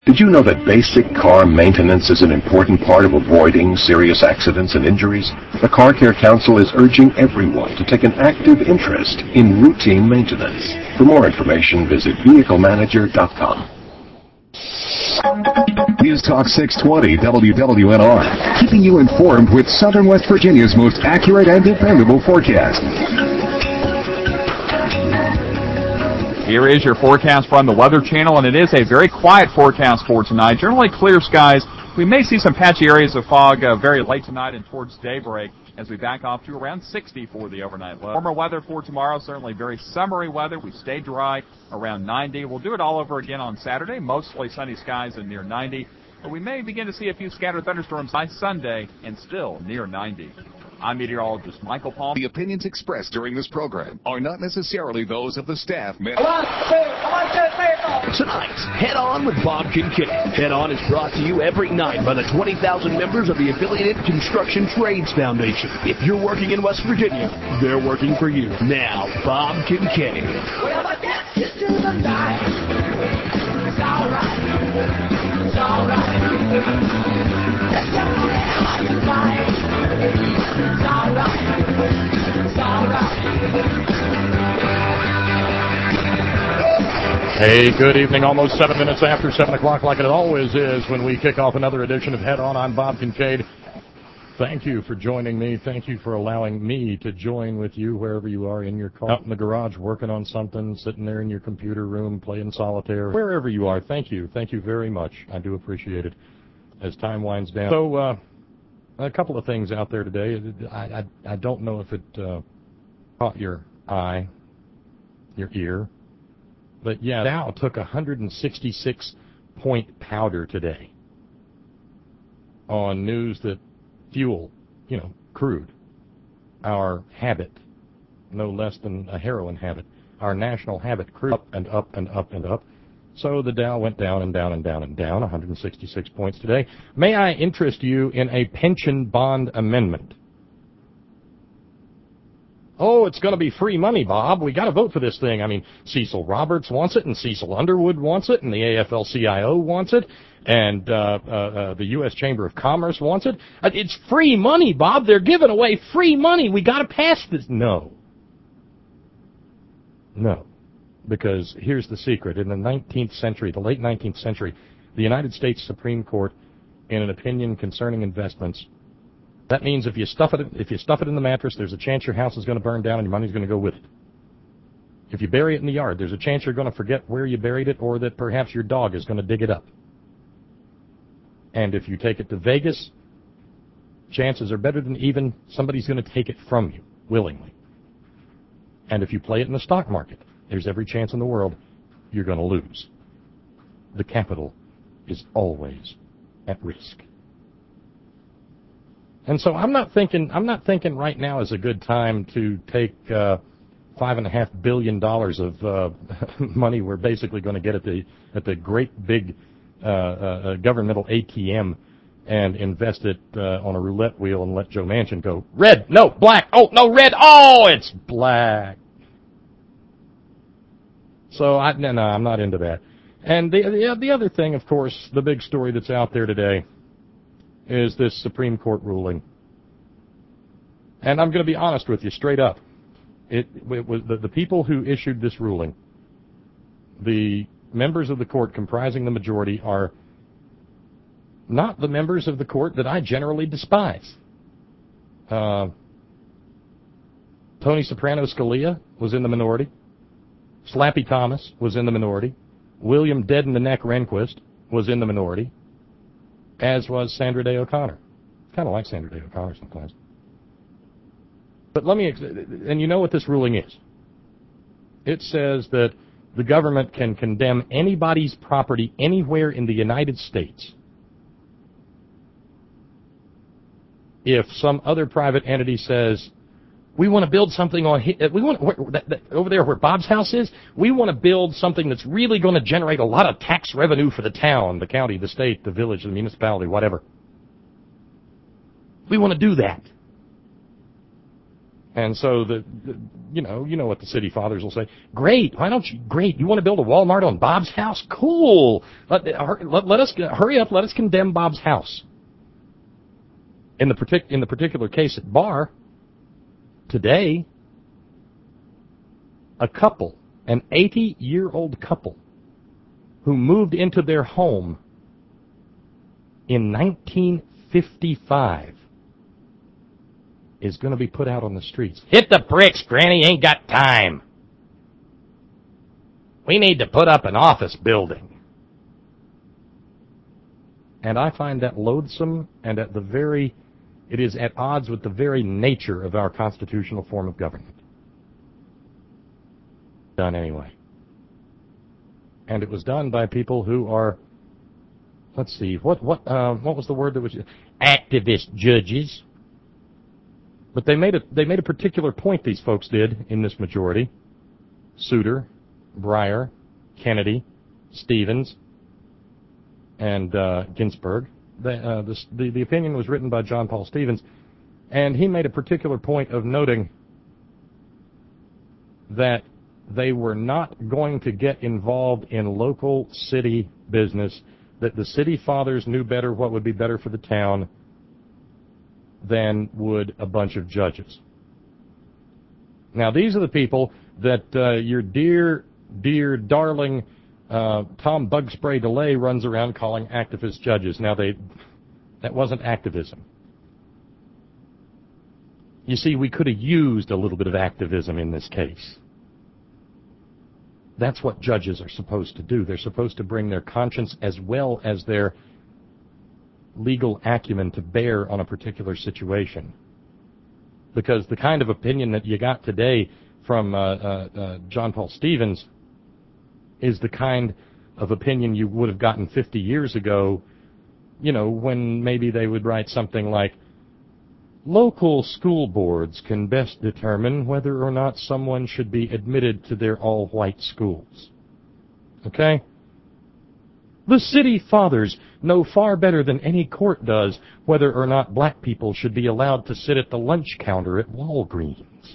Did you know that basic car maintenance is an important part of avoiding serious accidents and injuries? The Car Care Council is urging everyone to take an active interest in routine maintenance. For more information, visit vehiclemanager.com. News Talk 620 WWNR, keeping you informed with Southern West Virginia's most accurate and dependable forecast. Here is your forecast from the Weather Channel, and it is a very quiet forecast for tonight. Generally clear skies. We may see some patchy areas of fog very late tonight and towards daybreak as we back off to around 60 for the overnight low. Warmer weather for tomorrow, certainly very summery weather. We stay dry around 90. We'll do it all over again on Saturday, mostly sunny skies and near 90. But we may begin to see a few scattered thunderstorms by Sunday and still near 90. I'm meteorologist Michael Palm. The opinions expressed during this program are not necessarily those of the staff. Tonight, Head On with Bob Kincaid. Head On is brought to you every night by the 20,000 members of the Affiliated Construction Trades Foundation. If you're working in West Virginia, they're working for you. Now, Bob Kincaid. Well, I guess it's to the night. It's all right. It's all right. Let's go how you fight. It's all right. It's all right. Hey, good evening. Almost 7 minutes after 7 o'clock, like it always is when we kick off another edition of Head On. I'm Bob Kincaid. Thank you for joining me. Thank you for allowing me to join with you wherever you are, in your car, out in the garage, working on something, sitting there in your computer room, playing solitaire, wherever you are. Thank you. Thank you very much. I do appreciate it as time winds down. So, a couple of things out there today. I don't know if it caught your eye, your ear. But yeah, Dow took a 166-point powder today on news that fuel, crude, our habit, no less than a heroin habit, our national habit, crude, up and up and up and up. So the Dow went down and down and down and down, 166 points today. May I interest you in a pension bond amendment? Oh, it's going to be free money, Bob. We got to vote for this thing. I mean, Cecil Roberts wants it, and Cecil Underwood wants it, and the AFL-CIO wants it, and the U.S. Chamber of Commerce wants it. It's free money, Bob. They're giving away free money. We got to pass this. No. Because here's the secret. In the 19th century, the late 19th century, the United States Supreme Court, in an opinion concerning investments, that means if you stuff it in the mattress, there's a chance your house is going to burn down and your money's going to go with it. If you bury it in the yard, there's a chance you're going to forget where you buried it, or that perhaps your dog is going to dig it up. And if you take it to Vegas, chances are better than even somebody's going to take it from you willingly. And if you play it in the stock market, there's every chance in the world you're going to lose. The capital is always at risk. And so I'm not thinking right now is a good time to take $5.5 billion of money we're basically going to get at the great big governmental ATM and invest it on a roulette wheel and let Joe Manchin go, red, no, black, oh, no, red, oh, it's black. So I'm not into that. And the other thing, of course, the big story that's out there today is this Supreme Court ruling. And I'm going to be honest with you, straight up. It was the people who issued this ruling, the members of the court comprising the majority, are not the members of the court that I generally despise. Tony Soprano Scalia was in the minority. Slappy Thomas was in the minority. William Dead-in-the-Neck Rehnquist was in the minority, as was Sandra Day O'Connor. Kind of like Sandra Day O'Connor sometimes. But and you know what this ruling is. It says that the government can condemn anybody's property anywhere in the United States if some other private entity says, we want to build something over there where Bob's house is, we want to build something that's really going to generate a lot of tax revenue for the town, the county, the state, the village, the municipality, whatever. We want to do that. And so you know what the city fathers will say. Great, why don't you? Great, you want to build a Walmart on Bob's house? Cool. Let us hurry up. Let us condemn Bob's house. In the particular case at Barr, today, a couple, an 80-year-old couple, who moved into their home in 1955. Is going to be put out on the streets. Hit the bricks, Granny, ain't got time. We need to put up an office building. And I find that loathsome, and it is at odds with the very nature of our constitutional form of government. Done anyway. And it was done by people who are, let's see, what was the word that was, activist judges. But they made a particular point, these folks did, in this majority. Souter, Breyer, Kennedy, Stevens, and Ginsburg. The opinion was written by John Paul Stevens, and he made a particular point of noting that they were not going to get involved in local city business, that the city fathers knew better what would be better for the town than would a bunch of judges. Now, these are the people that your dear, darling Tom Bugspray DeLay runs around calling activist judges. Now, that wasn't activism. You see, we could have used a little bit of activism in this case. That's what judges are supposed to do. They're supposed to bring their conscience as well as their legal acumen to bear on a particular situation. Because the kind of opinion that you got today from John Paul Stevens is the kind of opinion you would have gotten 50 years ago, when maybe they would write something like, local school boards can best determine whether or not someone should be admitted to their all-white schools. Okay? The city fathers know far better than any court does whether or not black people should be allowed to sit at the lunch counter at Walgreens.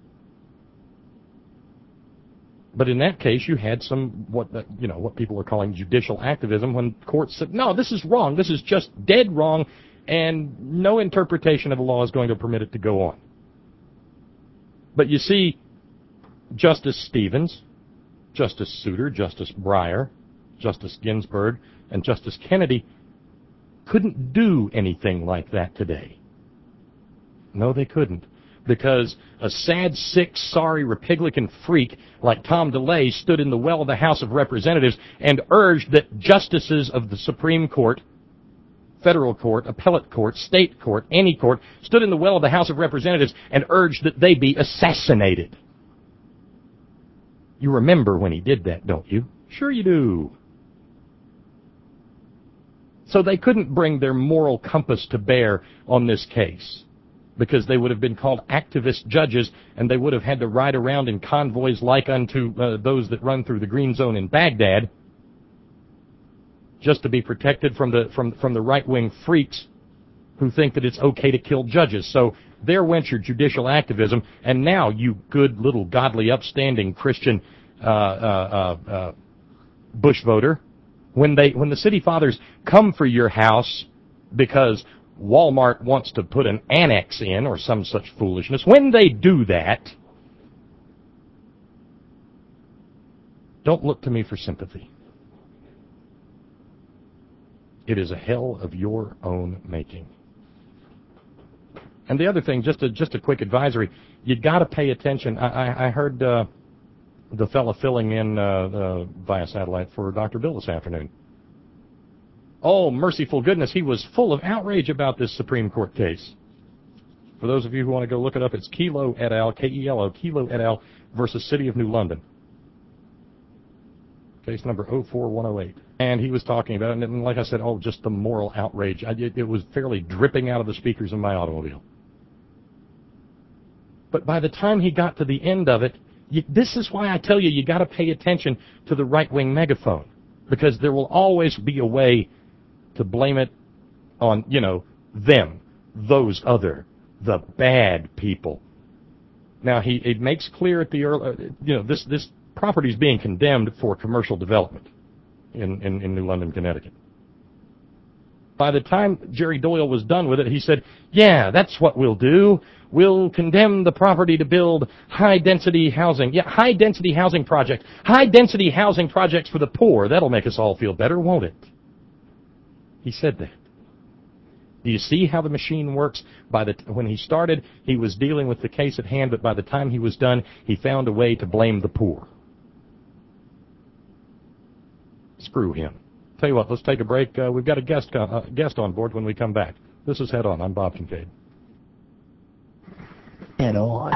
But in that case, you had what people are calling judicial activism, when courts said, no, this is wrong, this is just dead wrong, and no interpretation of the law is going to permit it to go on. But you see, Justice Stevens, Justice Souter, Justice Breyer, Justice Ginsburg, and Justice Kennedy couldn't do anything like that today. No, they couldn't. Because a sad, sick, sorry Republican freak like Tom DeLay stood in the well of the House of Representatives and urged that justices of the Supreme Court, federal court, appellate court, state court, any court, stood in the well of the House of Representatives and urged that they be assassinated. You remember when he did that, don't you? Sure you do. So they couldn't bring their moral compass to bear on this case, because they would have been called activist judges, and they would have had to ride around in convoys like unto those that run through the green zone in Baghdad, just to be protected from the right-wing freaks who think that it's okay to kill judges. So there went your judicial activism, and now you good little godly, upstanding Christian Bush voter, when the city fathers come for your house because Walmart wants to put an annex in or some such foolishness, when they do that, don't look to me for sympathy. It is a hell of your own making. And the other thing, just a quick advisory, you got to pay attention. I heard the fellow filling in via satellite for Dr. Bill this afternoon. Oh, merciful goodness, he was full of outrage about this Supreme Court case. For those of you who want to go look it up, it's Kelo et al., K-E-L-O, Kelo et al. Versus City of New London. Case number 04108. And he was talking about it, and like I said, just the moral outrage. It was fairly dripping out of the speakers in my automobile. But by the time he got to the end of it, this is why I tell you got to pay attention to the right-wing megaphone, because there will always be a way to blame it on, them, those other, the bad people. Now, it makes clear at the early, this property is being condemned for commercial development in New London, Connecticut. By the time Jerry Doyle was done with it, he said, yeah, that's what we'll do. We'll condemn the property to build high-density housing. Yeah, high-density housing projects. High-density housing projects for the poor. That'll make us all feel better, won't it? He said that. Do you see how the machine works? When he started, he was dealing with the case at hand, but by the time he was done, he found a way to blame the poor. Screw him. Tell you what, let's take a break. We've got a guest on board when we come back. This is Head On. I'm Bob Kincaid. Head On.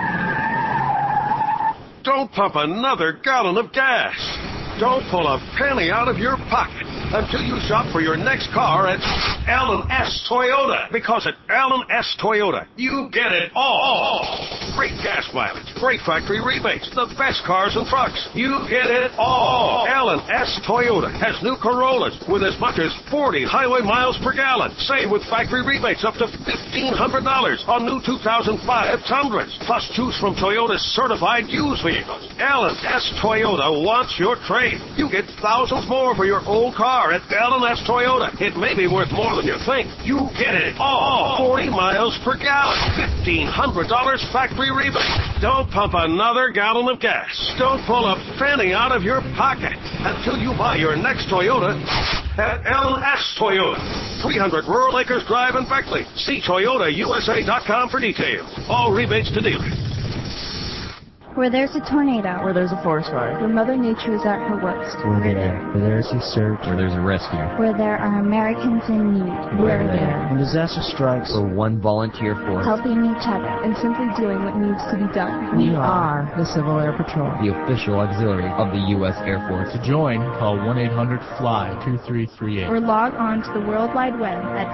Don't pump another gallon of gas. Don't pull a penny out of your pocket until you shop for your next car at Allen S. Toyota. Because at Allen S. Toyota, you get it all. Great gas mileage, great factory rebates, the best cars and trucks. You get it all. Allen S. Toyota has new Corollas with as much as 40 highway miles per gallon. Save with factory rebates up to $1,500 on new 2005 Tundras. Plus choose from Toyota's certified used vehicles. Allen S. Toyota wants your trade. You get thousands more for your old car at Allen S. Toyota. It may be worth more than you think. You get it all. 40 miles per gallon. $1,500 factory rebate. Don't pump another gallon of gas. Don't pull a penny out of your pocket until you buy your next Toyota at Allen S. Toyota. 300 Rural Acres Drive in Beckley. See ToyotaUSA.com for details. All rebates to dealers. Where there's a tornado. Where there's a forest fire. Where Mother Nature is at her worst. We're there. Where there's a search. Where there's a rescue. Where there are Americans in need. We're there. When disaster strikes. We're one volunteer force. Helping each other and simply doing what needs to be done. We are the Civil Air Patrol. The official auxiliary of the U.S. Air Force. To join, call 1-800-FLY-2338. Or log on to the World Wide Web at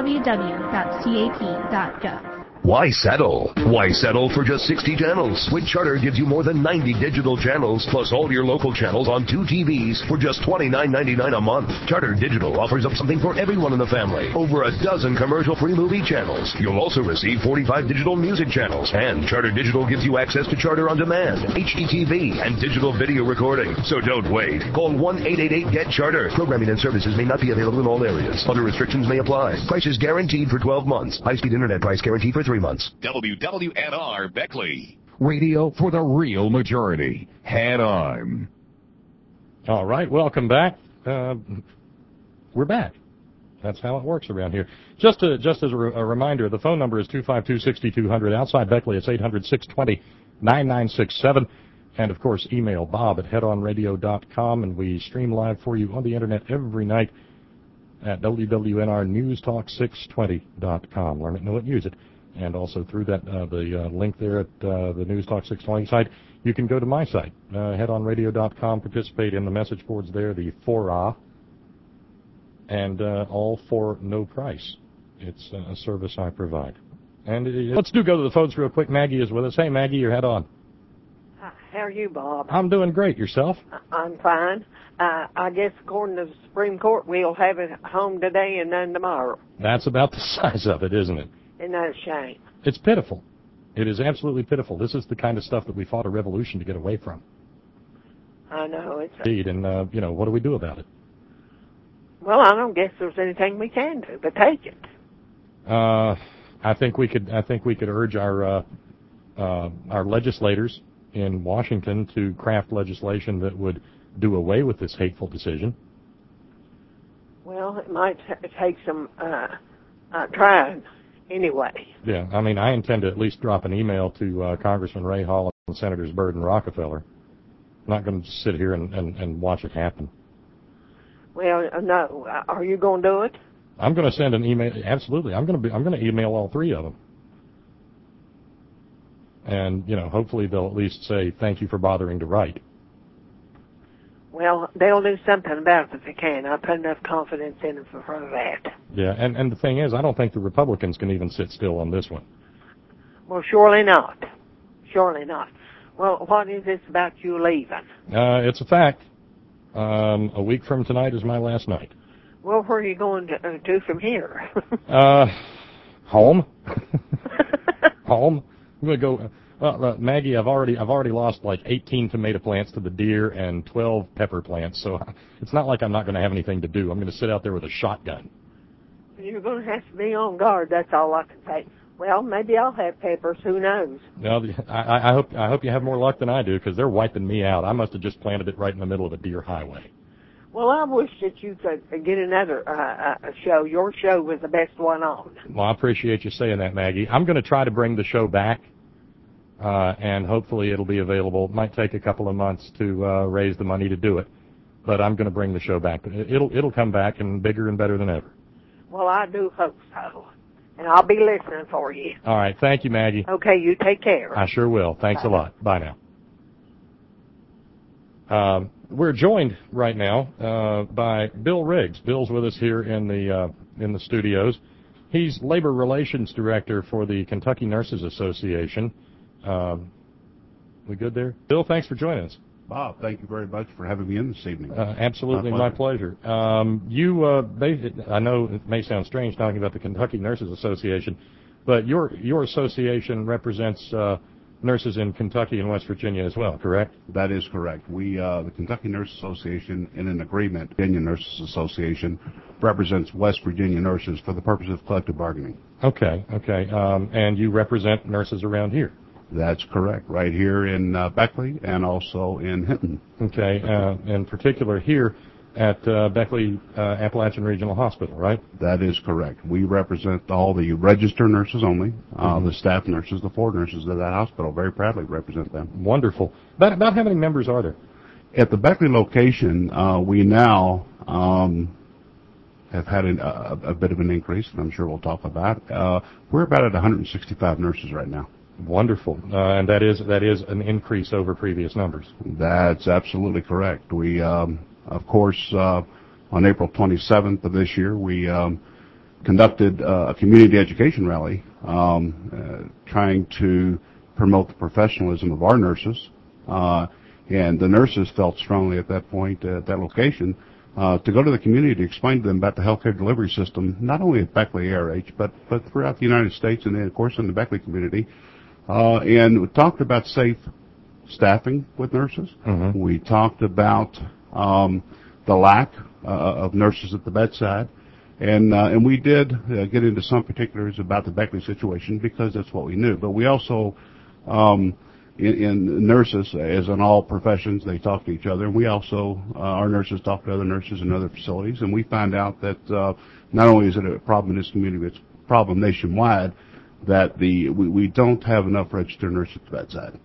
www.cap.gov. Why settle? Why settle for just 60 channels? When Charter gives you more than 90 digital channels, plus all your local channels on 2 TVs for just $29.99 a month. Charter Digital offers up something for everyone in the family. Over a dozen commercial-free movie channels. You'll also receive 45 digital music channels. And Charter Digital gives you access to Charter On Demand, HDTV, and digital video recording. So don't wait. Call 1-888-GET-CHARTER. Programming and services may not be available in all areas. Other restrictions may apply. Price is guaranteed for 12 months. High-speed internet price guaranteed for 3 months. WWNR Beckley. Radio for the real majority. Head On. All right, welcome back. We're back. That's how it works around here. Just as a reminder, the phone number is 252-6200. Outside Beckley, it's 800-620-9967. And, of course, email Bob at headonradio.com, and we stream live for you on the Internet every night at WWNRNewsTalk620.com. Learn it, know it, use it. And also through that the link there at the News Talk 620 site, you can go to my site, headonradio.com, participate in the message boards there, the fora, and all for no price. It's a service I provide. And let's go to the phones real quick. Maggie is with us. Hey, Maggie, you're head on. How are you, Bob? I'm doing great. Yourself? I'm fine. I guess according to the Supreme Court, we'll have it home today and none tomorrow. That's about the size of it, isn't it? Isn't that a shame? It's pitiful. It is absolutely pitiful. This is the kind of stuff that we fought a revolution to get away from. I know. It's indeed. And, what do we do about it? Well, I don't guess there's anything we can do but take it. I think we could urge our legislators in Washington to craft legislation that would do away with this hateful decision. Well, it might take some trying. Anyway. Yeah, I mean, I intend to at least drop an email to Congressman Ray Hall and Senators Byrd and Rockefeller. I'm not going to just sit here and watch it happen. Well, no. Are you going to do it? I'm going to send an email. Absolutely. I'm going to email all three of them. And, hopefully they'll at least say, thank you for bothering to write. Well, they'll do something about it if they can. I put enough confidence in them for that. Yeah, and the thing is, I don't think the Republicans can even sit still on this one. Well, surely not. Surely not. Well, what is this about you leaving? It's a fact. A week from tonight is my last night. Well, where are you going to do from here? Home. Home. I'm going to go. Well, Maggie, I've already lost like 18 tomato plants to the deer and 12 pepper plants, so it's not like I'm not going to have anything to do. I'm going to sit out there with a shotgun. You're going to have to be on guard. That's all I can say. Well, maybe I'll have peppers. Who knows? Well, I hope you have more luck than I do, because they're wiping me out. I must have just planted it right in the middle of a deer highway. Well, I wish that you could get another show. Your show was the best one on. Well, I appreciate you saying that, Maggie. I'm going to try to bring the show back, and hopefully it'll be available. It might take a couple of months to raise the money to do it, but I'm going to bring the show back. It'll come back and bigger and better than ever. Well, I do hope so. And I'll be listening for you. All right. Thank you, Maggie. Okay, you take care. I sure will. Thanks a lot. Bye now. We're joined right now by Bill Riggs. Bill's with us here in the studios. He's Labor Relations Director for the Kentucky Nurses Association. We good there? Bill, thanks for joining us. Bob, thank you very much for having me in this evening. Absolutely, my pleasure. I know it may sound strange talking about the Kentucky Nurses Association, but your association represents nurses in Kentucky and West Virginia as well, correct? That is correct. We, the Kentucky Nurses Association, in an agreement, Virginia Nurses Association, represents West Virginia nurses for the purpose of collective bargaining. Okay. And you represent nurses around here? That's correct, right here in Beckley and also in Hinton. Okay, in particular here at Beckley Appalachian Regional Hospital, right? That is correct. We represent all the registered nurses only, the staff nurses, the floor nurses of that hospital. Very proudly represent them. Wonderful. About how many members are there? At the Beckley location, we now have had a bit of an increase, and I'm sure we'll talk about. We're about at 165 nurses right now. Wonderful. And that is an increase over previous numbers. That's absolutely correct. We, of course, on April 27th of this year, we conducted a community education rally trying to promote the professionalism of our nurses. And the nurses felt strongly at that point, at that location, to go to the community to explain to them about the healthcare delivery system, not only at Beckley ARH, but throughout the United States and then, of course, in the Beckley community. And we talked about safe staffing with nurses. Mm-hmm. We talked about the lack of nurses at the bedside. And we did get into some particulars about the Beckley situation because that's what we knew. But we also, in nurses, as in all professions, they talk to each other. And we also, our nurses talk to other nurses in other facilities. And we find out that not only is it a problem in this community, it's a problem nationwide, that we don't have enough registered nurses at the bedside.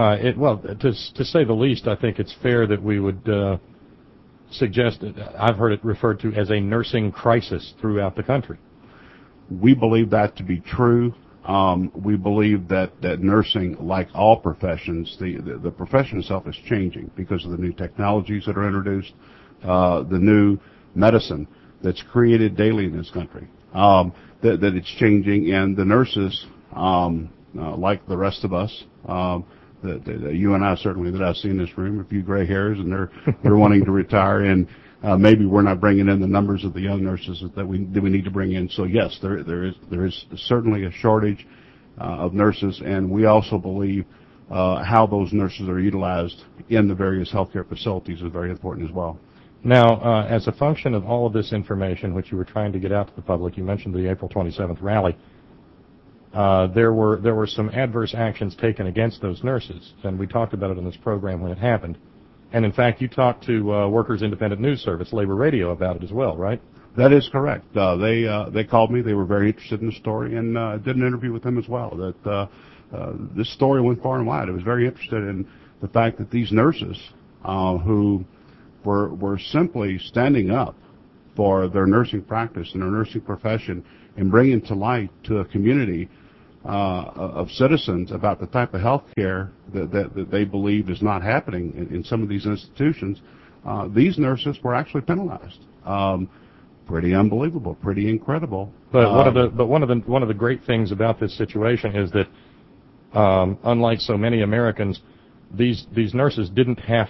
To say the least, I think it's fair that we would suggest that I've heard it referred to as a nursing crisis throughout the country. We believe that to be true. We believe that nursing, like all professions, the profession itself is changing because of the new technologies that are introduced, the new medicine that's created daily in this country. That it's changing, and the nurses, like the rest of us, you and I certainly that I see in this room, a few gray hairs, and they're wanting to retire, and maybe we're not bringing in the numbers of the young nurses that we need to bring in. So yes, there is certainly a shortage of nurses, and we also believe how those nurses are utilized in the various healthcare facilities is very important as well. Now, as a function of all of this information, which you were trying to get out to the public, you mentioned the April 27th rally. There were some adverse actions taken against those nurses, and we talked about it on this program when it happened. And in fact, you talked to Workers Independent News Service, Labor Radio, about it as well, right? That is correct. They called me. They were very interested in the story, and did an interview with them as well. That this story went far and wide. I was very interested in the fact that these nurses who were simply standing up for their nursing practice and their nursing profession and bringing to light to a community of citizens about the type of health care that they believe is not happening in some of these institutions. These nurses were actually penalized. Pretty unbelievable, pretty incredible. But one of the great things about this situation is that unlike so many Americans, these nurses didn't have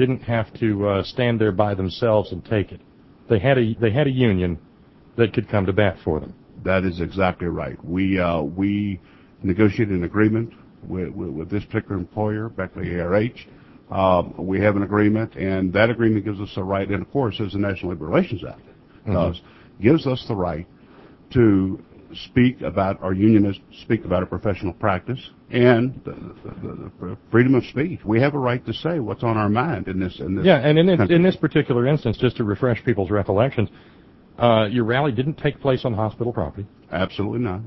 to stand there by themselves and take it. They had a union that could come to bat for them. That is exactly right. We negotiated an agreement with this particular employer, Beckley ARH. We have an agreement, and that agreement gives us a right, and of course, as the National Labor Relations Act does, gives us the right to speak about our unionists, speak about our professional practice, and the freedom of speech. We have a right to say what's on our mind in this. Yeah, and in this particular instance, just to refresh people's recollections, your rally didn't take place on hospital property. Absolutely not.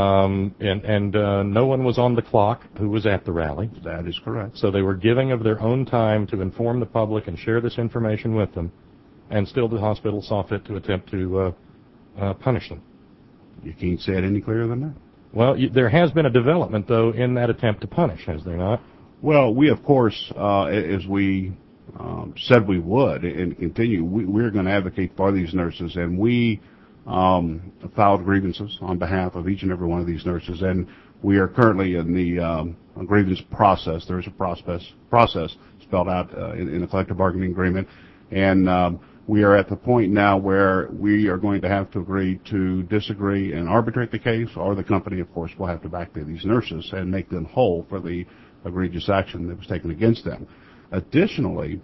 And no one was on the clock who was at the rally. That is correct. So they were giving of their own time to inform the public and share this information with them, and still the hospital saw fit to attempt to punish them. You can't say it any clearer than that. Well, there has been a development, though, in that attempt to punish, has there not? Well, we, of course, as we said we would and continue, we're going to advocate for these nurses, and we filed grievances on behalf of each and every one of these nurses, and we are currently in the grievance process. There's a process spelled out in the collective bargaining agreement, and we are at the point now where we are going to have to agree to disagree and arbitrate the case, or the company, of course, will have to back pay these nurses and make them whole for the egregious action that was taken against them. Additionally,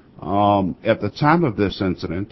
at the time of this incident,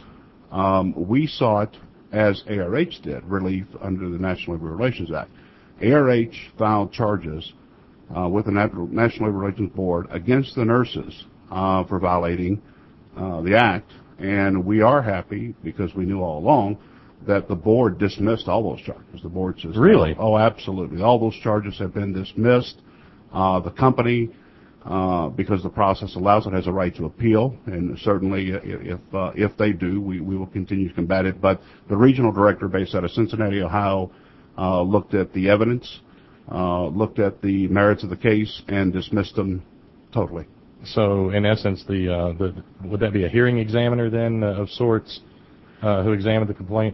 we sought, as ARH did, relief under the National Labor Relations Act. ARH filed charges with the National Labor Relations Board against the nurses for violating the act, and we are happy, because we knew all along, that the board dismissed all those charges. The board says, really? Oh, absolutely. All those charges have been dismissed. The company, because the process allows it, has a right to appeal, and certainly if they do, we will continue to combat it. But the regional director based out of Cincinnati, Ohio, looked at the evidence, looked at the merits of the case, and dismissed them totally. So, in essence, would that be a hearing examiner then of sorts who examined the complaint?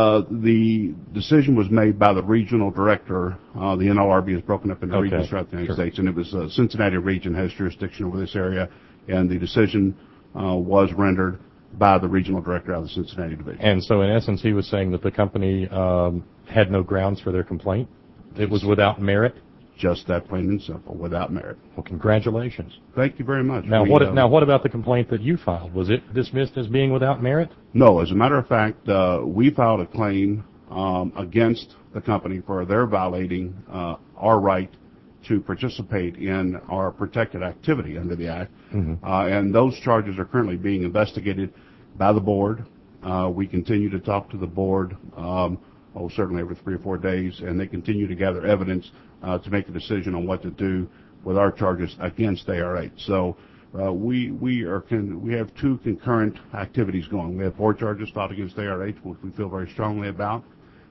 The decision was made by the regional director. The NLRB is broken up into regions throughout the United States, and it was Cincinnati region has jurisdiction over this area, and the decision was rendered by the regional director out of the Cincinnati division. And so, in essence, he was saying that the company had no grounds for their complaint? It was without merit? Just that, plain and simple, without merit. Well, congratulations. Thank you very much. Now, what about the complaint that you filed? Was it dismissed as being without merit? No, as a matter of fact, we filed a claim against the company for their violating our right to participate in our protected activity under the Act. And those charges are currently being investigated by the board. We continue to talk to the board, certainly every 3 or 4 days, and they continue to gather evidence to make a decision on what to do with our charges against ARH. So we have 2 concurrent activities going. We have 4 charges filed against ARH, which we feel very strongly about.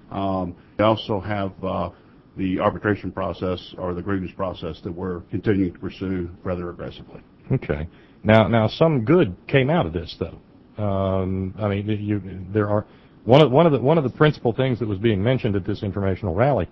We also have the arbitration process, or the grievance process, that we're continuing to pursue rather aggressively. Okay. Now some good came out of this, though. I mean, there are one of the principal things that was being mentioned at this informational rally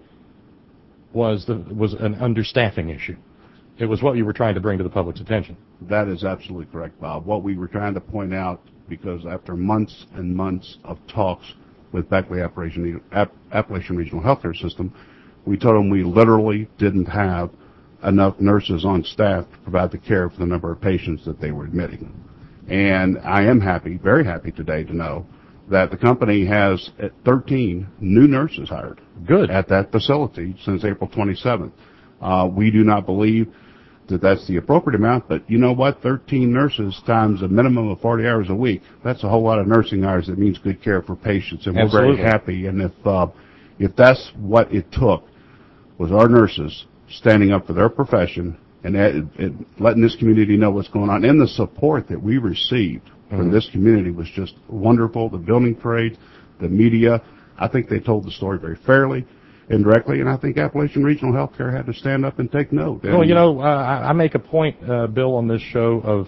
was an understaffing issue. It was what you were trying to bring to the public's attention. That is absolutely correct, Bob. What we were trying to point out, because after months and months of talks with Beckley Appalachian Regional Healthcare System, we told them we literally didn't have enough nurses on staff to provide the care for the number of patients that they were admitting. And I am happy, very happy today to know that the company has 13 new nurses hired. Good. At that facility since April 27th. We do not believe that that's the appropriate amount, but you know what? 13 nurses times a minimum of 40 hours a week, that's a whole lot of nursing hours. That means good care for patients, and we're very happy. And if that's what it took, was our nurses standing up for their profession and letting this community know what's going on, and the support that we received from this community was just wonderful. The building trades, the media, I think they told the story very fairly and directly, and I think Appalachian Regional Healthcare had to stand up and take note. Well, you know, I make a point, Bill, on this show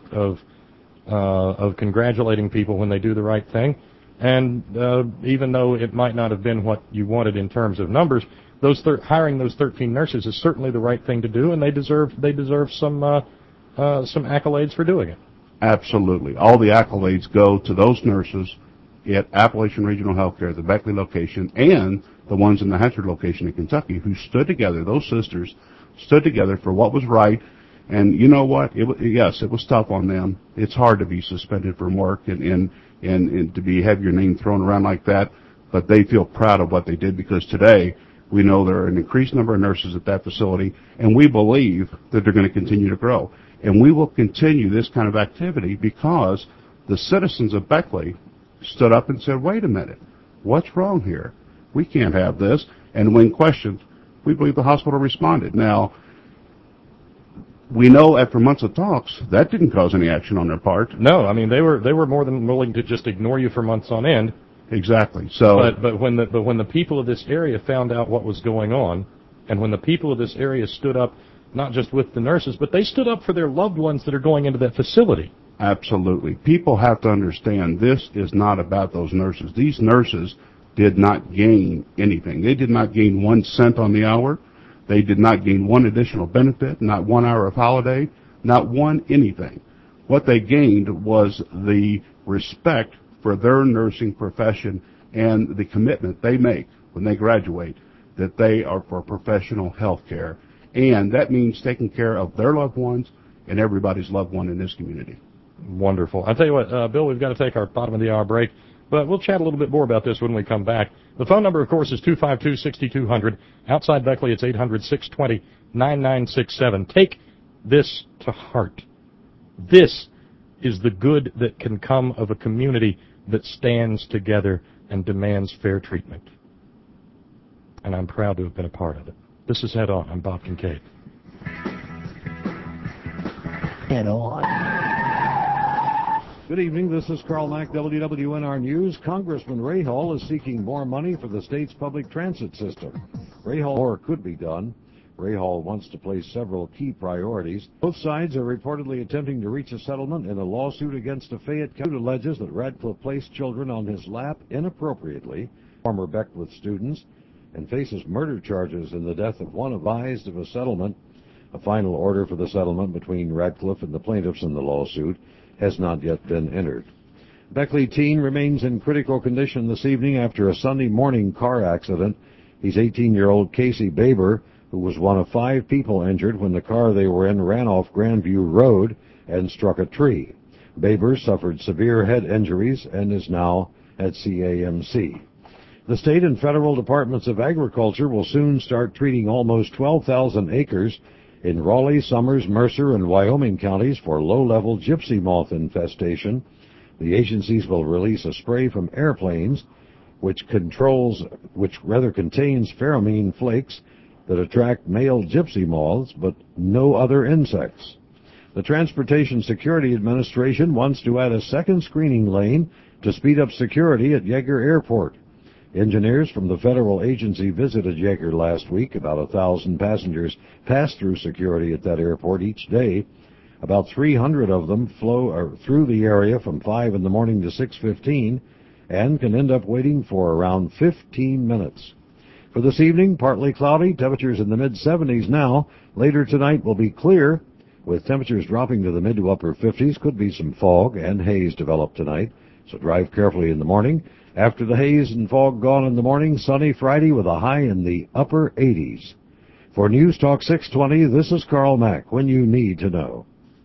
of congratulating people when they do the right thing, and even though it might not have been what you wanted in terms of numbers, hiring those 13 nurses is certainly the right thing to do, and they deserve some accolades for doing it. Absolutely. All the accolades go to those nurses at Appalachian Regional Healthcare, the Beckley location, and the ones in the Hatcher location in Kentucky, who stood together. Those sisters stood together for what was right. And you know what? Yes, it was tough on them. It's hard to be suspended from work and to have your name thrown around like that. But they feel proud of what they did, because today we know there are an increased number of nurses at that facility, and we believe that they're going to continue to grow. And we will continue this kind of activity because the citizens of Beckley stood up and said, wait a minute, what's wrong here? We can't have this. And when questioned, we believe the hospital responded. Now, we know after months of talks, that didn't cause any action on their part. No, I mean, they were more than willing to just ignore you for months on end. Exactly. So, but when the people of this area found out what was going on, and when the people of this area stood up, not just with the nurses, but they stood up for their loved ones that are going into that facility. Absolutely. People have to understand this is not about those nurses. These nurses did not gain anything. They did not gain 1 cent on the hour. They did not gain one additional benefit, not 1 hour of holiday, not one anything. What they gained was the respect for their nursing profession and the commitment they make when they graduate that they are for professional health care. And that means taking care of their loved ones and everybody's loved one in this community. Wonderful. I'll tell you what, Bill, we've got to take our bottom of the hour break, but we'll chat a little bit more about this when we come back. The phone number, of course, is 252-6200. Outside Beckley, it's 800-620-9967. Take this to heart. This is the good that can come of a community that stands together and demands fair treatment. And I'm proud to have been a part of it. This is Head On. I'm Bob Kincaid. Head On. Good evening. This is Carl Mack, WWNR News. Congressman Ray Hall is seeking more money for the state's public transit system. Ray Hall, more could be done. Ray Hall wants to place several key priorities. Both sides are reportedly attempting to reach a settlement in a lawsuit against a Fayette County that alleges that Radcliffe placed children on his lap inappropriately, former Beckwith students, and faces murder charges in the death of one. Advised of a settlement. A final order for the settlement between Radcliffe and the plaintiffs in the lawsuit has not yet been entered. Beckley teen remains in critical condition this evening after a Sunday morning car accident. He's 18-year-old Casey Baber, who was one of 5 people injured when the car they were in ran off Grandview Road and struck a tree. Baber suffered severe head injuries and is now at CAMC. The state and federal departments of agriculture will soon start treating almost 12,000 acres in Raleigh, Summers, Mercer, and Wyoming counties for low-level gypsy moth infestation. The agencies will release a spray from airplanes which contains pheromone flakes that attract male gypsy moths, but no other insects. The Transportation Security Administration wants to add a second screening lane to speed up security at Yeager Airport. Engineers from the federal agency visited Yeager last week. About 1,000 passengers pass through security at that airport each day. About 300 of them flow through the area from 5 in the morning to 6:15 and can end up waiting for around 15 minutes. For this evening, partly cloudy, temperatures in the mid-70s now. Later tonight will be clear, with temperatures dropping to the mid to upper 50s. Could be some fog and haze develop tonight, so drive carefully in the morning. After the haze and fog gone in the morning, sunny Friday with a high in the upper 80s. For News Talk 620, this is Carl Mack, when you need to know.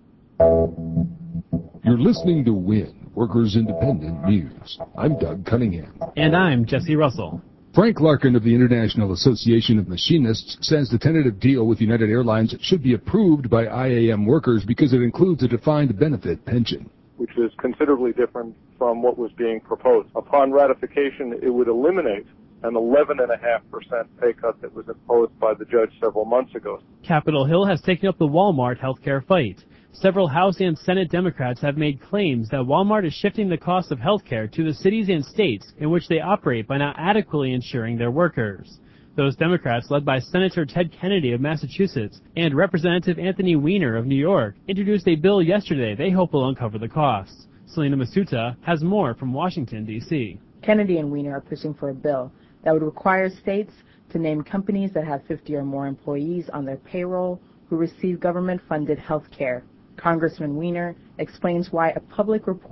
You're listening to WIN, Workers Independent News. I'm Doug Cunningham. And I'm Jesse Russell. Frank Larkin of the International Association of Machinists says the tentative deal with United Airlines should be approved by IAM workers because it includes a defined benefit pension, which is considerably different from what was being proposed. Upon ratification, it would eliminate an 11.5% pay cut that was imposed by the judge several months ago. Capitol Hill has taken up the Walmart healthcare fight. Several House and Senate Democrats have made claims that Walmart is shifting the cost of healthcare to the cities and states in which they operate by not adequately insuring their workers. Those Democrats, led by Senator Ted Kennedy of Massachusetts and Representative Anthony Weiner of New York, introduced a bill yesterday they hope will uncover the costs. Selena Masuta has more from Washington, D.C. Kennedy and Weiner are pushing for a bill that would require states to name companies that have 50 or more employees on their payroll who receive government-funded health care. Congressman Weiner explains why a public report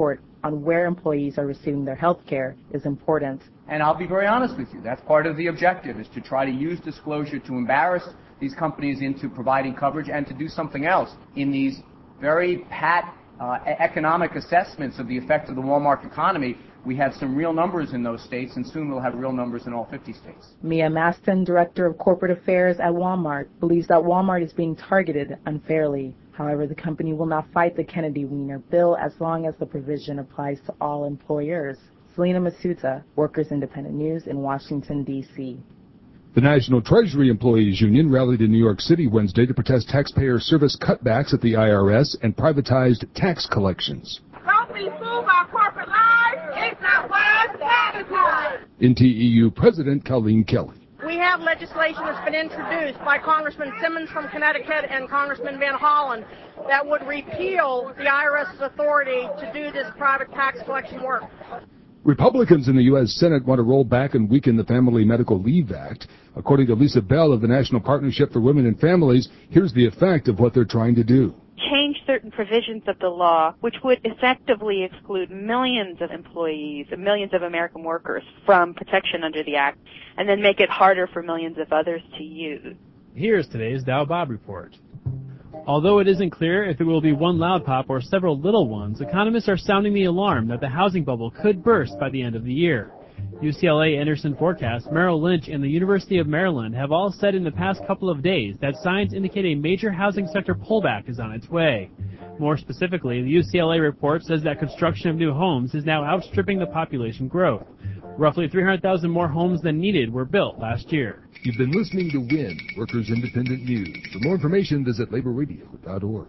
on where employees are receiving their health care is important. And I'll be very honest with you, that's part of the objective, is to try to use disclosure to embarrass these companies into providing coverage and to do something else. In these very pat economic assessments of the effect of the Walmart economy, we have some real numbers in those states, and soon we'll have real numbers in all 50 states. Mia Maston, Director of Corporate Affairs at Walmart, believes that Walmart is being targeted unfairly. However, the company will not fight the Kennedy-Weiner bill as long as the provision applies to all employers. Selena Masuta, Workers Independent News in Washington, D.C. The National Treasury Employees Union rallied in New York City Wednesday to protest taxpayer service cutbacks at the IRS and privatized tax collections. Don't be fooled by corporate lies. It's not wise to advertise. NTEU President Colleen Kelly. We have legislation that's been introduced by Congressman Simmons from Connecticut and Congressman Van Hollen that would repeal the IRS's authority to do this private tax collection work. Republicans in the U.S. Senate want to roll back and weaken the Family Medical Leave Act. According to Lisa Bell of the National Partnership for Women and Families, here's the effect of what they're trying to do. Change certain provisions of the law, which would effectively exclude millions of employees, millions of American workers from protection under the Act, and then make it harder for millions of others to use. Here's today's Dow Bob Report. Although it isn't clear if it will be one loud pop or several little ones, economists are sounding the alarm that the housing bubble could burst by the end of the year. UCLA Anderson Forecast, Merrill Lynch, and the University of Maryland have all said in the past couple of days that signs indicate a major housing sector pullback is on its way. More specifically, the UCLA report says that construction of new homes is now outstripping the population growth. Roughly 300,000 more homes than needed were built last year. You've been listening to WIN, Workers Independent News. For more information, visit laborradio.org.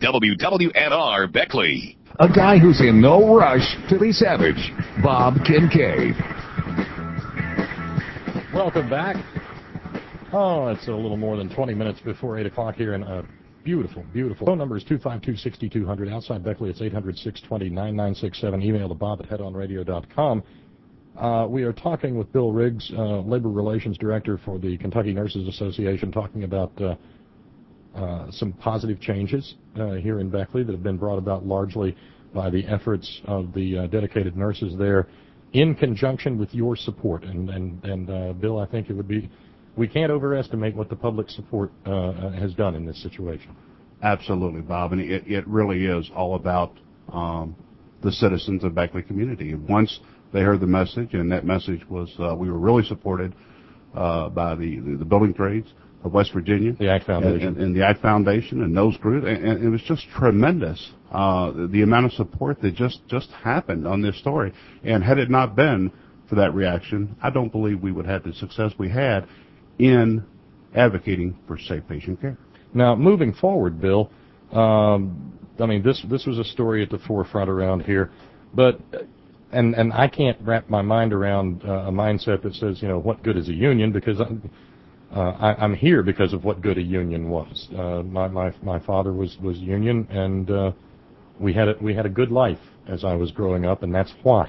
WWNR Beckley. A guy who's in no rush to be savage. Bob Kincaid. Welcome back. Oh, it's a little more than 20 minutes before 8 o'clock here in beautiful, beautiful. Phone number is 252-6200. Outside Beckley, it's 800-620-9967. Email to bob@headonradio.com. We are talking with Bill Riggs, Labor Relations Director for the Kentucky Nurses Association, talking about some positive changes here in Beckley that have been brought about largely by the efforts of the dedicated nurses there in conjunction with your support. And Bill, I think it would be, we can't overestimate what the public support has done in this situation. Absolutely, Bob, and it really is all about the citizens of Beckley community. Once they heard the message, and that message was we were really supported by the building trades of West Virginia, the ACT Foundation, and the ACT Foundation, and those groups, and it was just tremendous the amount of support that just happened on this story. And had it not been for that reaction, I don't believe we would have the success we had in advocating for safe patient care. Now, moving forward, Bill, I mean, this was a story at the forefront around here, but and I can't wrap my mind around a mindset that says, you know, what good is a union, because I'm here because of what good a union was. My father was union, and we had a good life as I was growing up, and that's why.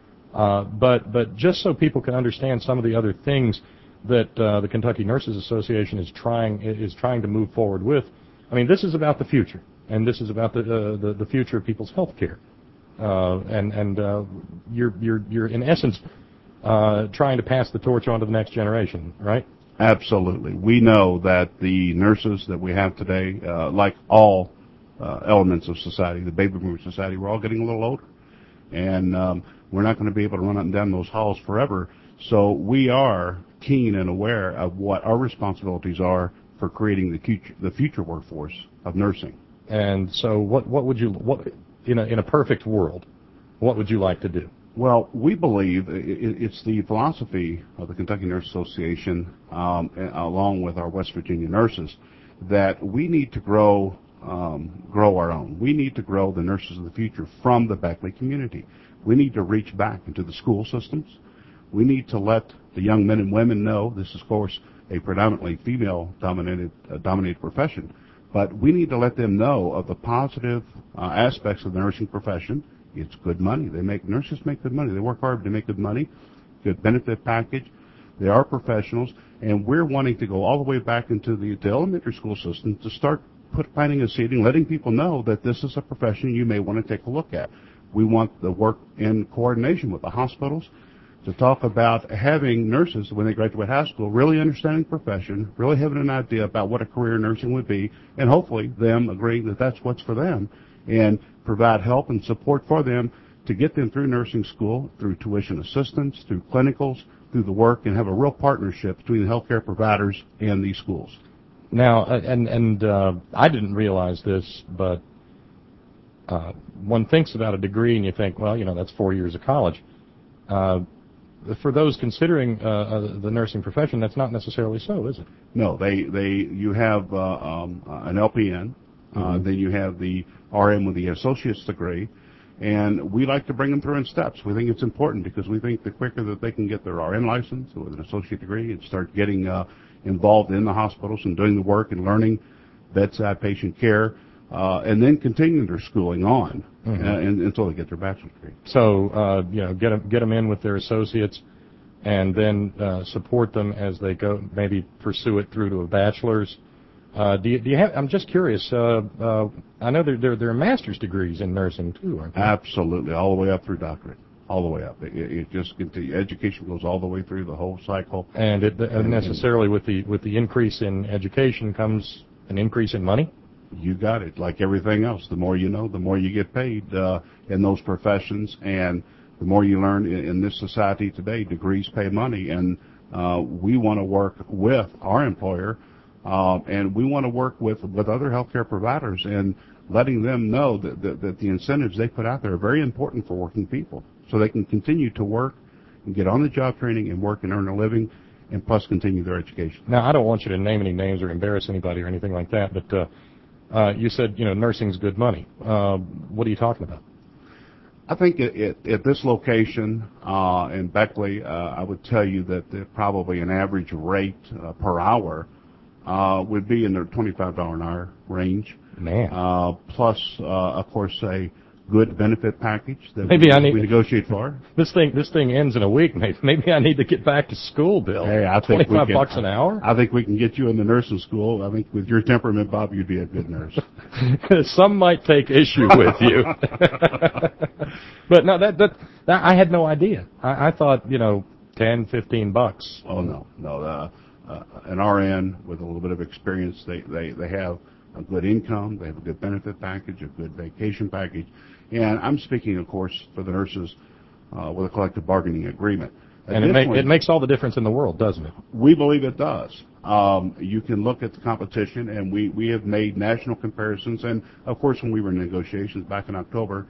But just so people can understand some of the other things that the Kentucky Nurses Association is trying to move forward with. I mean, this is about the future, and this is about the future of people's health care. And you're in essence trying to pass the torch on to the next generation, right? Absolutely. We know that the nurses that we have today, like all elements of society, the baby boomer society, we're all getting a little older, and we're not going to be able to run up and down those halls forever. So we are keen and aware of what our responsibilities are for creating the future workforce of nursing. And so, what would you in a perfect world, what would you like to do? Well, we believe it's the philosophy of the Kentucky Nurse Association, along with our West Virginia nurses, that we need to grow our own. We need to grow the nurses of the future from the Beckley community. We need to reach back into the school systems. We need to let the young men and women know this is, of course, a predominantly female-dominated profession, but we need to let them know of the positive aspects of the nursing profession. It's good money. Nurses make good money. They work hard to make good money, good benefit package. They are professionals, and we're wanting to go all the way back into the elementary school system to start planting a seed and letting people know that this is a profession you may want to take a look at. We want the work in coordination with the hospitals to talk about having nurses, when they graduate high school, really understanding the profession, really having an idea about what a career in nursing would be, and hopefully them agreeing that that's what's for them, and provide help and support for them to get them through nursing school, through tuition assistance, through clinicals, through the work, and have a real partnership between the healthcare providers and these schools. Now, I didn't realize this, but one thinks about a degree and you think, well, that's 4 years of college. For those considering the nursing profession, that's not necessarily so, is it? No, you have an LPN, then you have the RN with the associate's degree, and we like to bring them through in steps. We think it's important because we think the quicker that they can get their RN license with an associate degree and start getting involved in the hospitals and doing the work and learning bedside patient care, and then continuing their schooling on until they get their bachelor's degree. So, get them in with their associates, and then support them as they go, maybe pursue it through to a bachelor's. Do you have? I'm just curious. I know there are master's degrees in nursing too, aren't there? Absolutely, all the way up through doctorate. All the way up. It just continues. Education goes all the way through the whole cycle. And necessarily with the increase in education comes an increase in money? You got it. Like everything else, the more you know, the more you get paid in those professions, and the more you learn in this society today. Degrees pay money, and we want to work with our employer, and we want to work with other healthcare providers and letting them know that the incentives they put out there are very important for working people, so they can continue to work and get on the job training and work and earn a living, and plus continue their education. Now, I don't want you to name any names or embarrass anybody or anything like that, but you said, nursing's good money. What are you talking about? I think at this location in Beckley, I would tell you that probably an average rate per hour would be in the $25 an hour range. Man. Plus, of course, a good benefit package that we negotiate for. This thing ends in a week. Maybe I need to get back to school, Bill. Hey, I think $25 an hour? I think we can get you in the nursing school. I think with your temperament, Bob, you'd be a good nurse. Some might take issue with you. But no, that I had no idea. I thought, $10, $15. Oh, no. An RN with a little bit of experience, they have a good income, they have a good benefit package, a good vacation package, and I'm speaking, of course, for the nurses with a collective bargaining agreement. And it makes all the difference in the world, doesn't it? We believe it does. You can look at the competition, and we have made national comparisons, and of course when we were in negotiations back in October,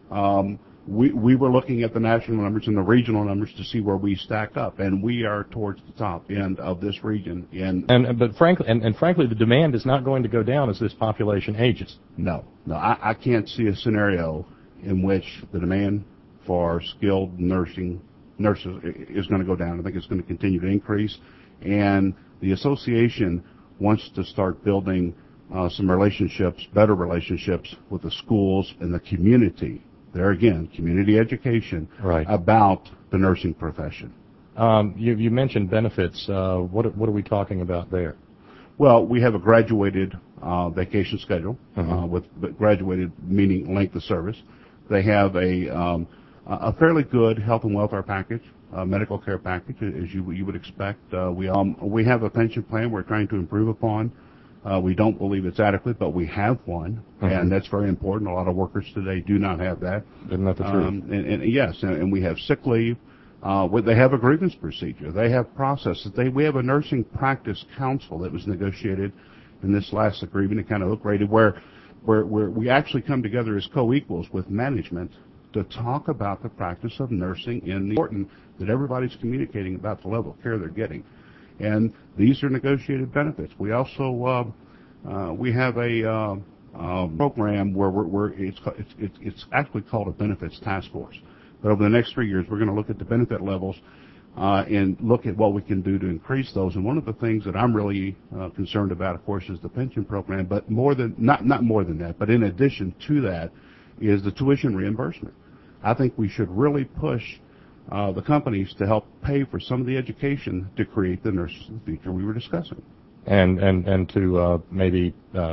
we were looking at the national numbers and the regional numbers to see where we stack up, and we are towards the top end of this region. But frankly, the demand is not going to go down as this population ages. No, I can't see a scenario in which the demand for skilled nurses is going to go down. I think it's going to continue to increase, and the association wants to start building some relationships, better relationships with the schools and the community. There again, community education about the nursing profession. You mentioned benefits. What are we talking about there? Well, we have a graduated vacation schedule, with graduated meaning length of service. They have a fairly good health and welfare package, medical care package, as you would expect. We have a pension plan we're trying to improve upon. We don't believe it's adequate, but we have one, and that's very important. A lot of workers today do not have that. Isn't that the truth? And we have sick leave. They have a grievance procedure. They have processes. We have a nursing practice council that was negotiated in this last agreement. It kind of upgraded where we actually come together as co-equals with management to talk about the practice of nursing and the important that everybody's communicating about the level of care they're getting. And these are negotiated benefits. We also we have a program where it's actually called a benefits task force. But over the next 3 years, we're going to look at the benefit levels and look at what we can do to increase those. And one of the things that I'm really concerned about, of course, is the pension program. But not more than that, but in addition to that, is the tuition reimbursement. I think we should really push the companies to help pay for some of the education to create the nurses of the future we were discussing. And to maybe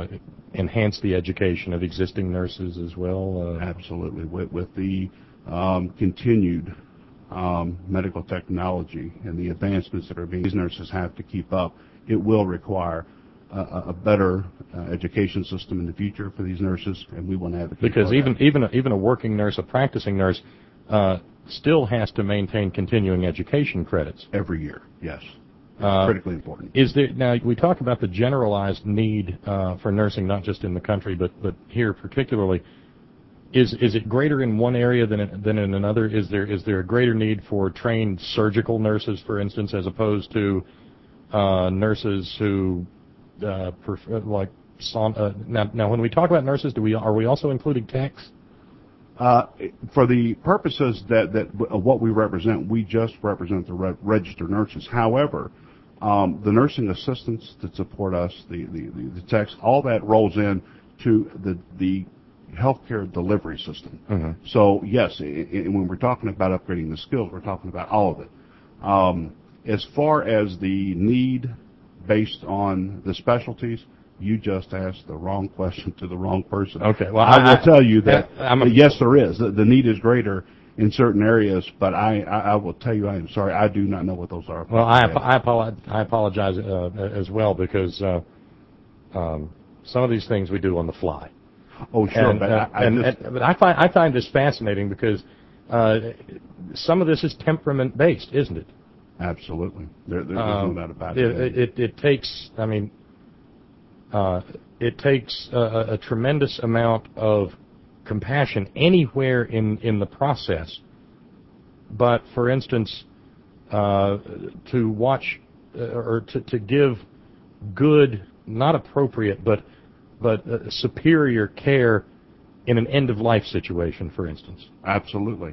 enhance the education of existing nurses as well? Absolutely. With the continued medical technology and the advancements that are being, these nurses have to keep up. It will require a better education system in the future for these nurses, and we want to advocate because for that. even a working nurse, a practicing nurse, still has to maintain continuing education credits every year. Yes, it's critically important. Is there now? We talk about the generalized need for nursing, not just in the country, but here particularly. Is it greater in one area than in another? Is there a greater need for trained surgical nurses, for instance, as opposed to nurses who prefer, like now when we talk about nurses, are we also including techs? For the purposes of what we represent, we just represent the registered nurses. However, the nursing assistants that support us, the techs, all that rolls in to the healthcare delivery system. Mm-hmm. So yes, when we're talking about upgrading the skills, we're talking about all of it. As far as the need based on the specialties, you just asked the wrong question to the wrong person. Okay, well, I will tell you that yes, there is. The need is greater in certain areas, but I will tell you, I am sorry, I do not know what those are. Well, I apologize as well, because some of these things we do on the fly. Oh, sure, but I find this fascinating because some of this is temperament based, isn't it? Absolutely. There's no doubt about it. It takes, I mean, it takes a tremendous amount of compassion anywhere in the process. But for instance, to watch or to give good, not appropriate, but superior care in an end-of-life situation, for instance. Absolutely.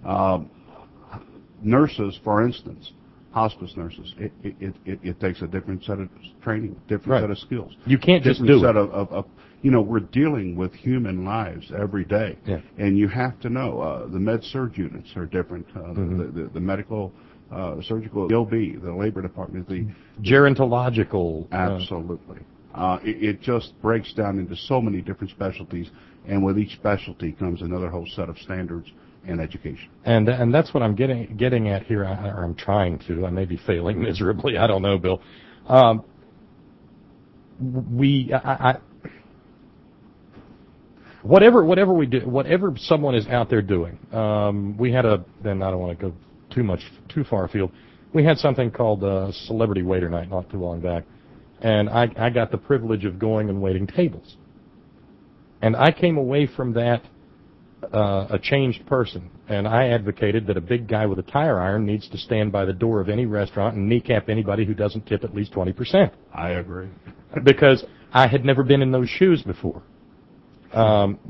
Nurses, for instance, hospice nurses, it takes a different set of training, different set of skills. You can't just do it. We're dealing with human lives every day, and you have to know the med-surg units are different. The medical, surgical, the OB, the labor department, the gerontological. Absolutely. It just breaks down into so many different specialties, and with each specialty comes another whole set of standards and education. And that's what I'm getting at here, or I'm trying to. I may be failing miserably. I don't know, Bill. Whatever we do, whatever someone is out there doing, we had then I don't want to go too far afield. We had something called Celebrity Waiter Night not too long back. And I got the privilege of going and waiting tables. And I came away from that a changed person. And I advocated that a big guy with a tire iron needs to stand by the door of any restaurant and kneecap anybody who doesn't tip at least 20%. I agree. Because I had never been in those shoes before. And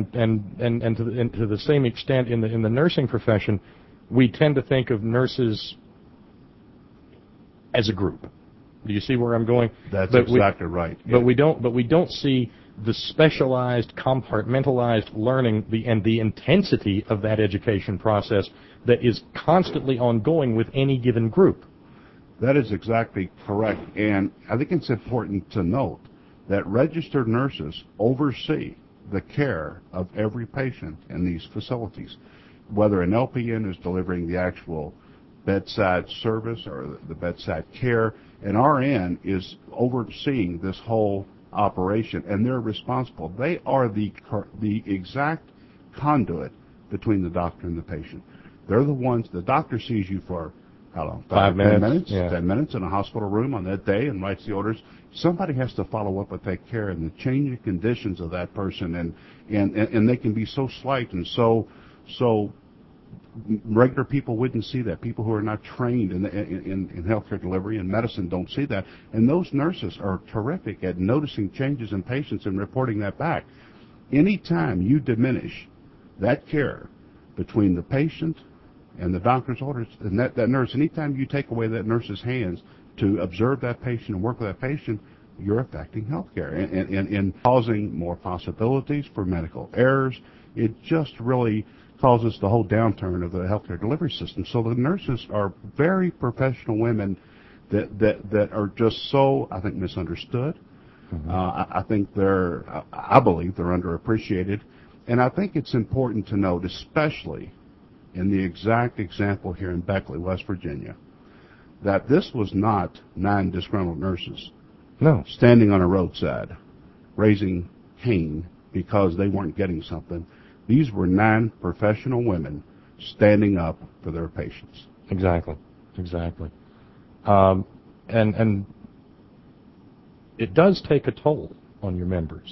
to the same extent in the nursing profession, we tend to think of nurses as a group. Do you see where I'm going? That's exactly right. But we don't see the specialized, compartmentalized learning and the intensity of that education process that is constantly ongoing with any given group. That is exactly correct. And I think it's important to note that registered nurses oversee the care of every patient in these facilities, whether an LPN is delivering the actual bedside service or the bedside care. An RN is overseeing this whole operation, and they're responsible. They are the exact conduit between the doctor and the patient. They're the ones, the doctor sees you for, how long? 5 minutes. 10 minutes in a hospital room on that day and writes the orders. Somebody has to follow up and take care of the changing conditions of that person, and they can be so slight and so regular people wouldn't see that. People who are not trained in healthcare delivery and medicine don't see that. And those nurses are terrific at noticing changes in patients and reporting that back. Anytime you diminish that care between the patient and the doctor's orders, and that nurse, anytime you take away that nurse's hands to observe that patient and work with that patient, you're affecting healthcare and causing more possibilities for medical errors. It just really causes the whole downturn of the healthcare delivery system. So the nurses are very professional women that are just so, I think, misunderstood. I think I believe they're underappreciated, and I think it's important to note, especially in the exact example here in Beckley, West Virginia, that this was not 9 disgruntled nurses standing on a roadside raising Cain because they weren't getting something. These were 9 professional women standing up for their patients. Exactly. And it does take a toll on your members.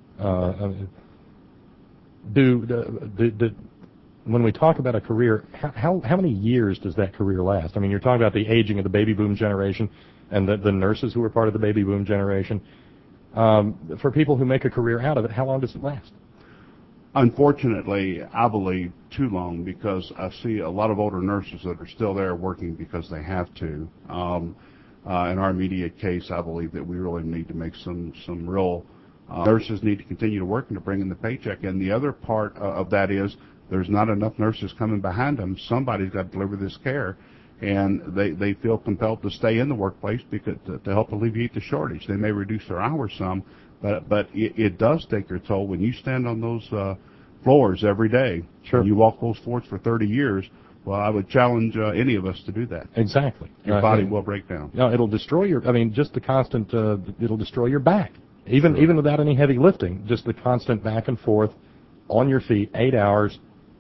When we talk about a career, how many years does that career last? I mean, you're talking about the aging of the baby boom generation and the nurses who are part of the baby boom generation. For people who make a career out of it, how long does it last? Unfortunately, I believe too long, because I see a lot of older nurses that are still there working because they have to. In our immediate case, I believe that we really need to make some real nurses need to continue to work and to bring in the paycheck. And the other part of that is there's not enough nurses coming behind them. Somebody's got to deliver this care, and they feel compelled to stay in the workplace because to help alleviate the shortage. They may reduce their hours some, but it does take your toll when you stand on those floors every day. Sure. You walk those floors for 30 years. Well, I would challenge any of us to do that. Exactly. Your body will break down. No, it'll destroy just the constant, it'll destroy your back. Even without any heavy lifting, just the constant back and forth on your feet, 8 hours.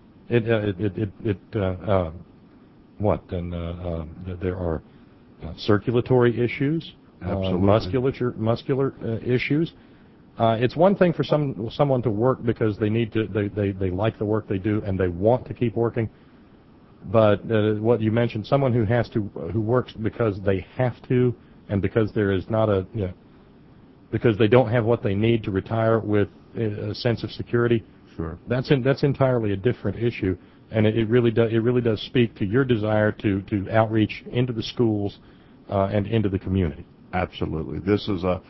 There are circulatory issues, muscular issues. It's one thing for someone to work because they need to, they like the work they do and they want to keep working. But what you mentioned, someone who works because they have to, and because there is not because they don't have what they need to retire with a sense of security. Sure. That's entirely a different issue, and it really does speak to your desire to outreach into the schools and into the community. Absolutely. It's a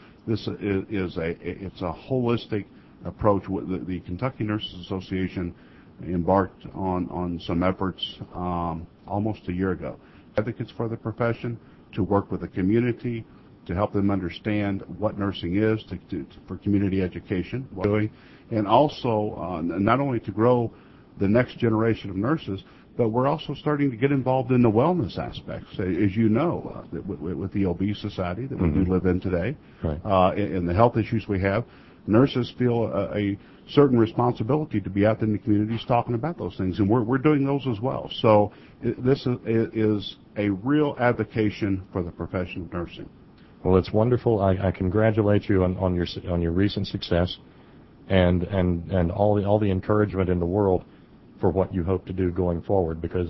holistic approach. The Kentucky Nurses Association embarked on some efforts almost a year ago. Advocates for the profession, to work with the community, to help them understand what nursing is, for community education, and also not only to grow the next generation of nurses, but we're also starting to get involved in the wellness aspects. As you know, with the obese society that we do live in today, and the health issues we have, nurses feel a certain responsibility to be out in the communities talking about those things, and we're doing those as well. So this is a real advocation for the profession of nursing. Well, it's wonderful. I congratulate you on your recent success, and all the encouragement in the world for what you hope to do going forward. Because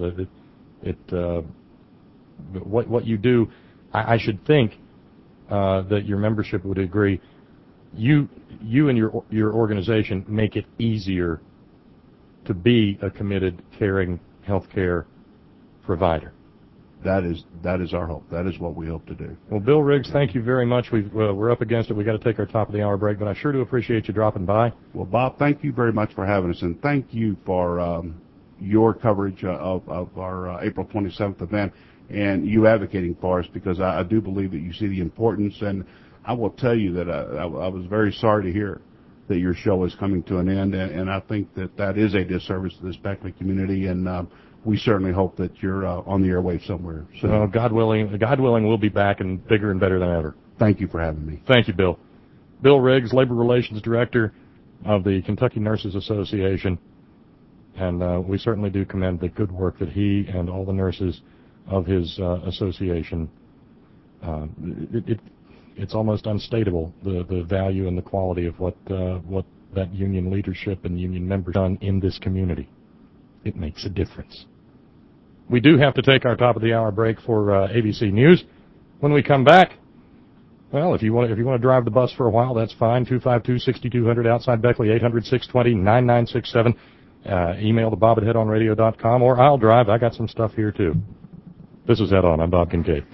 what you do, I should think that your membership would agree. You and your organization make it easier to be a committed, caring healthcare provider. That is our hope. That is what we hope to do. Well, Bill Riggs, thank you very much. We're up against it. We've got to take our top of the hour break, but I sure do appreciate you dropping by. Well, Bob, thank you very much for having us, and thank you for your coverage of our April 27th event and you advocating for us, because I do believe that you see the importance. And I will tell you that I was very sorry to hear that your show is coming to an end, and I think that is a disservice to this Beckley community, and we certainly hope that you're on the airwaves somewhere soon. Well, God willing, we'll be back and bigger and better than ever. Thank you for having me. Thank you, Bill. Bill Riggs, Labor Relations Director of the Kentucky Nurses Association, and we certainly do commend the good work that he and all the nurses of his association. It's almost unstatable, the value and the quality of what that union leadership and union members done in this community. It makes a difference. We do have to take our top of the hour break for ABC News. When we come back, well, if you want to drive the bus for a while, that's fine. 252-6200 outside Beckley, 800-620-9967. Email to bob@headonradio.com, or I'll drive. I got some stuff here too. This is Head On. I'm Bob Kincaid.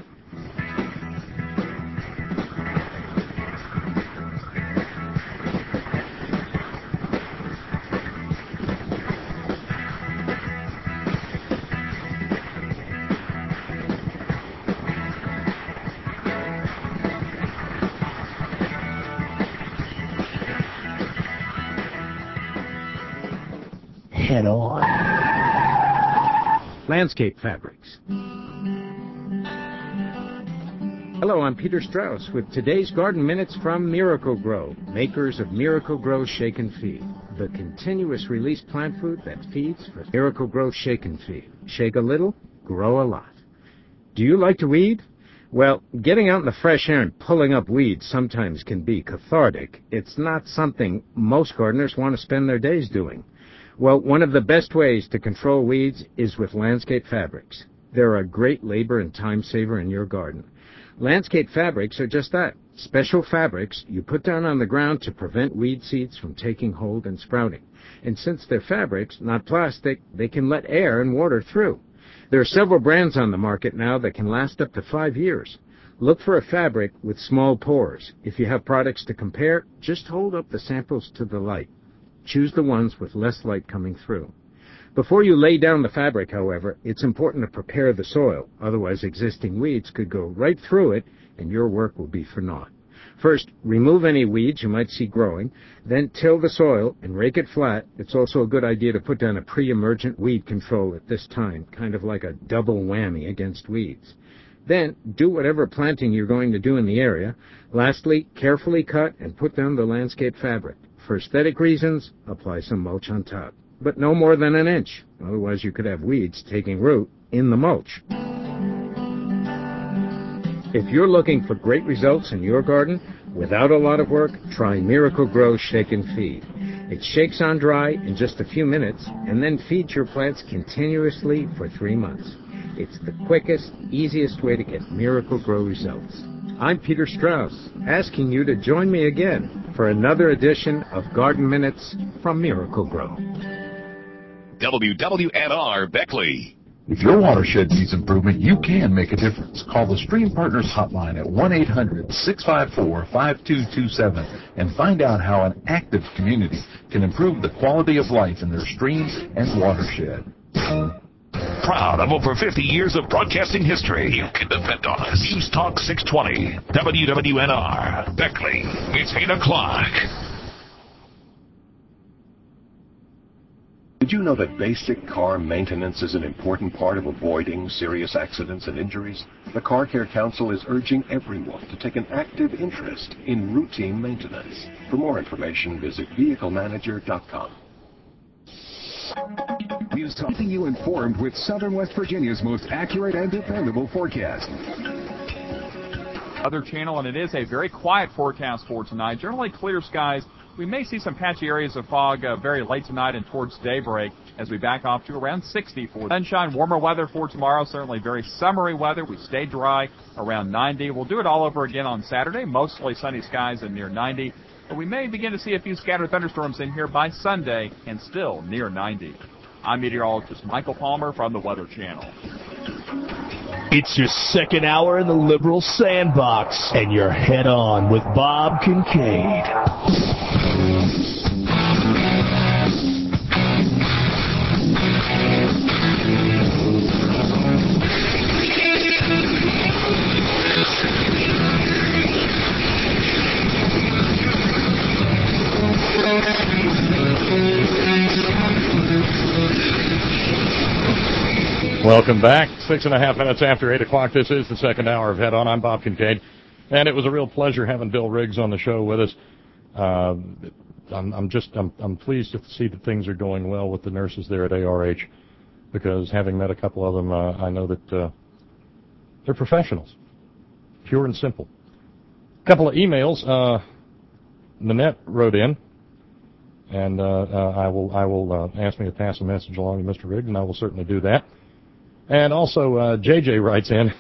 head on. Landscape Fabrics. Hello, I'm Peter Strauss with today's Garden Minutes from Miracle-Gro, makers of Miracle-Gro Shake and Feed, the continuous release plant food that feeds for Miracle-Gro Shake and Feed. Shake a little, grow a lot. Do you like to weed? Well, getting out in the fresh air and pulling up weeds sometimes can be cathartic. It's not something most gardeners want to spend their days doing. Well, one of the best ways to control weeds is with Landscape Fabrics. They're a great labor and time saver in your garden. Landscape Fabrics are just that, special fabrics you put down on the ground to prevent weed seeds from taking hold and sprouting. And since they're fabrics, not plastic, they can let air and water through. There are several brands on the market now that can last up to 5 years. Look for a fabric with small pores. If you have products to compare, just hold up the samples to the light. Choose the ones with less light coming through. Before you lay down the fabric, however, it's important to prepare the soil. Otherwise, existing weeds could go right through it, and your work will be for naught. First, remove any weeds you might see growing, then till the soil and rake it flat. It's also a good idea to put down a pre-emergent weed control at this time, kind of like a double whammy against weeds. Then, do whatever planting you're going to do in the area. Lastly, carefully cut and put down the landscape fabric. For aesthetic reasons, apply some mulch on top, but no more than 1 inch. Otherwise, you could have weeds taking root in the mulch. If you're looking for great results in your garden, without a lot of work, try Miracle-Gro Shake and Feed. It shakes on dry in just a few minutes and then feeds your plants continuously for 3 months. It's the quickest, easiest way to get Miracle-Gro results. I'm Peter Strauss, asking you to join me again for another edition of Garden Minutes from Miracle-Gro. WWNR Beckley. If your watershed needs improvement, you can make a difference. Call the Stream Partners hotline at 1-800-654-5227 and find out how an active community can improve the quality of life in their streams and watershed. Proud of over 50 years of broadcasting history, you can depend on us. News Talk 620, WWNR, Beckley. It's 8 o'clock. Did you know that basic car maintenance is an important part of avoiding serious accidents and injuries? The Car Care Council is urging everyone to take an active interest in routine maintenance. For more information, visit vehiclemanager.com. News Talk, keeping you informed with Southern West Virginia's most accurate and dependable forecast. Other channel, and it is a very quiet forecast for tonight. Generally clear skies. We may see some patchy areas of fog very late tonight and towards daybreak as we back off to around 60 for sunshine. Warmer weather for tomorrow, certainly very summery weather. We stay dry around 90. We'll do it all over again on Saturday, mostly sunny skies and near 90. But we may begin to see a few scattered thunderstorms in here by Sunday and still near 90. I'm meteorologist Michael Palmer from the Weather Channel. It's your second hour in the Liberal Sandbox, and you're head on with Bob Kincaid. Welcome back. 6.5 minutes after 8 o'clock. This is the second hour of Head On. I'm Bob Kincaid, and it was a real pleasure having Bill Riggs on the show with us. I'm pleased to see that things are going well with the nurses there at ARH, because having met a couple of them, I know that they're professionals, pure and simple. A couple of emails. Nanette wrote in, and I will ask me to pass a message along to Mr. Riggs, and I will certainly do that. And also, JJ writes in.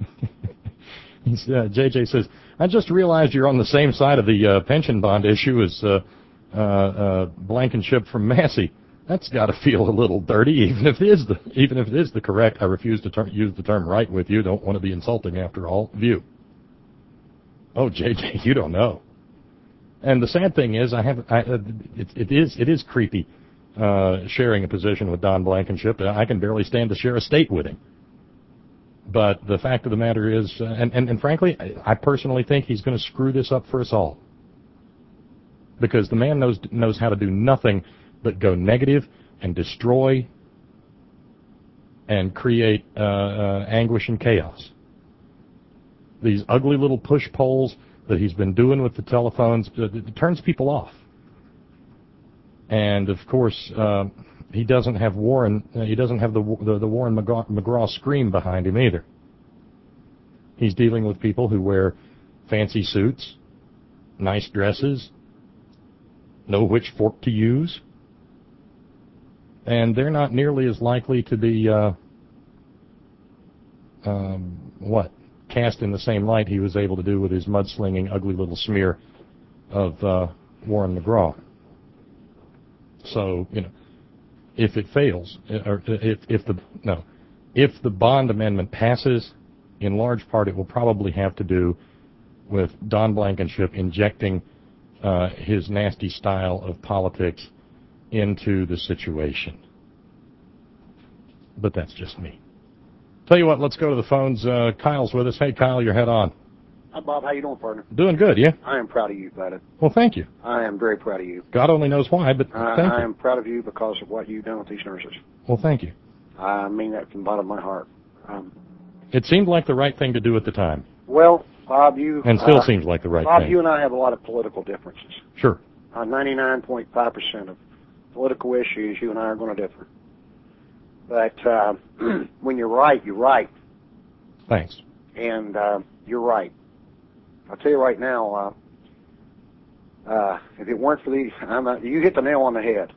JJ says, I just realized you're on the same side of the pension bond issue as Blankenship from Massey. That's got to feel a little dirty, even if it is the correct. I refuse to use the term right with you. Don't want to be insulting after all. View. Oh, JJ, you don't know. And the sad thing is, it is creepy. Sharing a position with Don Blankenship. I can barely stand to share a state with him. But the fact of the matter is, and frankly, I personally think he's going to screw this up for us all. Because the man knows how to do nothing but go negative and destroy and create anguish and chaos. These ugly little push polls that he's been doing with the telephones, it turns people off. And of course, he doesn't have Warren. He doesn't have the Warren McGraw scream behind him either. He's dealing with people who wear fancy suits, nice dresses, know which fork to use, and they're not nearly as likely to be cast in the same light he was able to do with his mudslinging, ugly little smear of Warren McGraw. So, if it fails, or if the Bond Amendment passes, in large part it will probably have to do with Don Blankenship injecting his nasty style of politics into the situation. But that's just me. Tell you what, let's go to the phones. Kyle's with us. Hey, Kyle, your head on. Hi, Bob. How you doing, partner? Doing good, yeah? I am proud of you, buddy. Well, thank you. I am very proud of you. God only knows why, but thank you. I am proud of you because of what you've done with these nurses. Well, thank you. I mean that from the bottom of my heart. It seemed like the right thing to do at the time. Well, Bob, you... And still seems like the right Bob, thing. you and I have a lot of political differences. Sure. On 99.5% of political issues, you and I are going to differ. But when you're right, you're right. Thanks. And you're right. I'll tell you right now, if it weren't for these, you hit the nail on the head.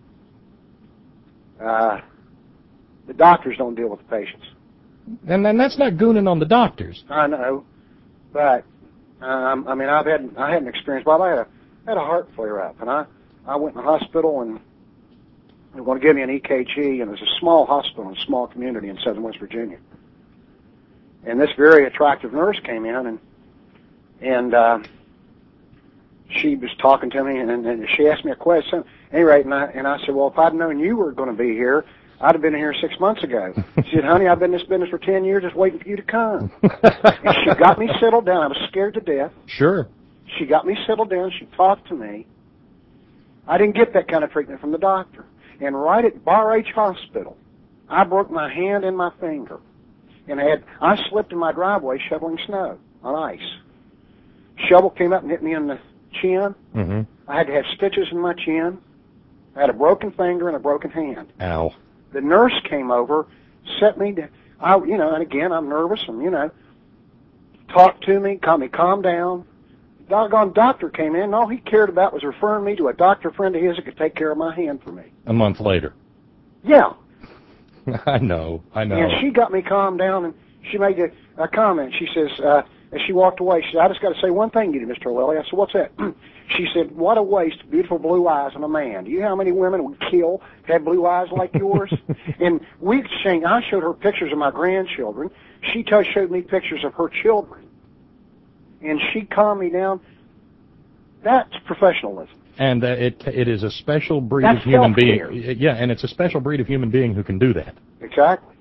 The doctors don't deal with the patients. And that's not gooning on the doctors. I know, but I mean, I had an experience. Bob, I had a heart flare up, and I went in the hospital, and they were going to give me an EKG, and it was a small hospital in a small community in southern West Virginia. And this very attractive nurse came in, and she was talking to me, and she asked me a question. Anyway, and I said, well, if I'd known you were going to be here, I'd have been here 6 months ago. She said, honey, I've been in this business for 10 years just waiting for you to come. And she got me settled down. I was scared to death. Sure. She got me settled down. She talked to me. I didn't get that kind of treatment from the doctor. And right at Bar H Hospital, I broke my hand and my finger. And I slipped in my driveway shoveling snow on ice. Shovel came up and hit me in the chin. Mm-hmm. I had to have stitches in my chin. I had a broken finger and a broken hand. Ow. The nurse came over, set me down. And again, I'm nervous, and, talked to me, calm down. The doggone doctor came in, and all he cared about was referring me to a doctor friend of his that could take care of my hand for me. A month later. Yeah. I know. And she got me calmed down, and she made a comment. She says, as she walked away, she said, I just got to say one thing to you, Mr. O'Leary. I said, what's that? She said, what a waste of beautiful blue eyes on a man. Do you know how many women would kill to have blue eyes like yours? And we exchanged. I showed her pictures of my grandchildren. She showed me pictures of her children. And she calmed me down. That's professionalism. And it is a special breed of human being. Yeah, and it's a special breed of human being who can do that. Exactly.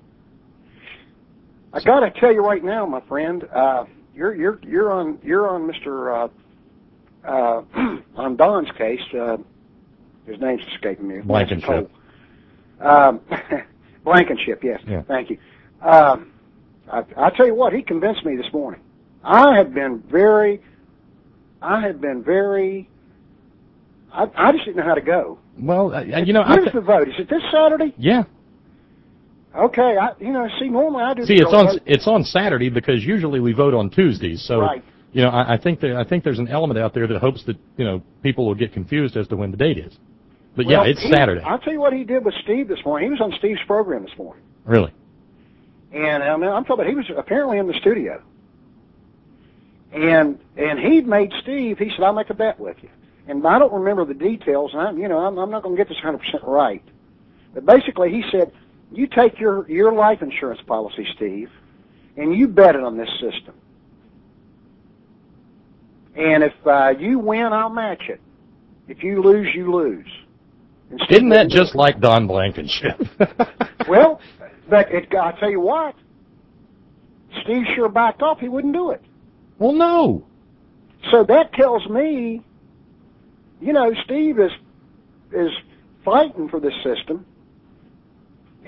I got to tell you right now, my friend, you're on Mr. On Don's case. His name's escaping me. Blankenship. Blankenship. Yes. Yeah. Thank you. I tell you what, he convinced me this morning. I just didn't know how to go. Well, when's the vote? Is it this Saturday? Yeah. Okay. Normally I do. See, it's on Saturday because usually we vote on Tuesdays. So, right. I think there's an element out there that hopes that people will get confused as to when the date is. But well, yeah, it's Saturday. I'll tell you what he did with Steve this morning. He was on Steve's program this morning. Really? And I'm talking about he was apparently in the studio. And he made Steve. He said, "I'll make a bet with you." And I don't remember the details. And I'm not going to get this 100% right. But basically, he said, "You take your life insurance policy, Steve, and you bet it on this system. And if you win, I'll match it. If you lose, you lose." Isn't that just like Don Blankenship? Well, but I'll tell you what. Steve sure backed off. He wouldn't do it. Well, no. So that tells me, Steve is fighting for this system,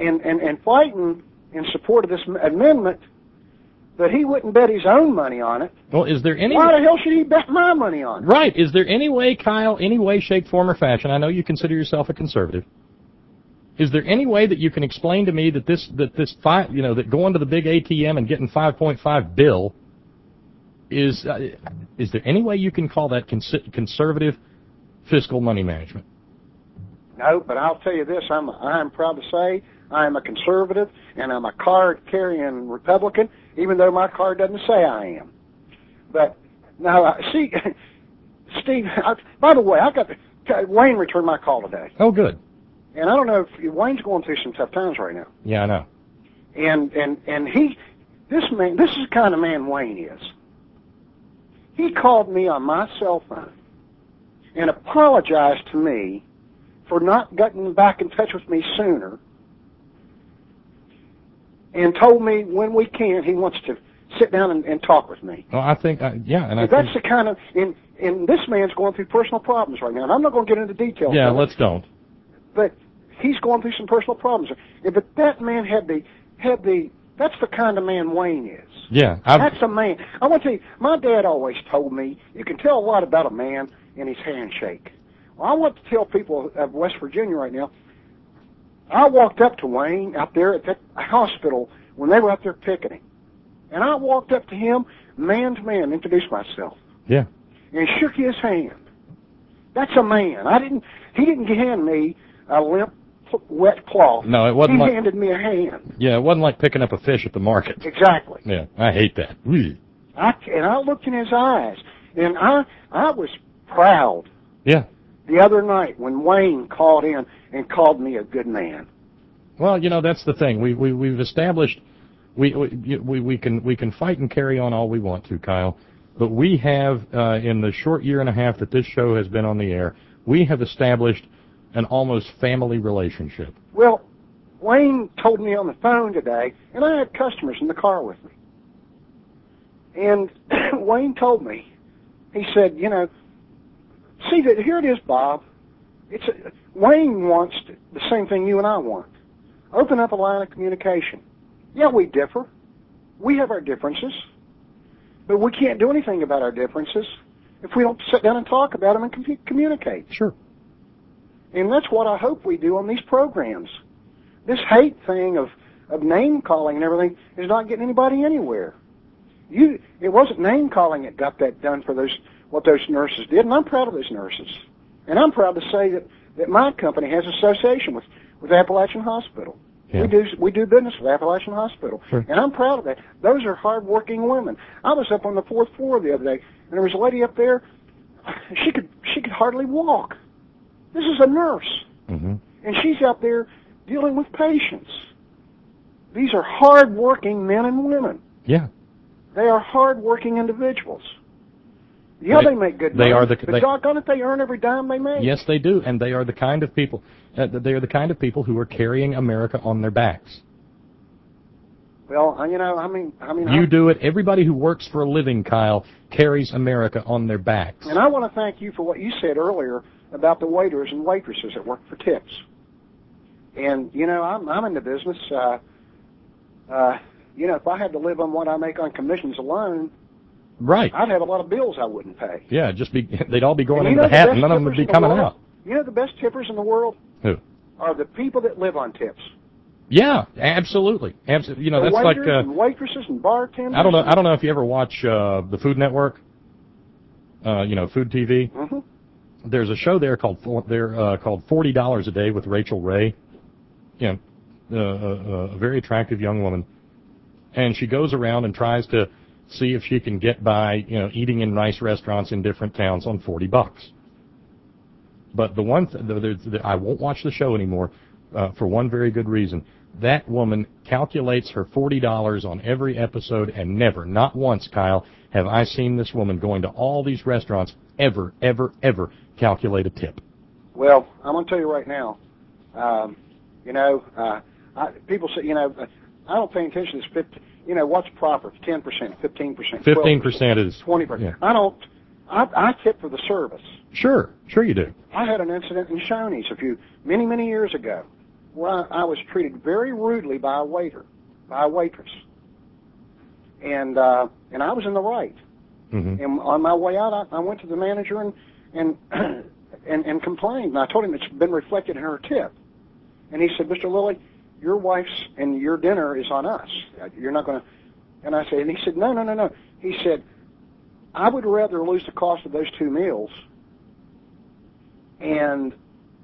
and fighting in support of this amendment, but he wouldn't bet his own money on it. Well, is there any... Why the hell should he bet my money on it? Right. Is there any way, Kyle, any way, shape, form, or fashion, I know you consider yourself a conservative, is there any way that you can explain to me that that going to the big ATM and getting 5.5 bill is there any way you can call that conservative fiscal money management? No, but I'll tell you this, I'm proud to say I am a conservative, and I'm a card-carrying Republican, even though my card doesn't say I am. But, now, see, Steve, by the way, Wayne returned my call today. Oh, good. And I don't know if Wayne's going through some tough times right now. Yeah, I know. And this is the kind of man Wayne is. He called me on my cell phone and apologized to me for not getting back in touch with me sooner, and told me when we can he wants to sit down and talk with me. Well, I think, that's the kind of, and this man's going through personal problems right now, and I'm not going to get into details. Yeah, let's don't. But he's going through some personal problems. But that man that's the kind of man Wayne is. Yeah. That's a man. I want to tell you, my dad always told me, you can tell a lot about a man in his handshake. Well, I want to tell people of West Virginia right now, I walked up to Wayne out there at that hospital when they were out there picketing. And I walked up to him, man to man, introduced myself. Yeah. And shook his hand. That's a man. He didn't hand me a limp, wet cloth. No, it wasn't. He handed me a hand. Yeah, it wasn't like picking up a fish at the market. Exactly. Yeah, I hate that. I looked in his eyes, and I was proud. Yeah. The other night when Wayne called in and called me a good man. Well, that's the thing. We've established we can fight and carry on all we want to, Kyle, but we have in the short year and a half that this show has been on the air, we have established an almost family relationship. Well, Wayne told me on the phone today, and I had customers in the car with me. And Wayne told me, he said, see, here it is, Bob. Wayne wants the same thing you and I want. Open up a line of communication. Yeah, we differ. We have our differences. But we can't do anything about our differences if we don't sit down and talk about them and communicate. Sure. And that's what I hope we do on these programs. This hate thing of name-calling and everything is not getting anybody anywhere. It wasn't name-calling that got that done for what those nurses did, and I'm proud of those nurses. And I'm proud to say that my company has an association with Appalachian Hospital. Yeah. We do business with Appalachian Hospital. Sure. And I'm proud of that. Those are hard-working women. I was up on the 4th floor the other day, and there was a lady up there, she could hardly walk. This is a nurse. Mm-hmm. And she's out there dealing with patients. These are hard-working men and women. Yeah. They are hard-working individuals. Yeah, they make good money. But doggone it, they earn every dime they make. Yes, they do, and they are the kind of people. They are the kind of people who are carrying America on their backs. Well, you do it. Everybody who works for a living, Kyle, carries America on their backs. And I want to thank you for what you said earlier about the waiters and waitresses that work for tips. And I'm in the business. If I had to live on what I make on commissions alone. Right. I'd have a lot of bills I wouldn't pay. Yeah, they'd all be going into the hat and none of them would be coming out. You know the best tippers in the world? Who? Are the people that live on tips. Yeah, absolutely. That's waiters like and waitresses and bartenders. I don't know if you ever watch the Food Network. Food TV. Mm-hmm. There's a show there called $40 a Day with Rachel Ray. A very attractive young woman, and she goes around and tries to see if she can get by, eating in nice restaurants in different towns on $40. But the one I won't watch the show anymore for one very good reason. That woman calculates her $40 on every episode, and never, not once, Kyle, have I seen this woman going to all these restaurants ever calculate a tip. Well, I'm going to tell you right now, people say, I don't pay attention to this. What's proper? 10%, 15%, 15% is 20%. Yeah. I tip for the service. Sure you do. I had an incident in Shoney's many years ago, where I was treated very rudely by a waitress, and I was in the right. Mm-hmm. And on my way out, I went to the manager and complained. And I told him it's been reflected in her tip. And he said, Mr. Lilly, your wife's and your dinner is on us. You're not going to. And I said, and he said, no. He said, I would rather lose the cost of those 2 meals and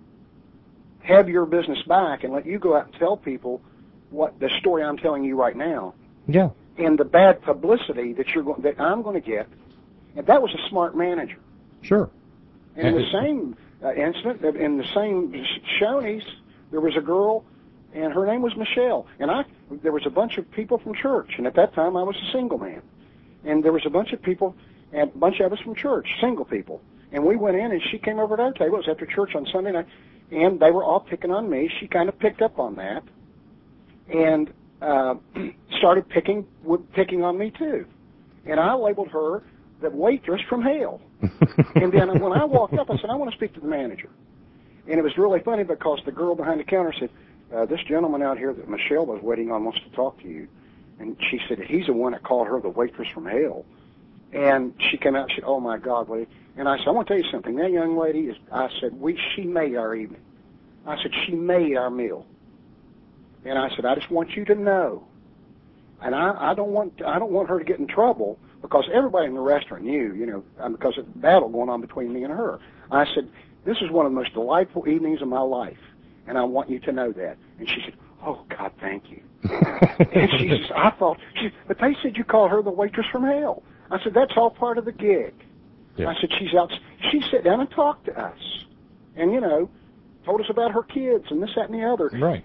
have your business back and let you go out and tell people what the story I'm telling you right now. Yeah. And the bad publicity that I'm going to get. And that was a smart manager. Sure. And in the same incident, in the same Shoney's, there was a girl, and her name was Michelle. And there was a bunch of people from church, and at that time I was a single man. And there was a bunch of people, and a bunch of us from church, single people. And we went in, and she came over to our table. It was after church on Sunday night, and they were all picking on me. She kind of picked up on that, and started picking on me too. And I labeled her the waitress from hell. And then when I walked up, I said, I want to speak to the manager. And it was really funny because the girl behind the counter said, this gentleman out here that Michelle was waiting on wants to talk to you. And she said, he's the one that called her the waitress from hell. And she came out and said, oh, my God, lady. And I said, I want to tell you something. That young lady I said, she made our evening. I said, she made our meal. And I said, I just want you to know. And I don't want her to get in trouble because everybody in the restaurant knew, because of the battle going on between me and her. I said, this is one of the most delightful evenings of my life, and I want you to know that. And she said, oh, God, thank you. And she says, but they said you call her the waitress from hell. I said, that's all part of the gig. Yeah. I said, she sat down and talked to us and, told us about her kids and this, that, and the other. Right.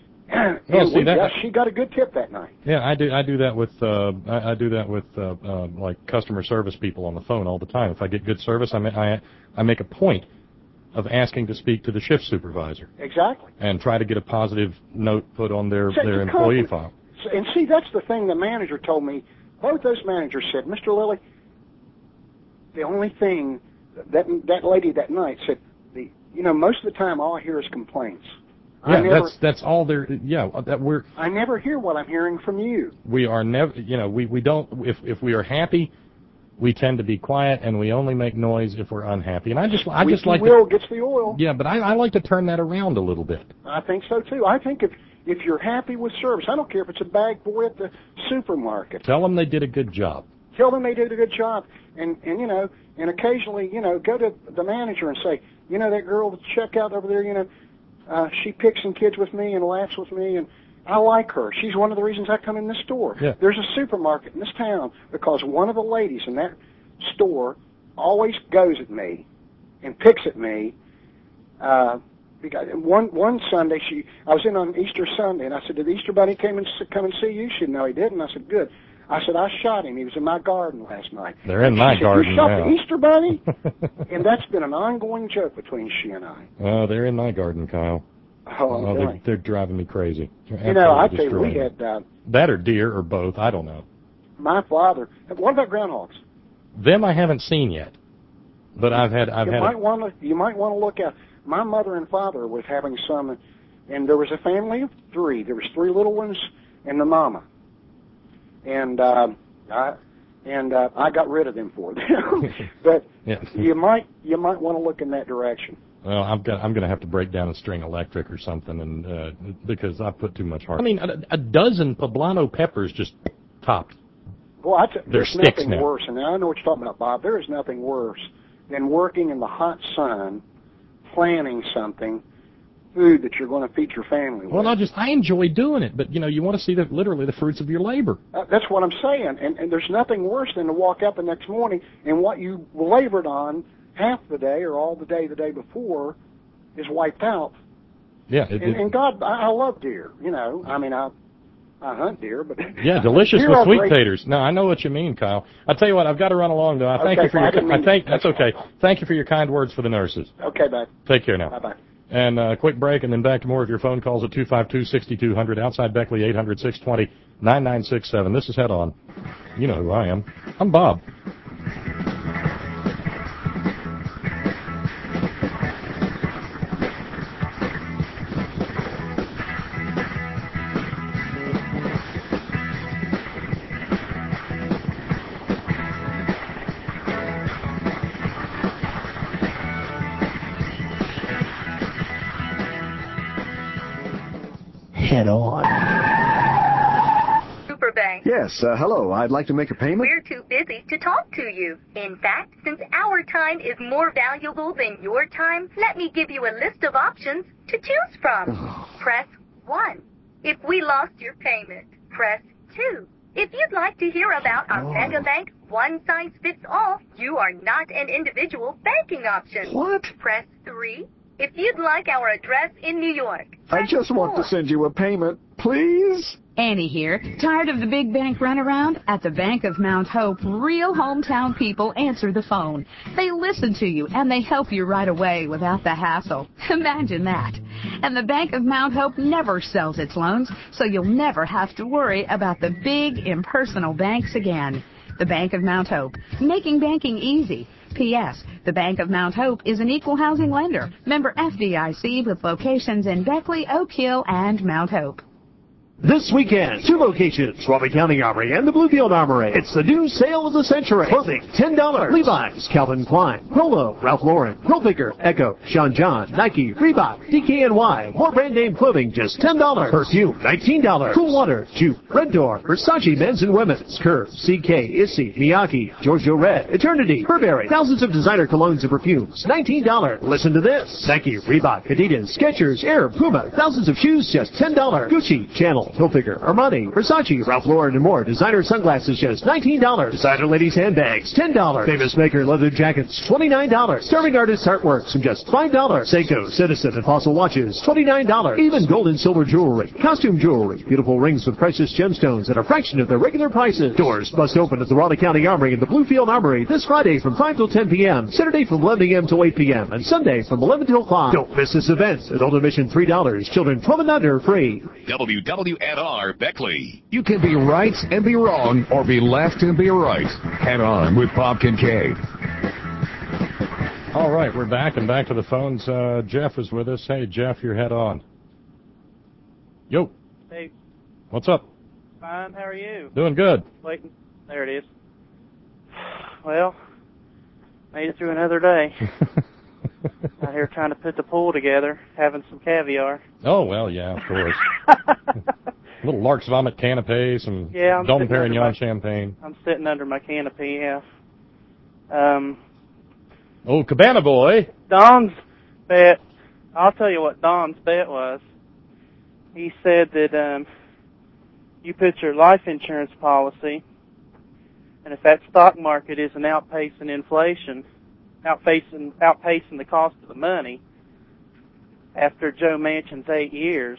She got a good tip that night. Yeah, I do that with like customer service people on the phone all the time. If I get good service, I make a point of asking to speak to the shift supervisor. Exactly. And try to get a positive note put on their employee file. And see, that's the thing the manager told me. Both those managers said, Mr. Lilly, the only thing that lady that night said, most of the time all I hear is complaints. Yeah, that's all there. Yeah, I never hear what I'm hearing from you. We are never. We don't. If we are happy, we tend to be quiet, and we only make noise if we're unhappy. And I just like the will gets the oil. Yeah, but I like to turn that around a little bit. I think so too. I think if you're happy with service, I don't care if it's a bag boy at the supermarket. Tell them they did a good job. Tell them they did a good job, and occasionally go to the manager and say, that girl at the checkout over there, she picks some kids with me and laughs with me, and I like her. She's one of the reasons I come in this store. Yeah. There's a supermarket in this town because one of the ladies in that store always goes at me and picks at me. Because one Sunday, I was in on Easter Sunday, and I said, did the Easter Bunny come and see you? She said, no, he didn't. I said, good. I said, I shot him. He was in my garden last night. They're in my garden you shot now. The Easter Bunny? And that's been an ongoing joke between she and I. Oh, they're in my garden, Kyle. Oh, they're driving me crazy. I tell you, we had... that or deer or both, I don't know. My father... What about groundhogs? Them I haven't seen yet. But You might want to look at... My mother and father was having some... And there was a family of 3. There was 3 little ones and the mama. And I got rid of them for them. But yeah. you might want to look in that direction. Well, I'm going to have to break down a string electric or something, and because I put too much heart. I mean, a dozen poblano peppers just topped. Well, there's nothing now. worse, and I know what you're talking about, Bob. There is nothing worse than working in the hot sun, planning something. Food that you're going to feed your family with. Well, I enjoy doing it, but you want to see literally the fruits of your labor. That's what I'm saying, and there's nothing worse than to walk up the next morning and what you labored on half the day or all the day before is wiped out. Yeah, and God, I love deer. I mean, I hunt deer, but yeah, delicious with sweet taters. No, I know what you mean, Kyle. I tell you what, I've got to run along though. Thank you for that's okay. Thank you for your kind words for the nurses. Okay, bye. Take care now. Bye. And a quick break, and then back to more of your phone calls at 252-6200, outside Beckley, 800-620-9967. This is Head On. You know who I am. I'm Bob. Head On. Superbank. Yes, hello. I'd like to make a payment. We're too busy to talk to you. In fact, since our time is more valuable than your time, let me give you a list of options to choose from. Press 1. If we lost your payment, press 2. If you'd like to hear about our Mega Bank one-size-fits-all, you are not an individual banking option. What? Press 3. If you'd like our address in New York. I just want to send you a payment, please. Annie here. Tired of the big bank runaround? At the Bank of Mount Hope, real hometown people answer the phone. They listen to you, and they help you right away without the hassle. Imagine that. And the Bank of Mount Hope never sells its loans, so you'll never have to worry about the big, impersonal banks again. The Bank of Mount Hope, making banking easy. P.S. The Bank of Mount Hope is an equal housing lender. Member FDIC with locations in Beckley, Oak Hill, and Mount Hope. This weekend, 2 locations, Robbie County Armory and the Bluefield Armory. It's the new sale of the century. Clothing, $10. Levi's, Calvin Klein, Polo, Ralph Lauren, Hilfiger, Echo, Sean John, Nike, Reebok, DKNY. More brand name clothing, just $10. Perfume, $19. Cool Water, Juke, Red Door, Versace men's and women's, Curve, CK, Issey, Miyake, Giorgio Red, Eternity, Burberry. Thousands of designer colognes and perfumes, $19. Listen to this. Nike, Reebok, Adidas, Skechers, Air, Puma. Thousands of shoes, just $10. Gucci, Channel, Hilfiger, Armani, Versace, Ralph Lauren, and more. Designer sunglasses, just $19. Designer ladies' handbags, $10. Famous maker leather jackets, $29. Starving artist artworks from just $5. Seiko, Citizen, and Fossil watches, $29. Even gold and silver jewelry, costume jewelry, beautiful rings with precious gemstones at a fraction of their regular prices. Doors must open at the Raleigh County Armory and the Bluefield Armory this Friday from 5 till 10 p.m., Saturday from 11 a.m. till 8 p.m., and Sunday from 11 till 5. Don't miss this event. Adult admission $3. Children 12 and under free. WWNR Beckley. You can be right and be wrong, or be left and be right. Head On with Bob Kincaid. All right, we're back and back to the phones. Jeff is with us. Hey, Jeff, you're Head On. Yo. Hey. What's up? Fine. How are you? Doing good. Waiting. There it is. Well, made it through another day. Out here trying to put the pool together, having some caviar. Oh, well, yeah, of course. A little Lark's Vomit canapé, some Dom Perignon champagne. I'm sitting under my canopy, yeah. Oh, Cabana Boy. Don's bet, I'll tell you what Don's bet was. He said that you put your life insurance policy, and if that stock market isn't outpacing inflation, outpacing the cost of the money, after Joe Manchin's 8 years,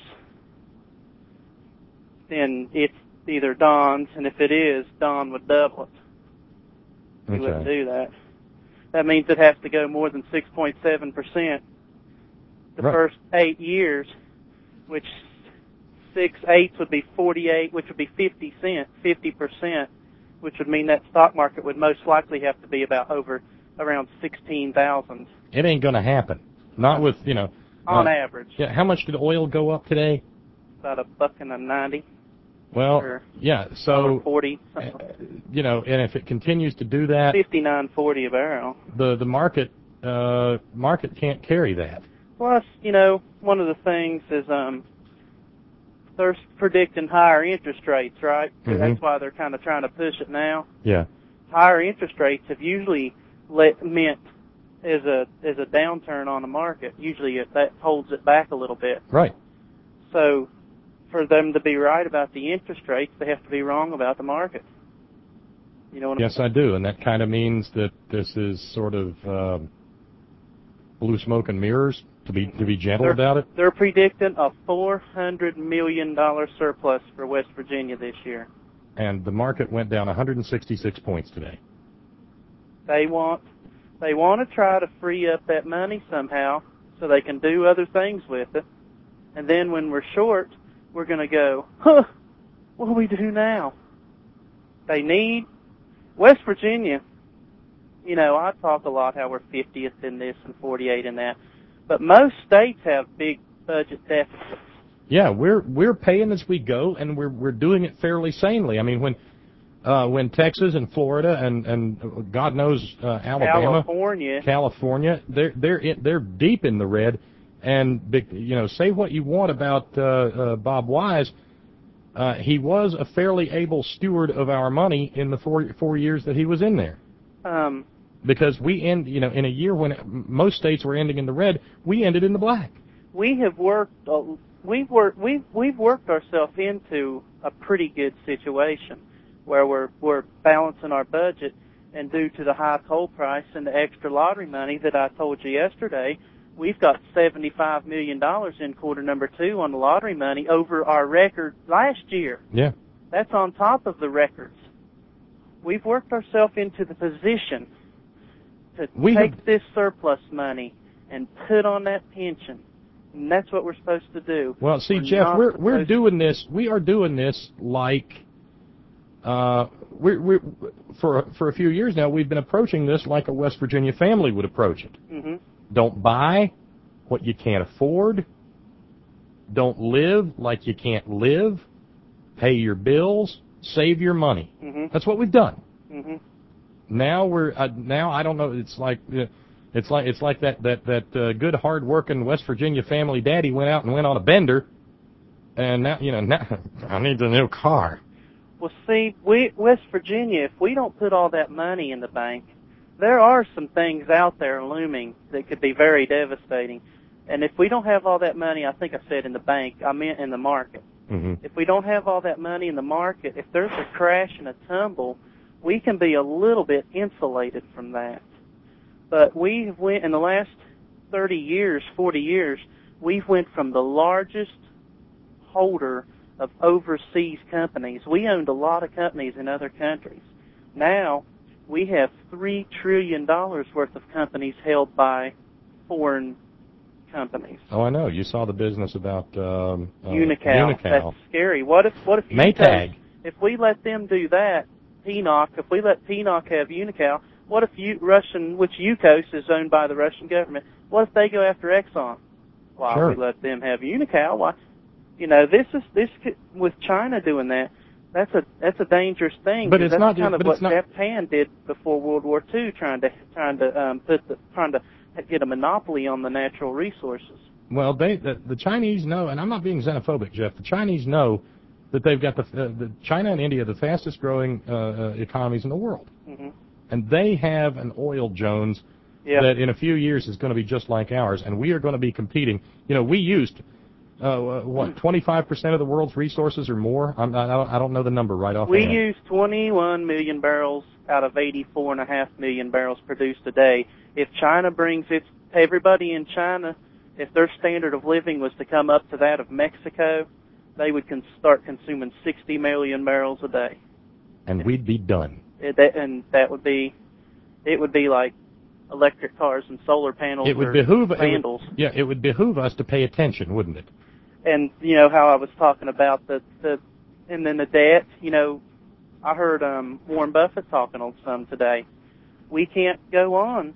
then it's either Don's, and if it is, Don would double it. He wouldn't do that. That means it has to go more than 6.7% the first 8 years, which 6/8 would be 48, which would be 50%, which would mean that stock market would most likely have to be around 16,000. It ain't going to happen. Not with, on average. Yeah. How much did oil go up today? About $1.90. Well, yeah. So $40. And if it continues to do that, $59.40 a barrel. The market can't carry that. Plus, one of the things is they're predicting higher interest rates, right? Mm-hmm. That's why they're kind of trying to push it now. Yeah. Higher interest rates have usually meant as a downturn on the market. Usually that holds it back a little bit. Right. So for them to be right about the interest rates, they have to be wrong about the market. You know what Yes, I do, and that kind of means that this is sort of blue smoke and mirrors, to be gentle about it. They're predicting a $400 million surplus for West Virginia this year. And the market went down 166 points today. They want to try to free up that money somehow so they can do other things with it. And then when we're short, we're going to go, what do we do now? They need West Virginia. I talk a lot how we're 50th in this and 48 in that. But most states have big budget deficits. Yeah, we're paying as we go, and we're doing it fairly sanely. I mean, when Texas and Florida and God knows Alabama, California, they're deep in the red, And, say what you want about Bob Wise, he was a fairly able steward of our money in the 4 years that he was in there. Because we in a year when most states were ending in the red, we ended in the black. We've worked ourselves into a pretty good situation where we're balancing our budget, and due to the high coal price and the extra lottery money that I told you yesterday, we've got $75 million in quarter number 2 on the lottery money over our record last year. Yeah. That's on top of the records. We've worked ourselves into the position to take this surplus money and put on that pension. And that's what we're supposed to do. Well, see, Jeff, we're doing this. We are doing this like we're for a few years now. We've been approaching this like a West Virginia family would approach it. Mm-hmm. Don't buy what you can't afford. Don't live like you can't live. Pay your bills. Save your money. Mm-hmm. That's what we've done. Mm-hmm. Now now I don't know. It's like that good hard-working West Virginia family daddy went out and went on a bender, and now I need a new car. Well, see, West Virginia, if we don't put all that money in the bank, there are some things out there looming that could be very devastating. And if we don't have all that money, I think I said in the bank, I meant in the market. Mm-hmm. If we don't have all that money in the market, if there's a crash and a tumble, we can be a little bit insulated from that. But we went in the last 30 years, 40 years, we've went from the largest holder of overseas companies. We owned a lot of companies in other countries. Now we have $3 trillion worth of companies held by foreign companies. Oh, I know. You saw the business about Unocal. That's scary. What if Maytag? If we let them do that, PNOC, if we let PNOC have Unocal, what if which Yukos is owned by the Russian government, what if they go after Exxon? Why Sure. we let them have Unocal? Why? This could, with China doing that, that's a dangerous thing. But it's that's not kind of but what it's not, Japan did before World War II, trying to get a monopoly on the natural resources. Well, the Chinese know, and I'm not being xenophobic, Jeff. The Chinese know that they've got the China and India, the fastest growing economies in the world, Mm-hmm. and they have an oil Jones that in a few years is going to be just like ours, and we are going to be competing. We used 25% of the world's resources or more. I don't know the number right off. We use 21 million barrels out of 84.5 million barrels produced a day. If China brings everybody in China, if their standard of living was to come up to that of Mexico, they would start consuming 60 million barrels a day. And we'd be done. It would be like electric cars and solar panels. It would behoove us to pay attention, wouldn't it? And how I was talking about and then the debt. I heard Warren Buffett talking on some today. We can't go on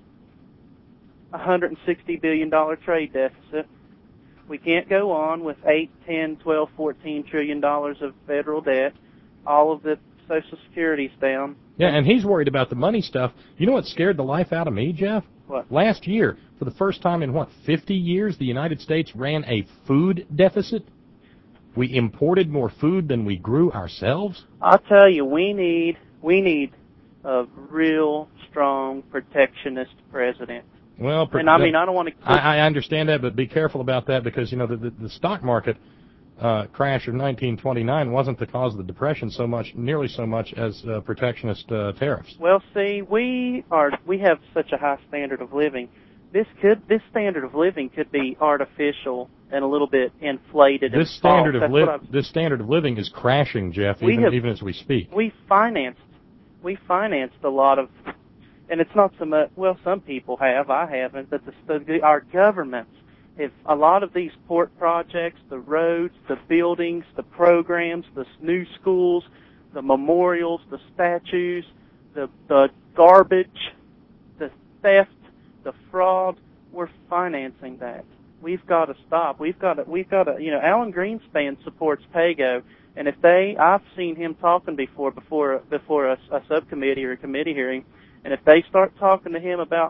$160 billion trade deficit. We can't go on with 8, 10, 12, 14 trillion dollars of federal debt. All of the Social Security's down. Yeah, and he's worried about the money stuff. You know what scared the life out of me, Jeff? What? Last year, for the first time in 50 years, the United States ran a food deficit. We imported more food than we grew ourselves. I'll tell you, we need a real strong protectionist president. Well, and I don't want to. I understand that, but be careful about that because the stock market crash of 1929 wasn't the cause of the depression nearly so much as protectionist tariffs. Well, see, we have such a high standard of living. This standard of living could be artificial and a little bit inflated. This standard of living is crashing, Jeff, even as we speak. We financed a lot of, and it's not so much. Well, some people have, I haven't, but our governments. If a lot of these port projects, the roads, the buildings, the programs, the new schools, the memorials, the statues, the garbage, the theft, the fraud, we're financing that. We've got to stop. We've got to, Alan Greenspan supports PAYGO, and I've seen him talking before a subcommittee or a committee hearing, and if they start talking to him about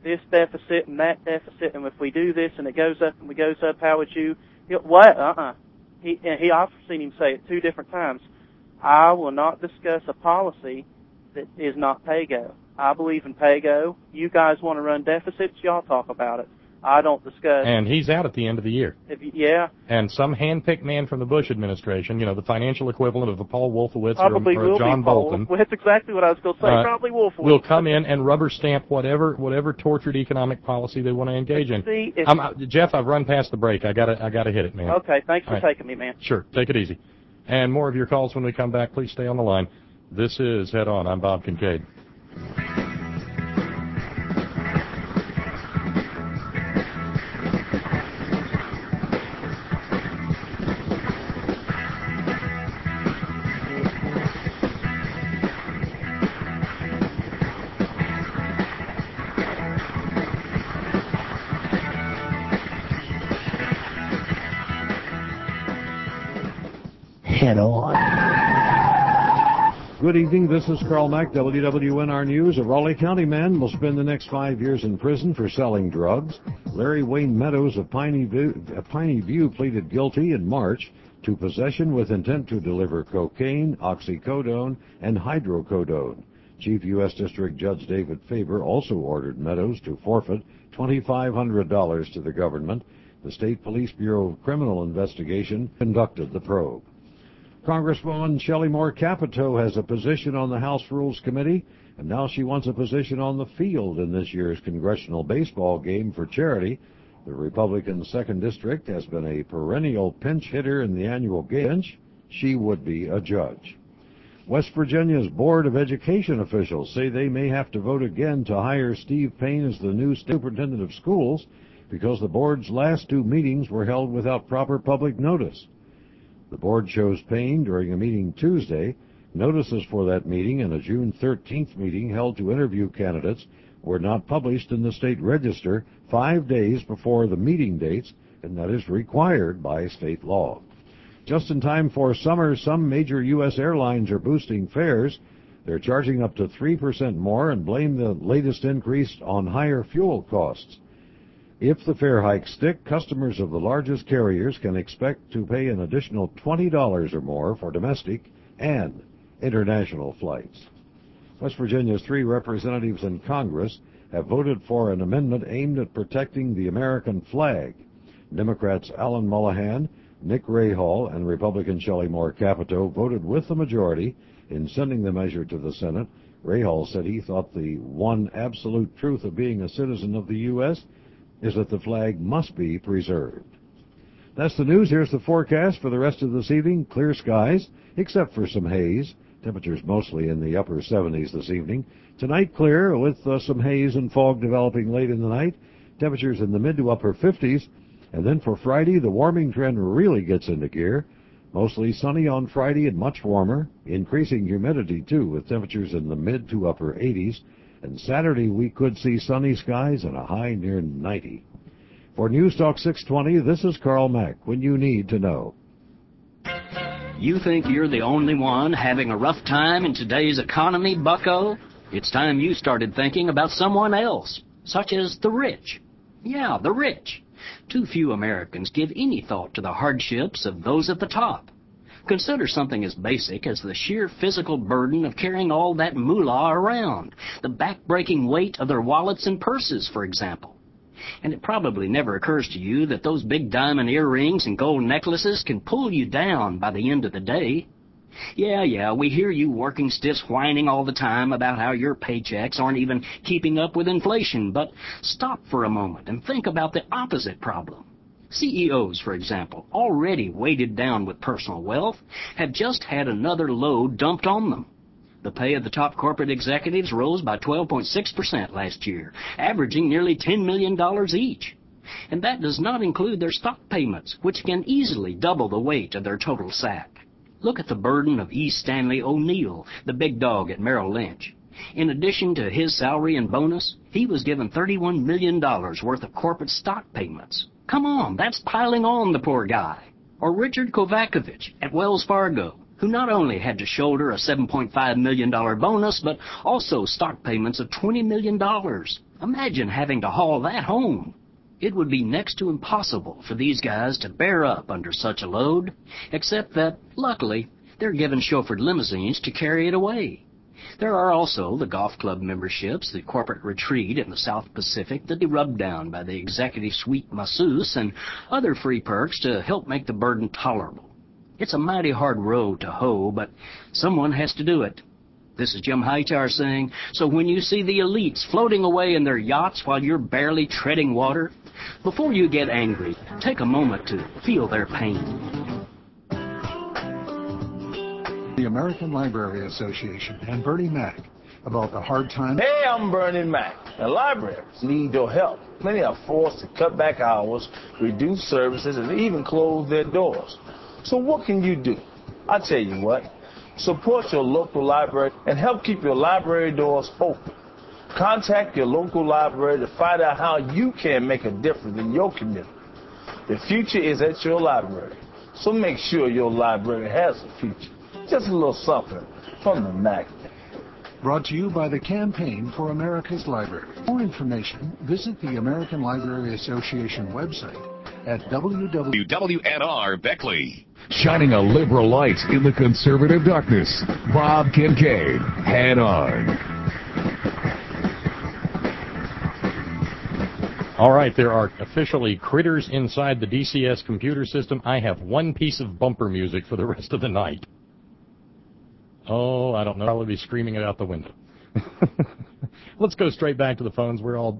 this deficit and that deficit, and if we do this and it goes up and it goes up, how would you? What? I've seen him say it 2 different times. I will not discuss a policy that is not PAYGO. I believe in PAYGO. You guys want to run deficits, y'all talk about it. I don't discuss. And he's out at the end of the year. Yeah. And some hand-picked man from the Bush administration, the financial equivalent of a Paul Wolfowitz or John John Bolton. Well, that's exactly what I was going to say. Probably Wolfowitz. Will come in and rubber stamp whatever tortured economic policy they want to engage in. Jeff, I've run past the break. I gotta hit it, man. Okay, thanks for taking me, man. Sure, take it easy. And more of your calls when we come back. Please stay on the line. This is Head On. I'm Bob Kincaid. Head On. Good evening, this is Carl Mack, WWNR News. A Raleigh County man will spend the next 5 years in prison for selling drugs. Larry Wayne Meadows of Piney View pleaded guilty in March to possession with intent to deliver cocaine, oxycodone, and hydrocodone. Chief U.S. District Judge David Faber also ordered Meadows to forfeit $2,500 to the government. The State Police Bureau of Criminal Investigation conducted the probe. Congresswoman Shelley Moore Capito has a position on the House Rules Committee, and now she wants a position on the field in this year's congressional baseball game for charity. The Republican 2nd District has been a perennial pinch hitter in the annual game. She would be a judge. West Virginia's Board of Education officials say they may have to vote again to hire Steve Payne as the new superintendent of schools because the board's last 2 meetings were held without proper public notice. The board chose Payne during a meeting Tuesday. Notices for that meeting and a June 13th meeting held to interview candidates were not published in the state register 5 days before the meeting dates, and that is required by state law. Just in time for summer, some major U.S. airlines are boosting fares. They're charging up to 3% more and blame the latest increase on higher fuel costs. If the fare hikes stick, customers of the largest carriers can expect to pay an additional $20 or more for domestic and international flights. West Virginia's 3 representatives in Congress have voted for an amendment aimed at protecting the American flag. Democrats Alan Mullihan, Nick Rahal, and Republican Shelley Moore Capito voted with the majority in sending the measure to the Senate. Rahal said he thought the one absolute truth of being a citizen of the U.S. is that the flag must be preserved. That's the news. Here's the forecast for the rest of this evening. Clear skies, except for some haze. Temperatures mostly in the upper 70s this evening. Tonight, clear with some haze and fog developing late in the night. Temperatures in the mid to upper 50s. And then for Friday, the warming trend really gets into gear. Mostly sunny on Friday and much warmer. Increasing humidity, too, with temperatures in the mid to upper 80s. And Saturday, we could see sunny skies and a high near 90. For News Talk 620, this is Carl Mack, when you need to know. You think you're the only one having a rough time in today's economy, bucko? It's time you started thinking about someone else, such as the rich. Yeah, the rich. Too few Americans give any thought to the hardships of those at the top. Consider something as basic as the sheer physical burden of carrying all that moolah around, the back-breaking weight of their wallets and purses, for example. And it probably never occurs to you that those big diamond earrings and gold necklaces can pull you down by the end of the day. Yeah, we hear you working stiffs whining all the time about how your paychecks aren't even keeping up with inflation, but stop for a moment and think about the opposite problem. CEOs, for example, already weighted down with personal wealth, have just had another load dumped on them. The pay of the top corporate executives rose by 12.6% last year, averaging nearly $10 million each. And that does not include their stock payments, which can easily double the weight of their total sack. Look at the burden of E. Stanley O'Neill, the big dog at Merrill Lynch. In addition to his salary and bonus, he was given $31 million worth of corporate stock payments. Come on, that's piling on the poor guy. Or Richard Kovacevic at Wells Fargo. who not only had to shoulder a $7.5 million bonus, but also stock payments of $20 million. Imagine having to haul that home. It would be next to impossible for these guys to bear up under such a load, except that, luckily, they're given chauffeured limousines to carry it away. There are also the golf club memberships, the corporate retreat in the South Pacific, the rub down by the executive suite masseuse, and other free perks to help make the burden tolerable. It's a mighty hard road to hoe, but someone has to do it. This is Jim Hightower saying, so when you see the elites floating away in their yachts while you're barely treading water, before you get angry, take a moment to feel their pain. The American Library Association and Bernie Mac about the hard time. Hey, I'm Bernie Mac. The libraries need your help. Many are forced to cut back hours, reduce services, and even close their doors. So what can you do? I tell you what. Support your local library and help keep your library doors open. Contact your local library to find out how you can make a difference in your community. The future is at your library, so make sure your library has a future. Just a little something from the MAC. Brought to you by the Campaign for America's Library. For more information, visit the American Library Association website at WNR Beckley. Shining a liberal light in the conservative darkness. Bob Kincaid, Head On. All right, there are officially critters inside the DCS computer system. I have one piece of bumper music for the rest of the night. Oh, I don't know. I'll probably be screaming it out the window. Let's go straight back to the phones. We're all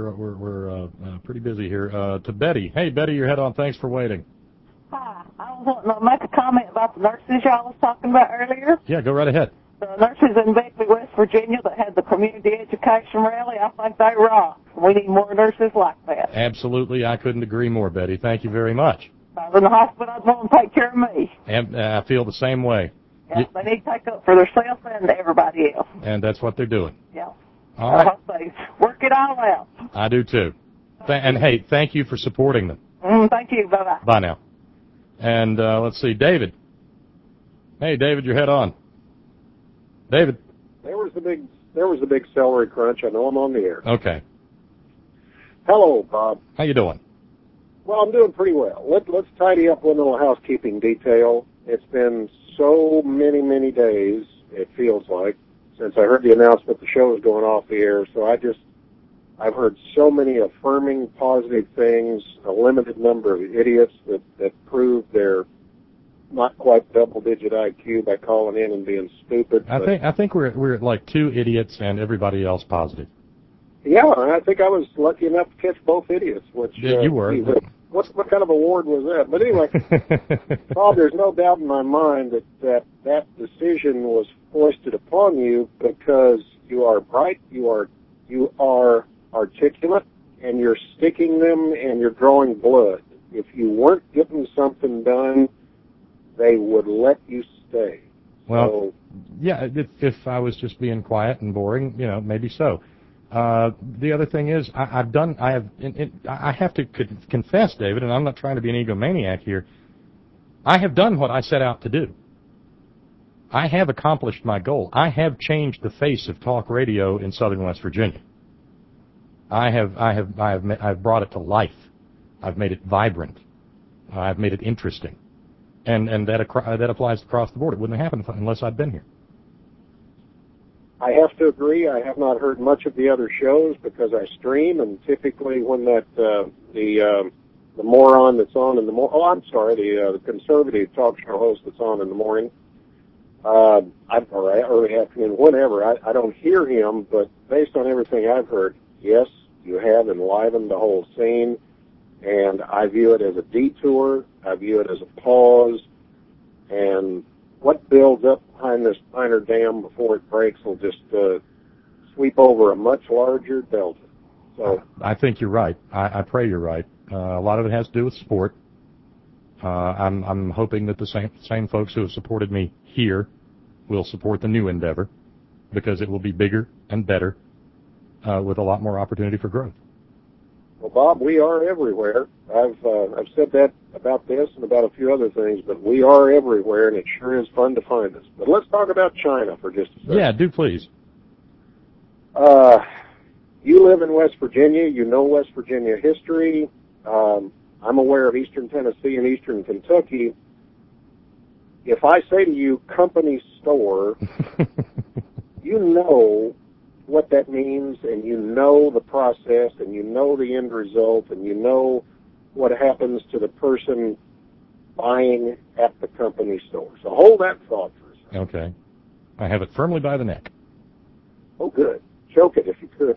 pretty busy here. To Betty. Hey, Betty, you're Head On. Thanks for waiting. Hi. I was wanting to make a comment about the nurses y'all was talking about earlier. Yeah, go right ahead. The nurses in Beckley, West Virginia that had the community education rally, I think they rock. We need more nurses like that. Absolutely. I couldn't agree more, Betty. Thank you very much. If I was in the hospital, I'd want them to take care of me. And I feel the same way. Yeah, they need to take up for themselves and everybody else. And that's what they're doing. Yeah. All right. I hope they work it all out. I do, too. And, hey, thank you for supporting them. Thank you. Bye-bye. Bye now. And let's see, David. Hey, David, you're Head On. David. There was the big celery crunch. I know I'm on the air. Okay. Hello, Bob. How you doing? Well, I'm doing pretty well. Let's tidy up one little housekeeping detail. It's been so many days, it feels like, since I heard the announcement the show is going off the air. So I've heard so many affirming, positive things, a limited number of idiots that prove they're not quite double-digit IQ by calling in and being stupid. I think we're at like 2 idiots and everybody else positive. Yeah, and I think I was lucky enough to catch both idiots. Which yeah, you were. What kind of award was that? But anyway, Bob, there's no doubt in my mind that decision was foisted upon you because you are bright, you are articulate, and you're sticking them and you're drawing blood. If you weren't getting something done, they would let you stay. Well, yeah, if I was just being quiet and boring, maybe so. The other thing is, I have to confess, David, and I'm not trying to be an egomaniac here, I have done what I set out to do. I have accomplished my goal. I have changed the face of talk radio in southern West Virginia. I've brought it to life. I've made it vibrant. I've made it interesting. And that applies across the board. It wouldn't have happened unless I'd been here. I have to agree. I have not heard much of the other shows because I stream, and typically when the moron that's on in the the conservative talk show host that's on in the morning, or early afternoon, whatever, I don't hear him, but based on everything I've heard, yes, you have enlivened the whole scene, and I view it as a detour. I view it as a pause, and what builds up behind this minor dam before it breaks will just sweep over a much larger delta. So I think you're right. I pray you're right. A lot of it has to do with sport. I'm hoping that the same folks who have supported me here will support the new endeavor because it will be bigger and better with a lot more opportunity for growth. Well, Bob, we are everywhere. I've said that about this and about a few other things, but we are everywhere, and it sure is fun to find us. But let's talk about China for just a second. Yeah, do please. You live in West Virginia. You know West Virginia history. I'm aware of Eastern Tennessee and Eastern Kentucky. If I say to you, company store, you know what that means, and you know the process, and you know the end result, and you know what happens to the person buying at the company store. So hold that thought for a second. Okay. I have it firmly by the neck. Oh, good. Choke it if you could.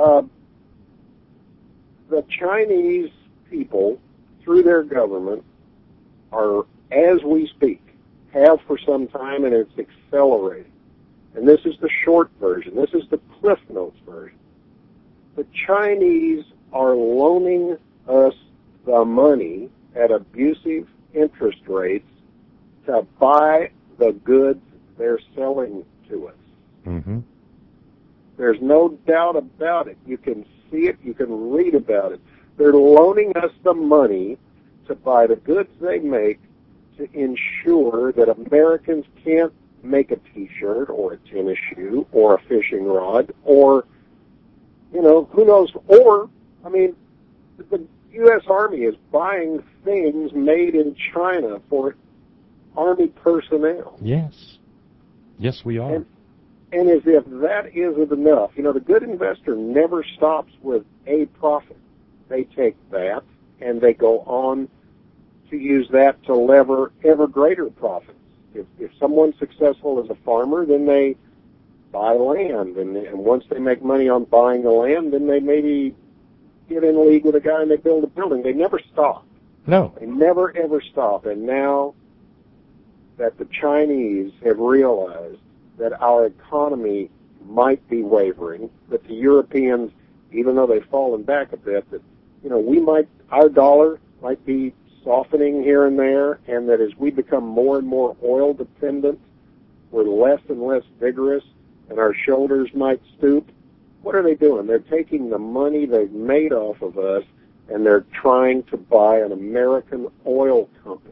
The Chinese people, through their government, are, as we speak, have for some time, and it's accelerating. And this is the short version. This is the Cliff Notes version. The Chinese are loaning us the money at abusive interest rates to buy the goods they're selling to us. Mm-hmm. There's no doubt about it. You can see it. You can read about it. They're loaning us the money to buy the goods they make to ensure that Americans can't make a T-shirt or a tennis shoe or a fishing rod or, you know, who knows. Or, I mean, the U.S. Army is buying things made in China for Army personnel. Yes. Yes, we are. And as if that isn't enough, you know, the good investor never stops with a profit. They take that and they go on to use that to lever ever greater profits. If someone's successful as a farmer, then they buy land, and once they make money on buying the land, then they maybe get in league with a guy and they build a building. They never stop. No. They never, ever stop. And now that the Chinese have realized that our economy might be wavering, that the Europeans, even though they've fallen back a bit, that, you know, our dollar might be softening here and there, and that as we become more and more oil dependent, we're less and less vigorous, and our shoulders might stoop. What are they doing? They're taking the money they've made off of us, and they're trying to buy an American oil company.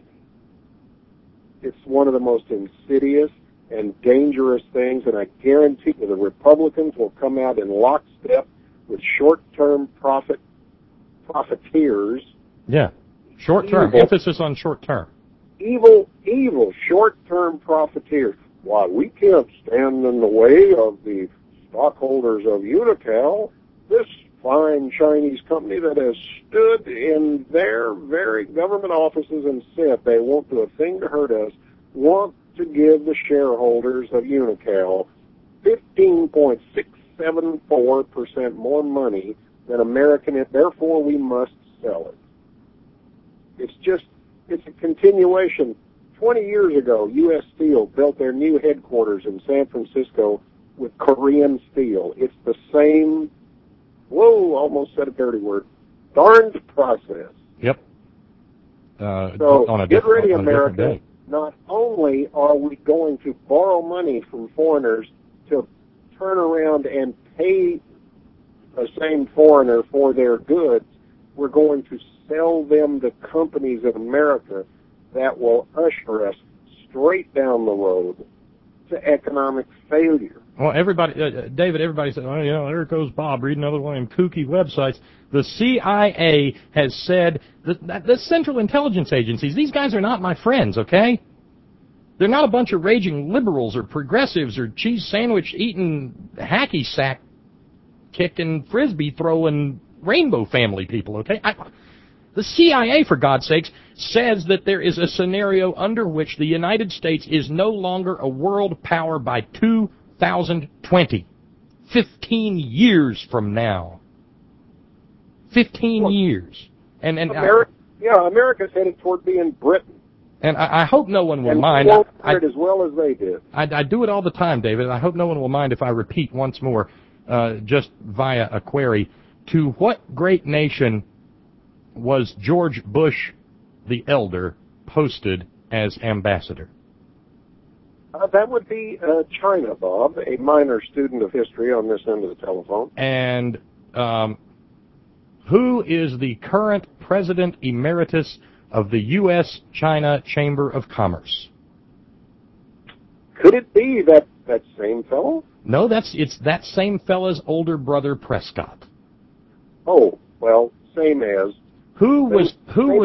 It's one of the most insidious and dangerous things, and I guarantee you the Republicans will come out in lockstep with short-term profiteers. Yeah. Short-term. Emphasis on short-term. Evil short-term profiteers. Why, we can't stand in the way of the stockholders of Unocal, this fine Chinese company that has stood in their very government offices and said they won't do a thing to hurt us, want to give the shareholders of Unocal 15.674% more money than American, therefore we must sell it. It's a continuation. 20 years ago, U.S. Steel built their new headquarters in San Francisco with Korean steel. It's the same, almost said a dirty word, darned process. Yep. So get ready, America. Not only are we going to borrow money from foreigners to turn around and pay the same foreigner for their goods, we're going to sell them to companies in America that will usher us straight down the road to economic failure. Well, everybody, David, everybody said, well, you know, there goes Bob reading another one of them kooky websites. The CIA has said that the Central Intelligence Agencies, these guys are not my friends, okay? They're not a bunch of raging liberals or progressives or cheese sandwich eating hacky sack kicking frisbee throwing rainbow family people, okay? The CIA, for God's sakes, says that there is a scenario under which the United States is no longer a world power by 2020. 15 years from now. 15 years. And America's headed toward being Britain. And I hope no one will mind. And we won't do it as well as they did. I do it all the time, David. I hope no one will mind if I repeat once more, just via a query, to what great nation was George Bush the Elder posted as ambassador? That would be China, Bob, a minor student of history on this end of the telephone. And Who is the current President Emeritus of the U.S.-China Chamber of Commerce? Could it be that same fellow? No, it's that same fella's older brother, Prescott. Oh, well, same as. Who was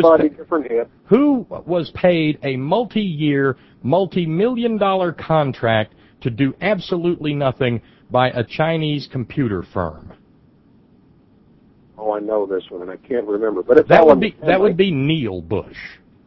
paid a multi-year, multi-million-dollar contract to do absolutely nothing by a Chinese computer firm? Oh, I know this one, and I can't remember. But it's that would be Neil Bush.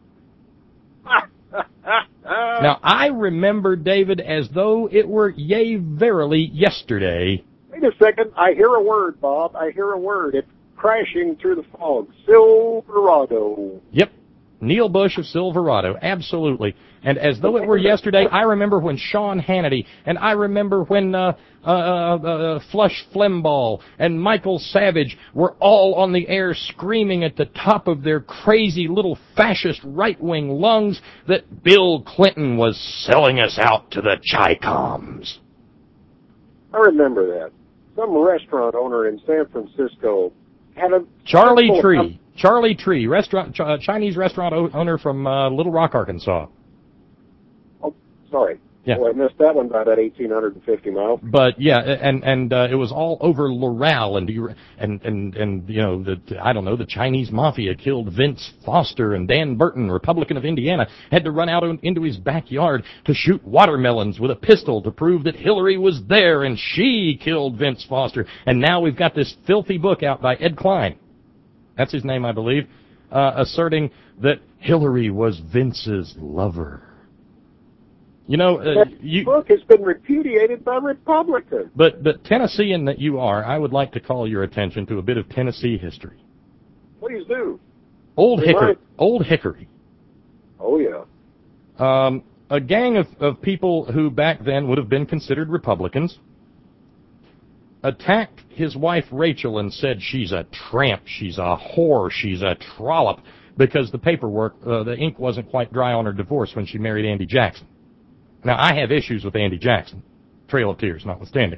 Now, I remember, David, as though it were yea verily yesterday. Wait a second. I hear a word, Bob. I hear a word. It's crashing through the fog. Silverado. Yep. Neil Bush of Silverado, absolutely. And as though it were yesterday, I remember when Sean Hannity, and I remember when Flush Flembaugh and Michael Savage were all on the air screaming at the top of their crazy little fascist right-wing lungs that Bill Clinton was selling us out to the Chi-Coms. I remember that. Some restaurant owner in San Francisco had a... Charlie Tree, Chinese restaurant owner from Little Rock, Arkansas. Oh, sorry. Yeah. Well, I missed that one by about 1,850 miles. But yeah, and it was all over Loral, and you know, I don't know, the Chinese mafia killed Vince Foster, and Dan Burton, Republican of Indiana, had to run out into his backyard to shoot watermelons with a pistol to prove that Hillary was there, and she killed Vince Foster. And now we've got this filthy book out by Ed Klein. That's his name, I believe, asserting that Hillary was Vince's lover. You know, that book has been repudiated by Republicans. But Tennessean that you are, I would like to call your attention to a bit of Tennessee history. Please do. Old Hickory. Oh, yeah. A gang of people who back then would have been considered Republicans attacked his wife Rachel and said she's a tramp, she's a whore, she's a trollop, because the paperwork, the ink wasn't quite dry on her divorce when she married Andy Jackson. Now, I have issues with Andy Jackson, Trail of Tears notwithstanding.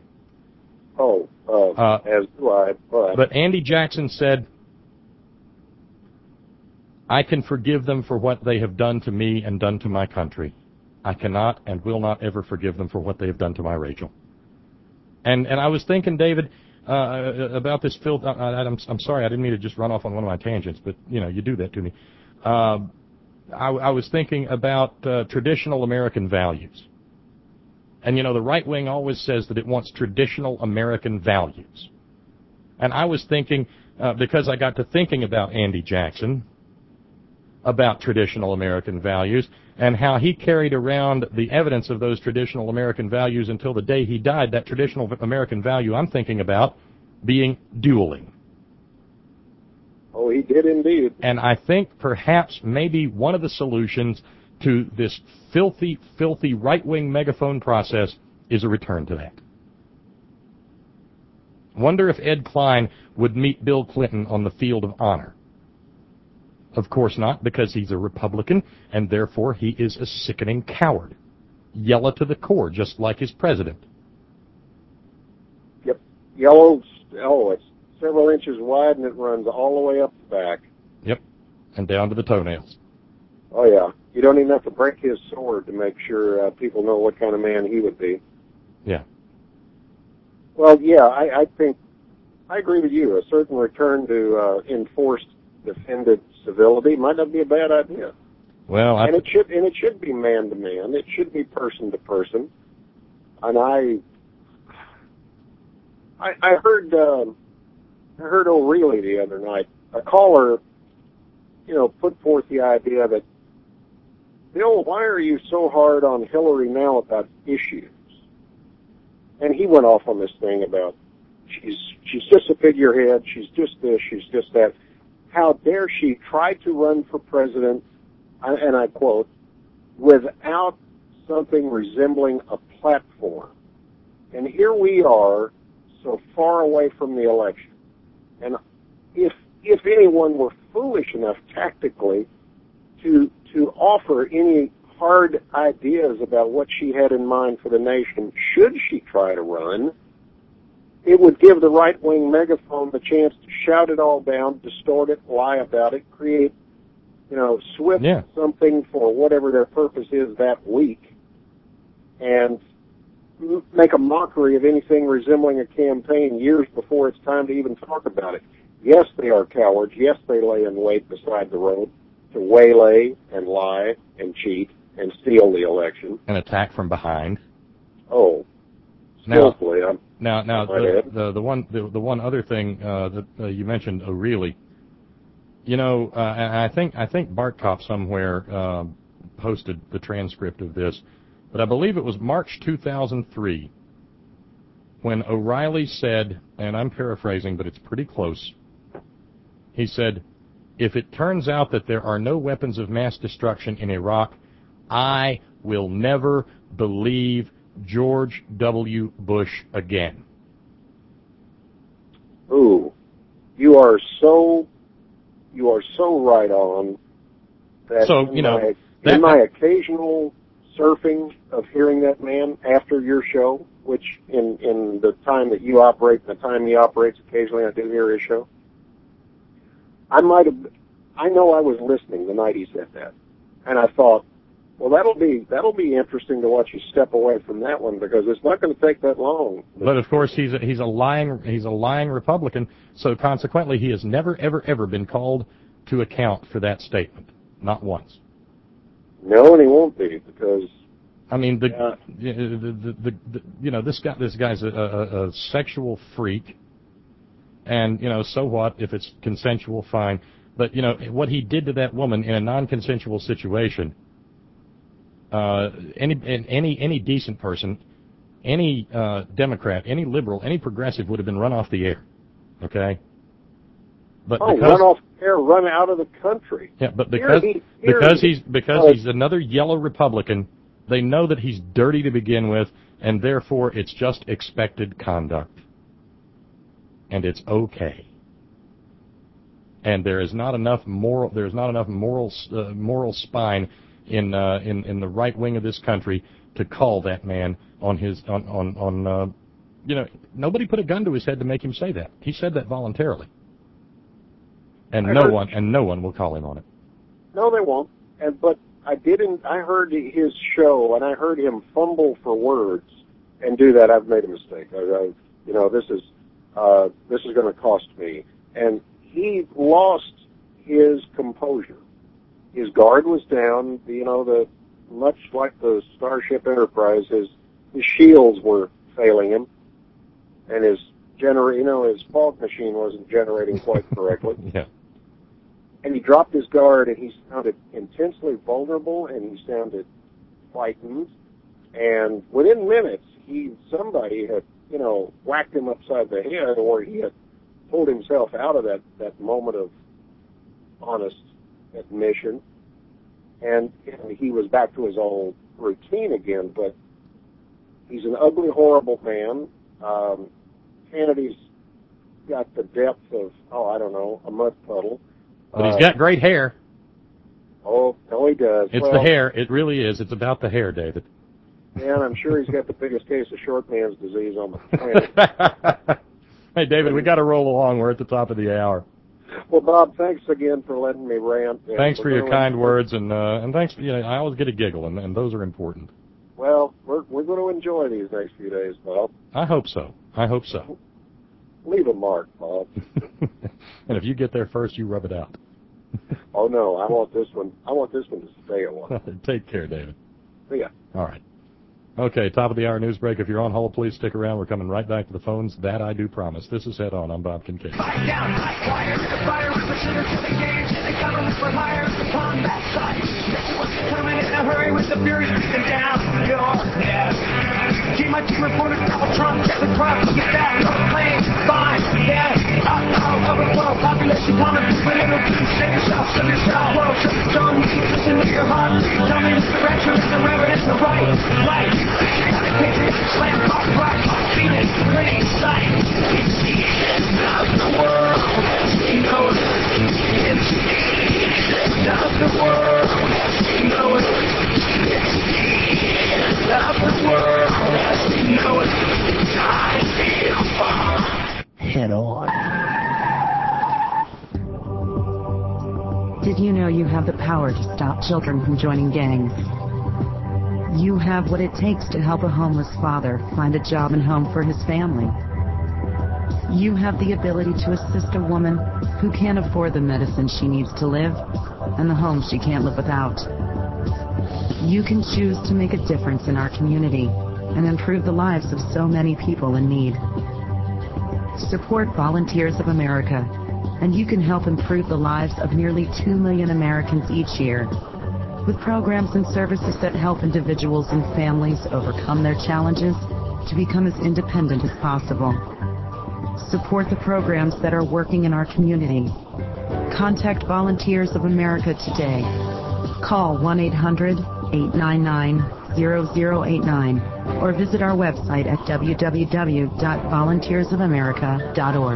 As do I. But Andy Jackson said, I can forgive them for what they have done to me and done to my country. I cannot and will not ever forgive them for what they have done to my Rachel. And I was thinking, David, about this filth. I'm sorry, I didn't mean to just run off on one of my tangents, but, you know, you do that to me. I was thinking about traditional American values. And, you know, the right wing always says that it wants traditional American values. And I was thinking, because I got to thinking about Andy Jackson, about traditional American values, and how he carried around the evidence of those traditional American values until the day he died, that traditional American value I'm thinking about being dueling. Oh, he did indeed. And I think perhaps maybe one of the solutions to this filthy, filthy right-wing megaphone process is a return to that. Wonder if Ed Klein would meet Bill Clinton on the field of honor. Of course not, because he's a Republican, and therefore he is a sickening coward. Yellow to the core, just like his president. Yep. Yellow, it's several inches wide, and it runs all the way up the back. Yep, and down to the toenails. Oh, yeah. You don't even have to break his sword to make sure people know what kind of man he would be. Yeah. Well, yeah, I think, I agree with you. A certain return to enforced defended civility might not be a bad idea. Well, and it should be man to man. It should be person to person. And I heard O'Reilly the other night. A caller, you know, put forth the idea that, Bill, why are you so hard on Hillary now about issues? And he went off on this thing about she's just a figurehead. She's just this. She's just that. How dare she try to run for president, and I quote, without something resembling a platform. And here we are, so far away from the election. And if anyone were foolish enough tactically to offer any hard ideas about what she had in mind for the nation, should she try to run, it would give the right-wing megaphone the chance to shout it all down, distort it, lie about it, create, swift something for whatever their purpose is that week, and make a mockery of anything resembling a campaign years before it's time to even talk about it. Yes, they are cowards. Yes, they lay in wait beside the road to waylay and lie and cheat and steal the election. An attack from behind. Oh, skillfully. Now, the one other thing that you mentioned, O'Reilly. I think Bart Kopp somewhere posted the transcript of this, but I believe it was March 2003 when O'Reilly said, and I'm paraphrasing, but it's pretty close. He said, "If it turns out that there are no weapons of mass destruction in Iraq, I will never believe George W. Bush again." Ooh, you are so right on that. So, in my occasional surfing of hearing that man after your show, which in the time that you operate, the time he operates, occasionally I do hear his show. I know I was listening the night he said that, and I thought, well, that'll be interesting to watch you step away from that one, because it's not going to take that long. But of course, he's a lying Republican, so consequently, he has never ever been called to account for that statement, not once. No, and he won't be, because I mean, this guy's a sexual freak, and so what if it's consensual? Fine, but what he did to that woman in a non-consensual situation. Any decent person, any Democrat, any liberal, any progressive would have been run off the air. Okay? But run off the air, run out of the country. Yeah, but because he's another yellow Republican, they know that he's dirty to begin with, and therefore it's just expected conduct. And it's okay. And there is not enough moral spine in the right wing of this country to call that man on nobody put a gun to his head to make him say that. He said that voluntarily. And no one will call him on it. No, they won't. But I heard his show, and I heard him fumble for words and do that. I've made a mistake. This is going to cost me. And he lost his composure. His guard was down. Much like the Starship Enterprise, his shields were failing him, and his fog machine wasn't generating quite correctly. Yeah. And he dropped his guard, and he sounded intensely vulnerable, and he sounded frightened. And within minutes, somebody had whacked him upside the head, or he had pulled himself out of that moment of honest admission, and he was back to his old routine again. But he's an ugly, horrible man. Kennedy's got the depth of, a mud puddle. But he's got great hair. Oh, no, he does. It's the hair. It really is. It's about the hair, David. Yeah, and I'm sure he's got the biggest case of short man's disease on the planet. Hey, David, we got to roll along. We're at the top of the hour. Well, Bob, thanks again for letting me rant. Thanks for your kind words, and thanks. I always get a giggle, and those are important. Well, we're going to enjoy these next few days, Bob. I hope so. Leave a mark, Bob. And if you get there first, you rub it out. Oh no, I want this one to stay a while. Take care, David. See ya. All right. Okay, top of the hour news break. If you're on hold, please stick around. We're coming right back to the phones. That I do promise. This is Head On. I'm Bob Kincaid. Fight down, high wire, the fire, the center to the gauge, the government for hire, the combat site. This was coming in a hurry with the fury beating down your head. Keep my team reported Donald Trump, get the crowd, look at that, no claim, fine, yes, overflow, population common, but it'll keep, save yourself, world, don't listen to your heart, tell me it's the rapture, it's the reverend, it's the right, slam, rock, Phoenix, pretty sight. It's the end of the world. You know it. It's the end of the world. You know it. It's the end of the world. You know it. I feel far. Head On. Did you know you have the power to stop children from joining gangs? You have what it takes to help a homeless father find a job and home for his family. You have the ability to assist a woman who can't afford the medicine she needs to live and the home she can't live without. You can choose to make a difference in our community and improve the lives of so many people in need. Support Volunteers of America, and you can help improve the lives of nearly 2 million Americans each year, with programs and services that help individuals and families overcome their challenges to become as independent as possible. Support the programs that are working in our community. Contact Volunteers of America today. Call 1-800-899-0089 or visit our website at www.volunteersofamerica.org.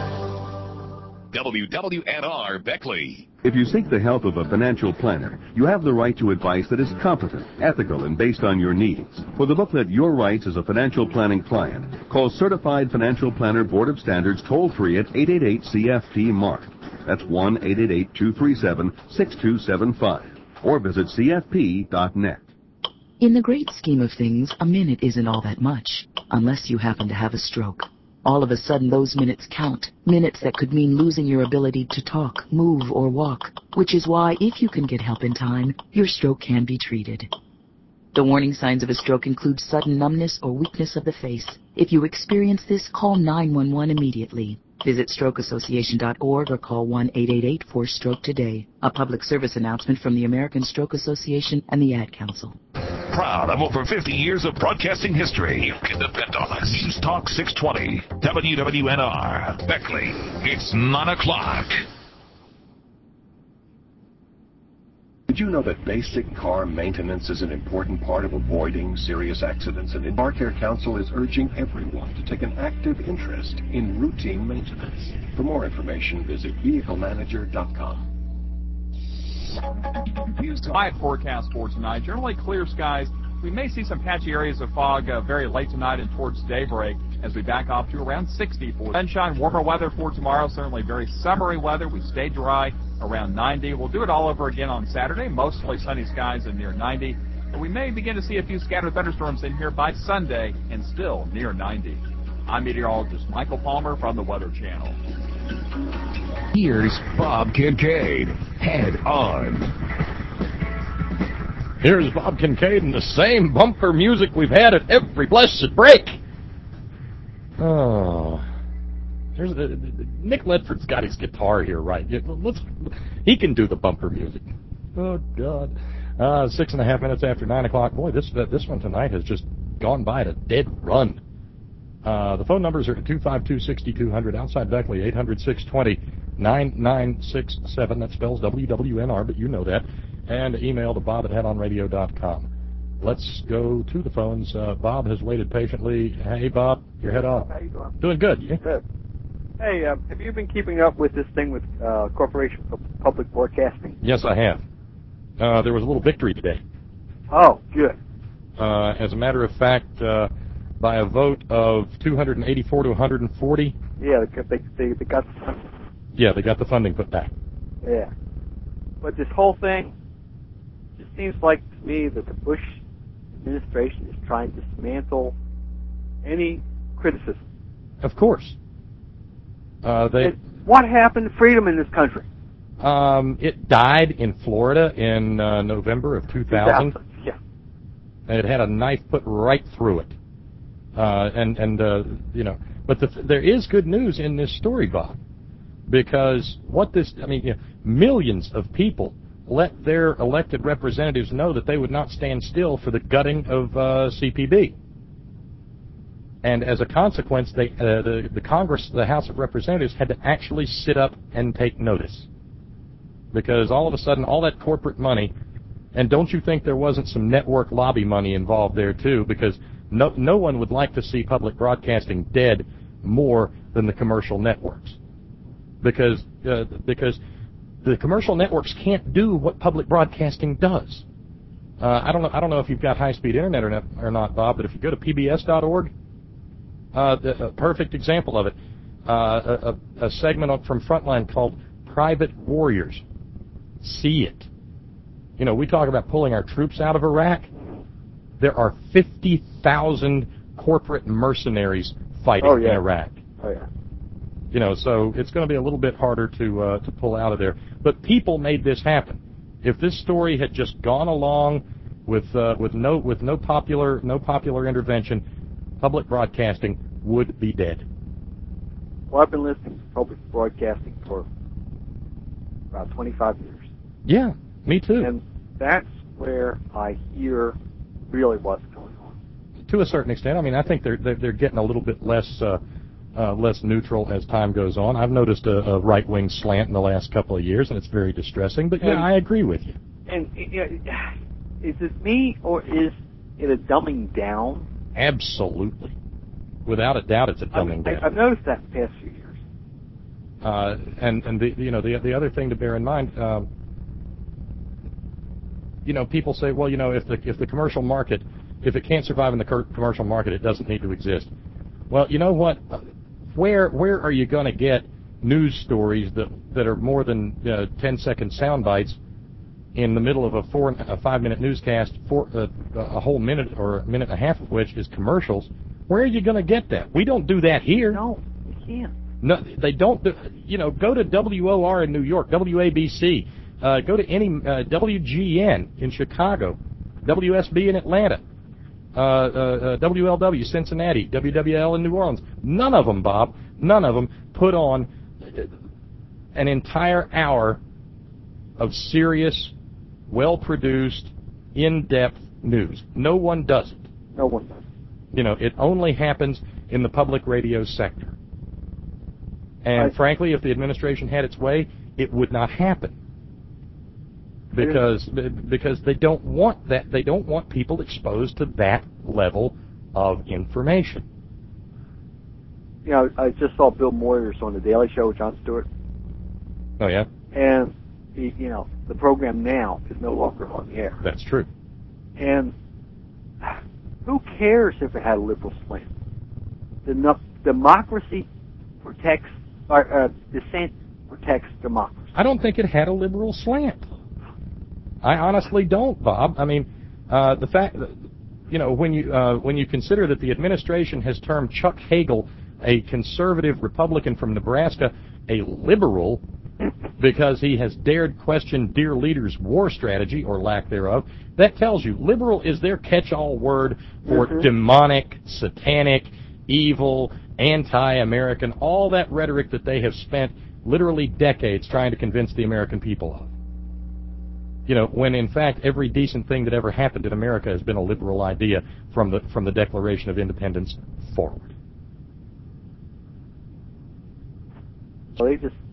WWNR Beckley. If you seek the help of a financial planner, you have the right to advice that is competent, ethical, and based on your needs. For the booklet, Your Rights as a Financial Planning Client, call Certified Financial Planner Board of Standards toll-free at 888-CFP-MARK. That's 1-888-237-6275. Or visit cfp.net. In the great scheme of things, a minute isn't all that much, unless you happen to have a stroke. All of a sudden, those minutes count. Minutes that could mean losing your ability to talk, move, or walk. Which is why, if you can get help in time, your stroke can be treated. The warning signs of a stroke include sudden numbness or weakness of the face. If you experience this, call 911 immediately. Visit strokeassociation.org or call 1-888-4STROKE today. A public service announcement from the American Stroke Association and the Ad Council. Proud of over 50 years of broadcasting history, you can depend on us. News Talk 620, WWNR, Beckley. It's 9 o'clock. Did you know that basic car maintenance is an important part of avoiding serious accidents? And the Car Care Council is urging everyone to take an active interest in routine maintenance. For more information, visit vehiclemanager.com. Quiet forecast for tonight. Generally clear skies. We may see some patchy areas of fog very late tonight and towards daybreak as we back off to around 60 for sunshine. Warmer weather for tomorrow. Certainly very summery weather. We stay dry around 90. We'll do it all over again on Saturday. Mostly sunny skies and near 90. But we may begin to see a few scattered thunderstorms in here by Sunday and still near 90. I'm meteorologist Michael Palmer from the Weather Channel. Here's Bob Kincaid. Head on. Here's Bob Kincaid and the same bumper music we've had at every blessed break. Oh, Nick Ledford's got his guitar here, right? He can do the bumper music. Oh God! 6.5 minutes after 9 o'clock. Boy, this one tonight has just gone by at a dead run. The phone numbers are 252-6200 outside Beckley, 800-620-9967. That spells WWNR, but you know that. And email to bob@headonradio.com. Let's go to the phones. Bob has waited patiently. Hey, Bob, your head on. How you doing? Doing good. Yeah? Good. Hey, have you been keeping up with this thing with Corporation for Public Broadcasting? Yes, I have. There was a little victory today. Oh, good. As a matter of fact, by a vote of 284 to 140. Yeah, they got the funding. Yeah, they got the funding put back. Yeah. But this whole thing, it seems like to me that the Bush administration is trying to dismantle any criticism. Of course. What happened to freedom in this country? It died in Florida in November of 2000. Yeah. And it had a knife put right through it. But there is good news in this story, Bob, because millions of people let their elected representatives know that they would not stand still for the gutting of CPB. And as a consequence, the Congress, the House of Representatives, had to actually sit up and take notice. Because all of a sudden, all that corporate money, and don't you think there wasn't some network lobby money involved there, too? Because no one would like to see public broadcasting dead more than the commercial networks. Because the commercial networks can't do what public broadcasting does. I don't know if you've got high-speed internet or not, Bob, but if you go to pbs.org, a perfect example of it, a segment from Frontline called Private Warriors. see it. You know, we talk about pulling our troops out of Iraq. There are 50,000 corporate mercenaries fighting in Iraq. Oh, yeah. You know, so it's going to be a little bit harder to pull out of there. But people made this happen. If this story had just gone along with no popular intervention, public broadcasting would be dead. Well, I've been listening to public broadcasting for about 25 years. Yeah, me too. And that's where I hear really what's going on. To a certain extent, I mean, I think they're getting a little bit less neutral as time goes on. I've noticed a right-wing slant in the last couple of years, and it's very distressing. But yeah, I agree with you. And is it me, or is it a dumbing down? Absolutely, without a doubt, it's a dumbing down. I've noticed that in the past few years. And the other thing to bear in mind, people say, well, if the commercial market, if it can't survive in the commercial market, it doesn't need to exist. Well, you know what? Where are you going to get news stories that are more than 10-second sound bites in the middle of a 5-minute newscast, a whole minute or a minute and a half of which is commercials? Where are you going to get that? We don't do that here. No, you can't. No, they don't. Go to WOR in New York, WABC. Go to any WGN in Chicago, WSB in Atlanta, WLW Cincinnati, WWL in New Orleans. None of them, Bob, put on an entire hour of serious, well-produced, in-depth news. No one does it. No one does. It only happens in the public radio sector. And frankly, if the administration had its way, it would not happen. Because they don't want that. They don't want people exposed to that level of information. I just saw Bill Moyers on The Daily Show with Jon Stewart. Oh, yeah? And, the program now is no longer on the air. That's true. And who cares if it had a liberal slant? Democracy protects, dissent protects democracy. I don't think it had a liberal slant. I honestly don't, Bob. I mean, the fact that, when you consider that the administration has termed Chuck Hagel, a conservative Republican from Nebraska, a liberal, because he has dared question dear leader's war strategy, or lack thereof, that tells you liberal is their catch-all word for demonic, satanic, evil, anti-American, all that rhetoric that they have spent literally decades trying to convince the American people of. When in fact every decent thing that ever happened in America has been a liberal idea from the Declaration of Independence forward. So they just...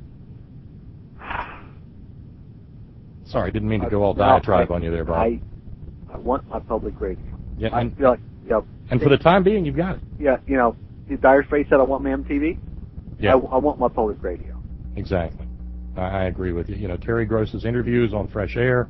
Sorry, didn't mean to go all diatribe on you there, Bob. I want my public radio. Yeah, I feel like, and for the time being, you've got it. Yeah, Dire Straits said I want my MTV. Yeah. I want my public radio. Exactly. I agree with you. Terry Gross's interviews on Fresh Air,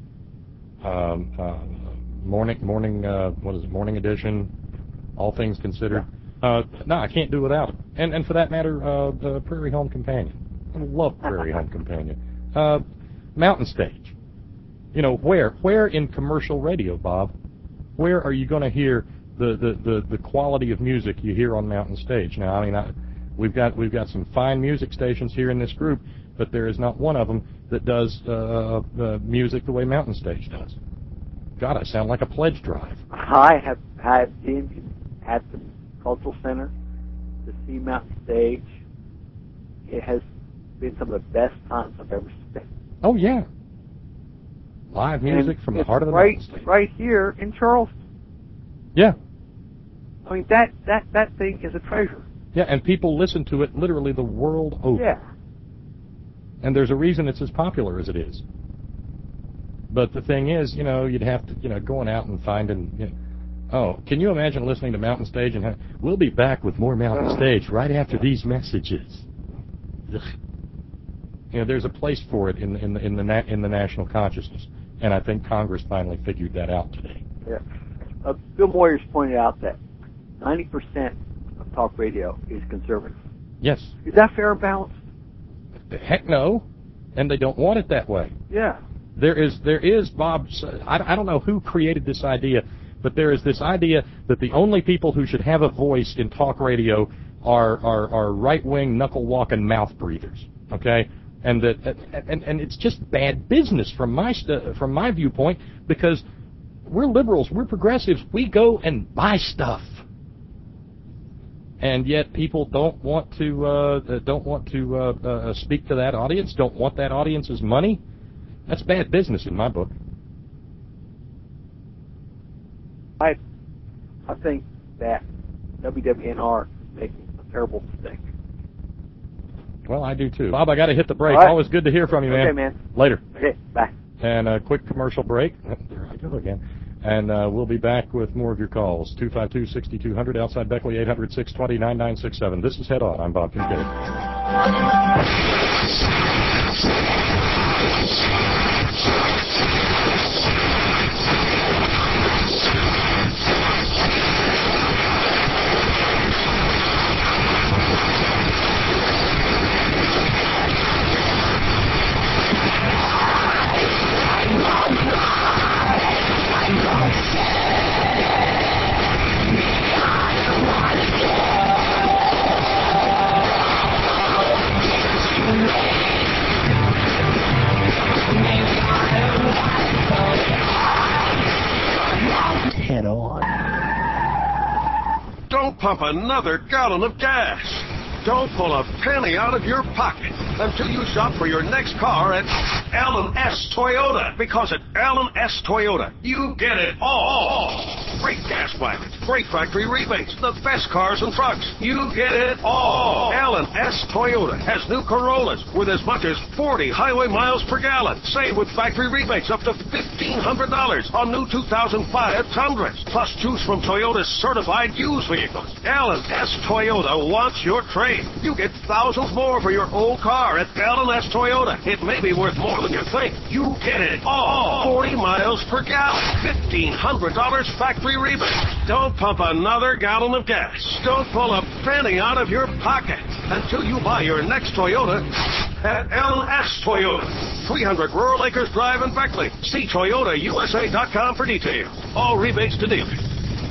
Morning Edition, All Things Considered. No, I can't do without it. And for that matter, the Prairie Home Companion. I love Prairie Home Companion. Mountain Stage. Where in commercial radio, Bob? Where are you going to hear the quality of music you hear on Mountain Stage? Now, I mean, we've got some fine music stations here in this group, but there is not one of them that does music the way Mountain Stage does. God, I sound like a pledge drive. I have been at the Cultural Center to see Mountain Stage. It has been some of the best times I've ever spent. Oh, yeah. Live music from the heart of the Mountain Stage. Right here in Charleston. Yeah. I mean, that thing is a treasure. Yeah, and people listen to it literally the world over. Yeah. And there's a reason it's as popular as it is. But the thing is, you'd have to, going out and finding, can you imagine listening to Mountain Stage and we'll be back with more Mountain Stage right after these messages. Ugh. There's a place for it in the national consciousness, and I think Congress finally figured that out today. Yeah. Bill Moyers pointed out that 90% of talk radio is conservative. Yes. Is that fair and balanced? Heck no. and they don't want it that way. Yeah. There is Bob. I don't know who created this idea, but there is this idea that the only people who should have a voice in talk radio are right-wing, knuckle-walking mouth breathers. Okay, and it's just bad business from my viewpoint, because we're liberals, we're progressives, we go and buy stuff, and yet people don't want to speak to that audience, don't want that audience's money. That's bad business in my book. I think that WWNR is making a terrible mistake. Well, I do too. Bob, I got to hit the break. All right. Always good to hear from you, man. Okay, man. Later. Okay, bye. And a quick commercial break. There I go again. And we'll be back with more of your calls. 252-6200, outside Beckley, 800-620-9967. This is Head On. I'm Bob Kincaid. Head On. Don't pump another gallon of gas. Don't pull a penny out of your pocket until you shop for your next car at Allen S. Toyota. Because at Allen S. Toyota, you get it all. Great gas mileage, great factory rebates, the best cars and trucks. You get it all. Allen S. Toyota has new Corollas with as much as 40 highway miles per gallon. Save with factory rebates up to $1,500 on new 2005 Tundras. Plus choose from Toyota's certified used vehicles. Allen S. Toyota wants your trade. You get thousands more for your old car at Allen S. Toyota. It may be worth more than you think. You get it all. 40 miles per gallon. $1,500 factory rebate. Don't pump another gallon of gas. Don't pull a penny out of your pocket until you buy your next Toyota at Allen S. Toyota. 300 Rural Acres Drive in Beckley. See ToyotaUSA.com for details. All rebates to dealers.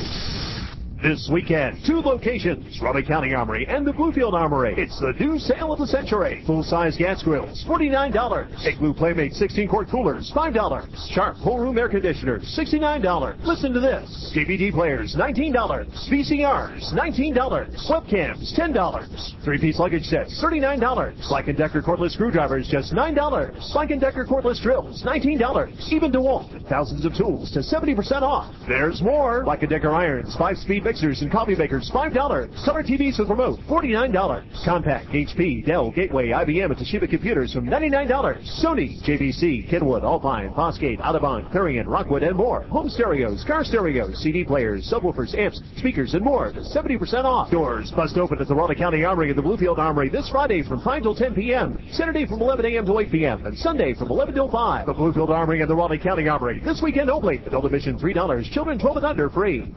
This weekend, 2 locations, Raleigh County Armory and the Bluefield Armory. It's the new sale of the century. Full-size gas grills, $49. Igloo Playmate 16-quart coolers, $5. Sharp whole room air conditioners, $69. Listen to this. DVD players, $19. VCRs, $19. Webcams, $10. 3-piece luggage sets, $39. Black & Decker cordless screwdrivers, just $9. Black & Decker cordless drills, $19. Even DeWalt and thousands of tools to 70% off. There's more. Black & Decker irons, 5-speed mixers and coffee makers, $5. Color TVs with remote, $49. Compact, HP, Dell, Gateway, IBM, and Toshiba computers from $99. Sony, JVC, Kenwood, Alpine, Fosgate, Audubon, Clarion, Rockwood, and more. Home stereos, car stereos, CD players, subwoofers, amps, speakers, and more to 70% off. Doors bust open at the Raleigh County Armory and the Bluefield Armory this Friday from 5 till 10 p.m., Saturday from 11 a.m. to 8 p.m., and Sunday from 11 till 5. The Bluefield Armory and the Raleigh County Armory this weekend only. Adult admission $3. Children 12 and under free.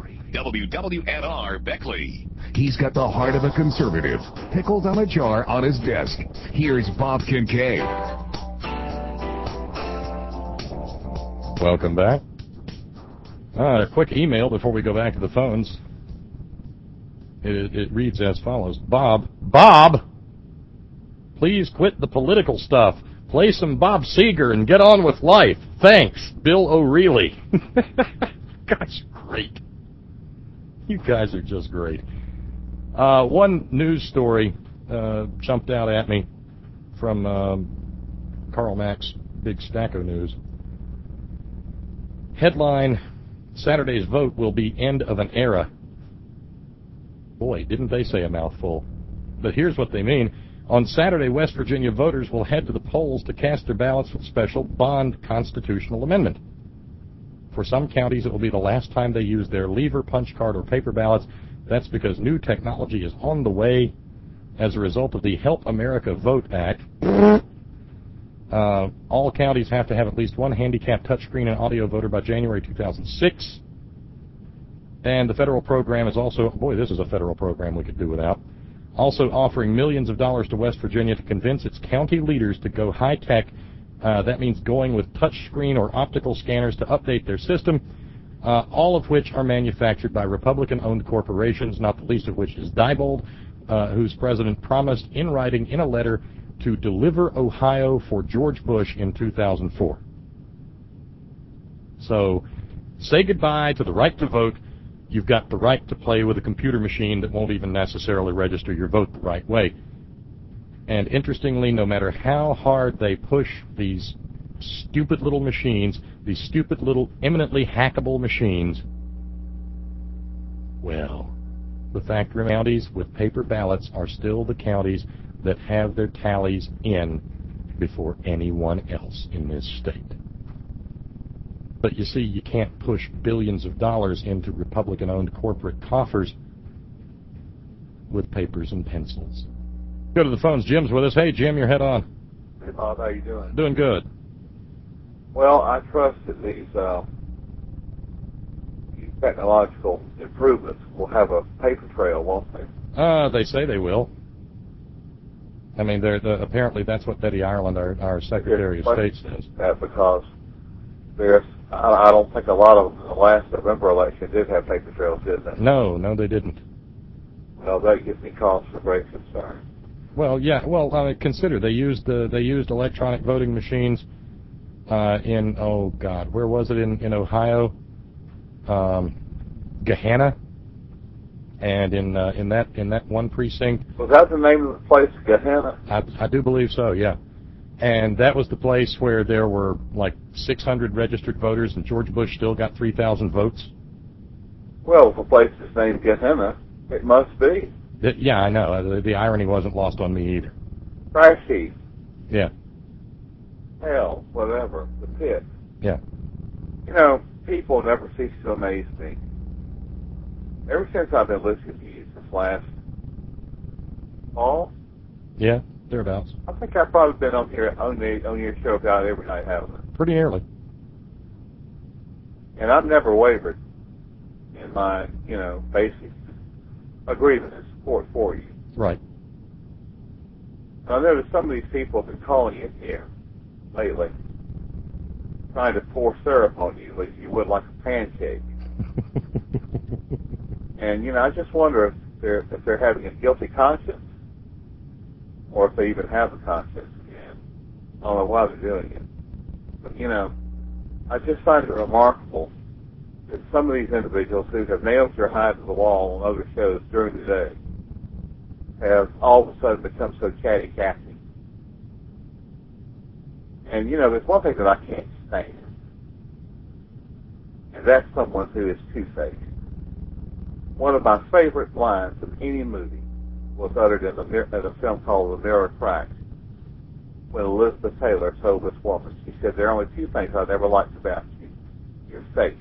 WWNR Beckley. He's got the heart of a conservative, pickled on a jar on his desk. Here's Bob Kincaid. Welcome back. A quick email before we go back to the phones. It reads as follows. Bob, please quit the political stuff. Play some Bob Seger and get on with life. Thanks, Bill O'Reilly. Gosh, great. You guys are just great. One news story jumped out at me from Karl Mack's Big Stacko News. Headline, Saturday's vote will be end of an era. Boy, didn't they say a mouthful. But here's what they mean. On Saturday, West Virginia voters will head to the polls to cast their ballots for the special bond constitutional amendment. For some counties, it will be the last time they use their lever, punch card, or paper ballots. That's because new technology is on the way as a result of the Help America Vote Act. All counties have to have at least one handicapped touchscreen and audio voter by January 2006. And the federal program is also, boy, this is a federal program we could do without, Also offering millions of dollars to West Virginia to convince its county leaders to go high-tech. That means going with touchscreen or optical scanners to update their system, all of which are manufactured by Republican-owned corporations, not the least of which is Diebold, whose president promised in writing in a letter to deliver Ohio for George Bush in 2004. So, say goodbye to the right to vote. You've got the right to play with a computer machine that won't even necessarily register your vote the right way. And interestingly, no matter how hard they push these stupid little machines, these stupid little eminently hackable machines, well, the factory counties with paper ballots are still the counties that have their tallies in before anyone else in this state. But you see, you can't push billions of dollars into Republican-owned corporate coffers with papers and pencils. Go to the phones. Jim's with us. Hey, Jim, you're head on. Hey, Bob, how you doing? Doing good. Well, I trust that these technological improvements will have a paper trail, won't they? They say they will. I mean, apparently that's what Betty Ireland, our Secretary of State, says. Because I don't think a lot of the last November election did have paper trails, did they? No, they didn't. Well, that gives me cause for great concern. Well, yeah. Well, consider they used electronic voting machines in where was it in Ohio? Gahanna, and in that one precinct. Was that the name of the place, Gahanna? I do believe so. Yeah. And that was the place where there were like 600 registered voters, and George Bush still got 3,000 votes. Well, if a place is named Gehenna, it must be. Yeah, I know. The irony wasn't lost on me either. Trash heap. Yeah. Hell, whatever. The pit. Yeah. You know, people never cease to amaze me. Ever since I've been listening to you since last fall. Yeah. Thereabouts. I think I've probably been on your show about every night, haven't I? Pretty nearly. And I've never wavered in my, basic agreement and support for you. Right. I noticed some of these people have been calling you here lately, trying to pour syrup on you like you would like a pancake. And, I just wonder if they're having a guilty conscience, or if they even have a conscience again. I don't know why they're doing it. But, I just find it remarkable that some of these individuals who have nailed their hide to the wall on other shows during the day have all of a sudden become so catty-catty. And, there's one thing that I can't stand, and that's someone who is two-faced. One of my favorite lines of any movie was uttered in a film called The Mirror Cracked, when Elizabeth Taylor told this woman, she said, there are only two things I never liked about you. Your face.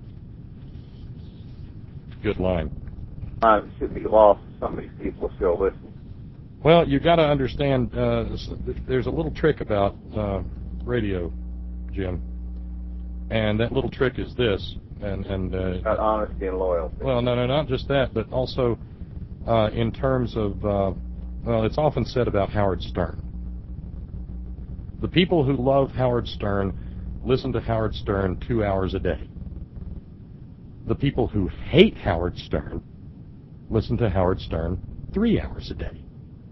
Good line. Mine should be lost if some of these people are still listening. Well, you got to understand, there's a little trick about radio, Jim, and that little trick is this, about honesty and loyalty. Well, no, not just that, but also in terms of, it's often said about Howard Stern. The people who love Howard Stern listen to Howard Stern 2 hours a day. The people who hate Howard Stern listen to Howard Stern 3 hours a day.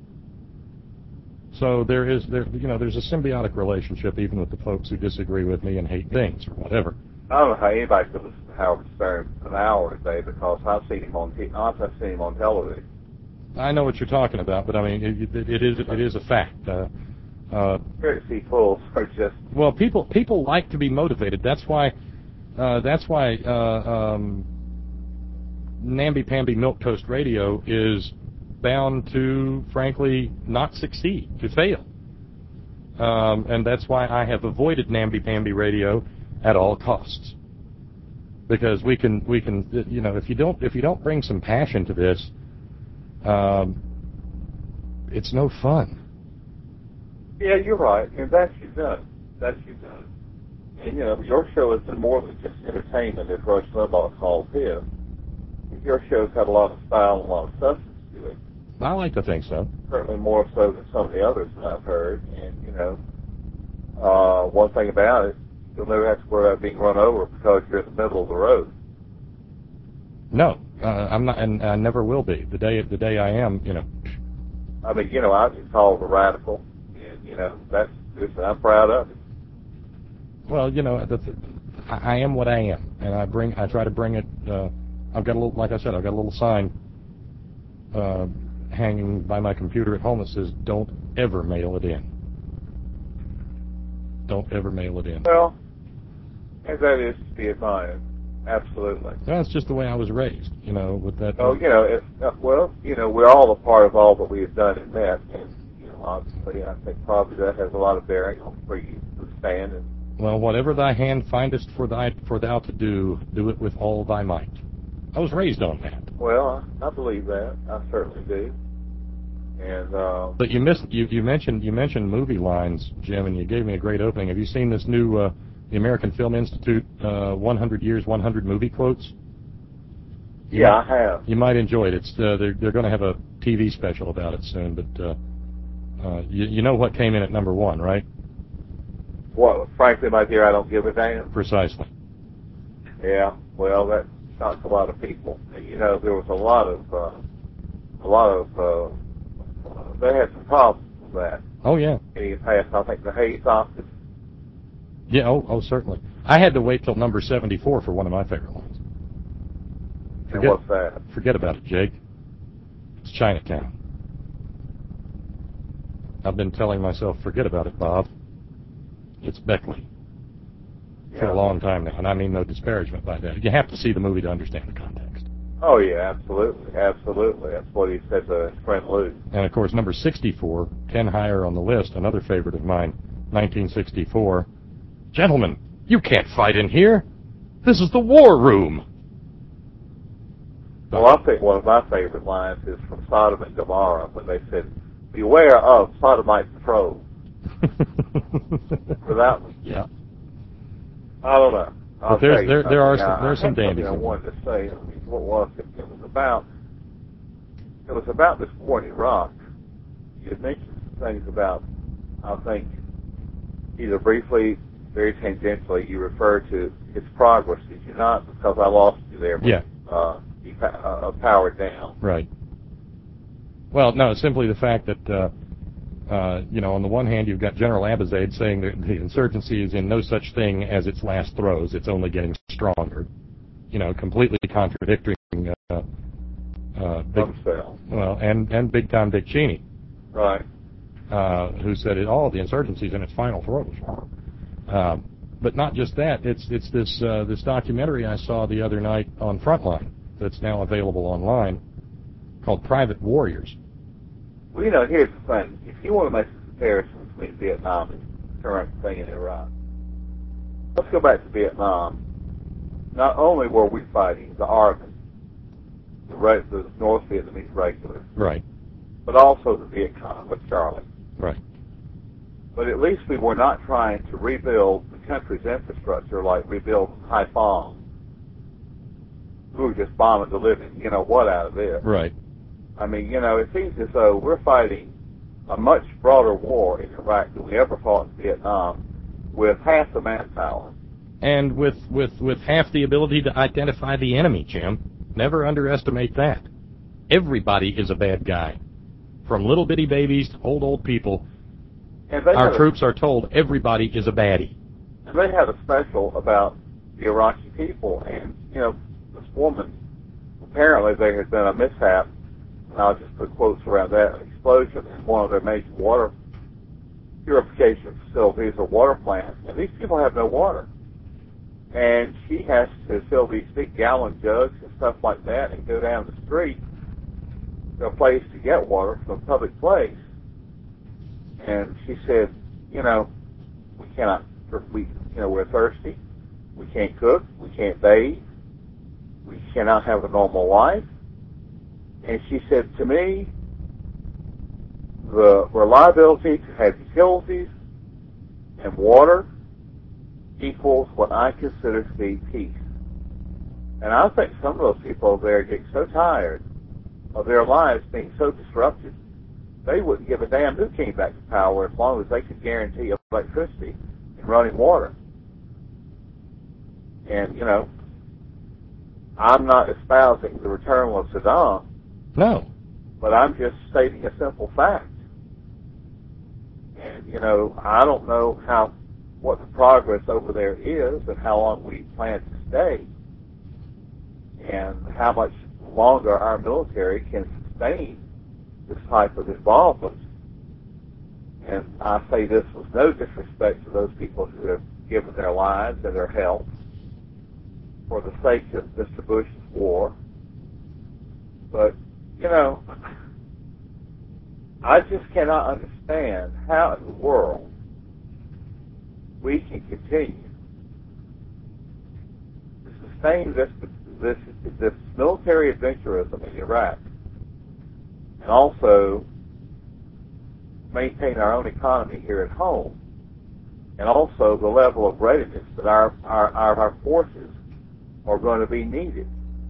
So there's a symbiotic relationship even with the folks who disagree with me and hate things or whatever. I don't know how anybody could listen to Howard Stern an hour a day because I've seen him on television. I know what you're talking about, but I mean it is a fact. Courtesy fools are just people like to be motivated. That's why namby-pamby milquetoast radio is bound to, frankly, not succeed, to fail. And that's why I have avoided namby-pamby radio at all costs. Because we can if you don't bring some passion to this, it's no fun. Yeah, you're right, and that's your done. And your show has been more than just entertainment, as Rush Limbaugh calls his. Your show's got a lot of style and a lot of substance to it. I like to think so. Certainly more so than some of the others that I've heard. And, one thing about it, you'll never have to worry about being run over because you're in the middle of the road. No, I'm not, and I never will be. The day I am, I mean, I get called a radical, and, that's just, I'm proud of it. Well, I am what I am, and I try to bring it. I've got a little, like I said, I've got a little sign hanging by my computer at home that says, "Don't ever mail it in." Don't ever mail it in. Well, and that is to be admired. Absolutely. That's just the way I was raised, with that. Oh, we're all a part of all that we have done in that, and, obviously, I think probably that has a lot of bearing on where you stand. And, well, whatever thy hand findest for thou to do, do it with all thy might. I was raised on that. Well, I believe that. I certainly do. And but you mentioned movie lines, Jim, and you gave me a great opening. Have you seen this new the American Film Institute 100 Years, 100 Movie Quotes? I have. You might enjoy it. It's they're going to have a TV special about it soon. But you know what came in at number one, right? Well, frankly, my dear, I don't give a damn. Precisely. Yeah. Well, that shocks a lot of people. There was a lot of they had some problems with that. Oh yeah. In the past, I think the Hayes office. Yeah. Oh, certainly. I had to wait till number 74 for one of my favorite lines. What's that? Forget about it, Jake. It's Chinatown. I've been telling myself, forget about it, Bob. It's Beckley. For a long time now, and I mean no disparagement by that. You have to see the movie to understand the context. Oh yeah, absolutely, absolutely. That's what he said to his friend Lou. And of course, number 64, 10 higher on the list, another favorite of mine, 1964. Gentlemen, you can't fight in here. This is the war room. Well, I think one of my favorite lines is from Sodom and Gomorrah when they said, "Beware of sodomite patrol." For that one. Yeah. I don't know. But there are some dangers. I wanted to say, what was it? It was about this war in Iraq. You had mentioned some things about, I think, either briefly, very tangentially, you referred to its progress. Did you not? Because I lost you there. Yeah. You powered down. Right. Well, no, simply the fact that, on the one hand, you've got General Abizaid saying that the insurgency is in no such thing as its last throes. It's only getting stronger. Completely contradicting Big Tom Dick Cheney. Right. Who said the insurgency's in its final throes. But not just that. It's this documentary I saw the other night on Frontline that's now available online called Private Warriors. Well, here's the thing. If you want to make a comparison between Vietnam and the current thing in Iraq, let's go back to Vietnam. Not only were we fighting the Army, the North Vietnamese regulars, right, but also the Viet Cong with Charlie. Right. But at least we were not trying to rebuild the country's infrastructure like rebuild Haiphong. We were just bombing the living, out of it. Right. I mean, it seems as though we're fighting a much broader war in Iraq than we ever fought in Vietnam with half the manpower. And with half the ability to identify the enemy, Jim. Never underestimate that. Everybody is a bad guy. From little bitty babies to old people, our troops are told everybody is a baddie. And they had a special about the Iraqi people, and, this woman, apparently there has been a mishap, and I'll just put quotes around that, an explosion in one of their major water purification facilities or water plants, and these people have no water. And she has to fill these big gallon jugs and stuff like that and go down the street to a place to get water from a public place. And she said, we cannot, we're thirsty, we can't cook, we can't bathe, we cannot have a normal life. And she said to me, the reliability to have utilities and water equals what I consider to be peace. And I think some of those people over there get so tired of their lives being so disrupted, they wouldn't give a damn who came back to power as long as they could guarantee electricity and running water. And, you know, I'm not espousing the return of Saddam. No. But I'm just stating a simple fact. And, you know, I don't know what the progress over there is and how long we plan to stay and how much longer our military can sustain this type of involvement. And I say this with no disrespect to those people who have given their lives and their health for the sake of Mr. Bush's war. But, you know, I just cannot understand how in the world we can continue to sustain this military adventurism in Iraq and also maintain our own economy here at home, and also the level of readiness that our forces are going to be needed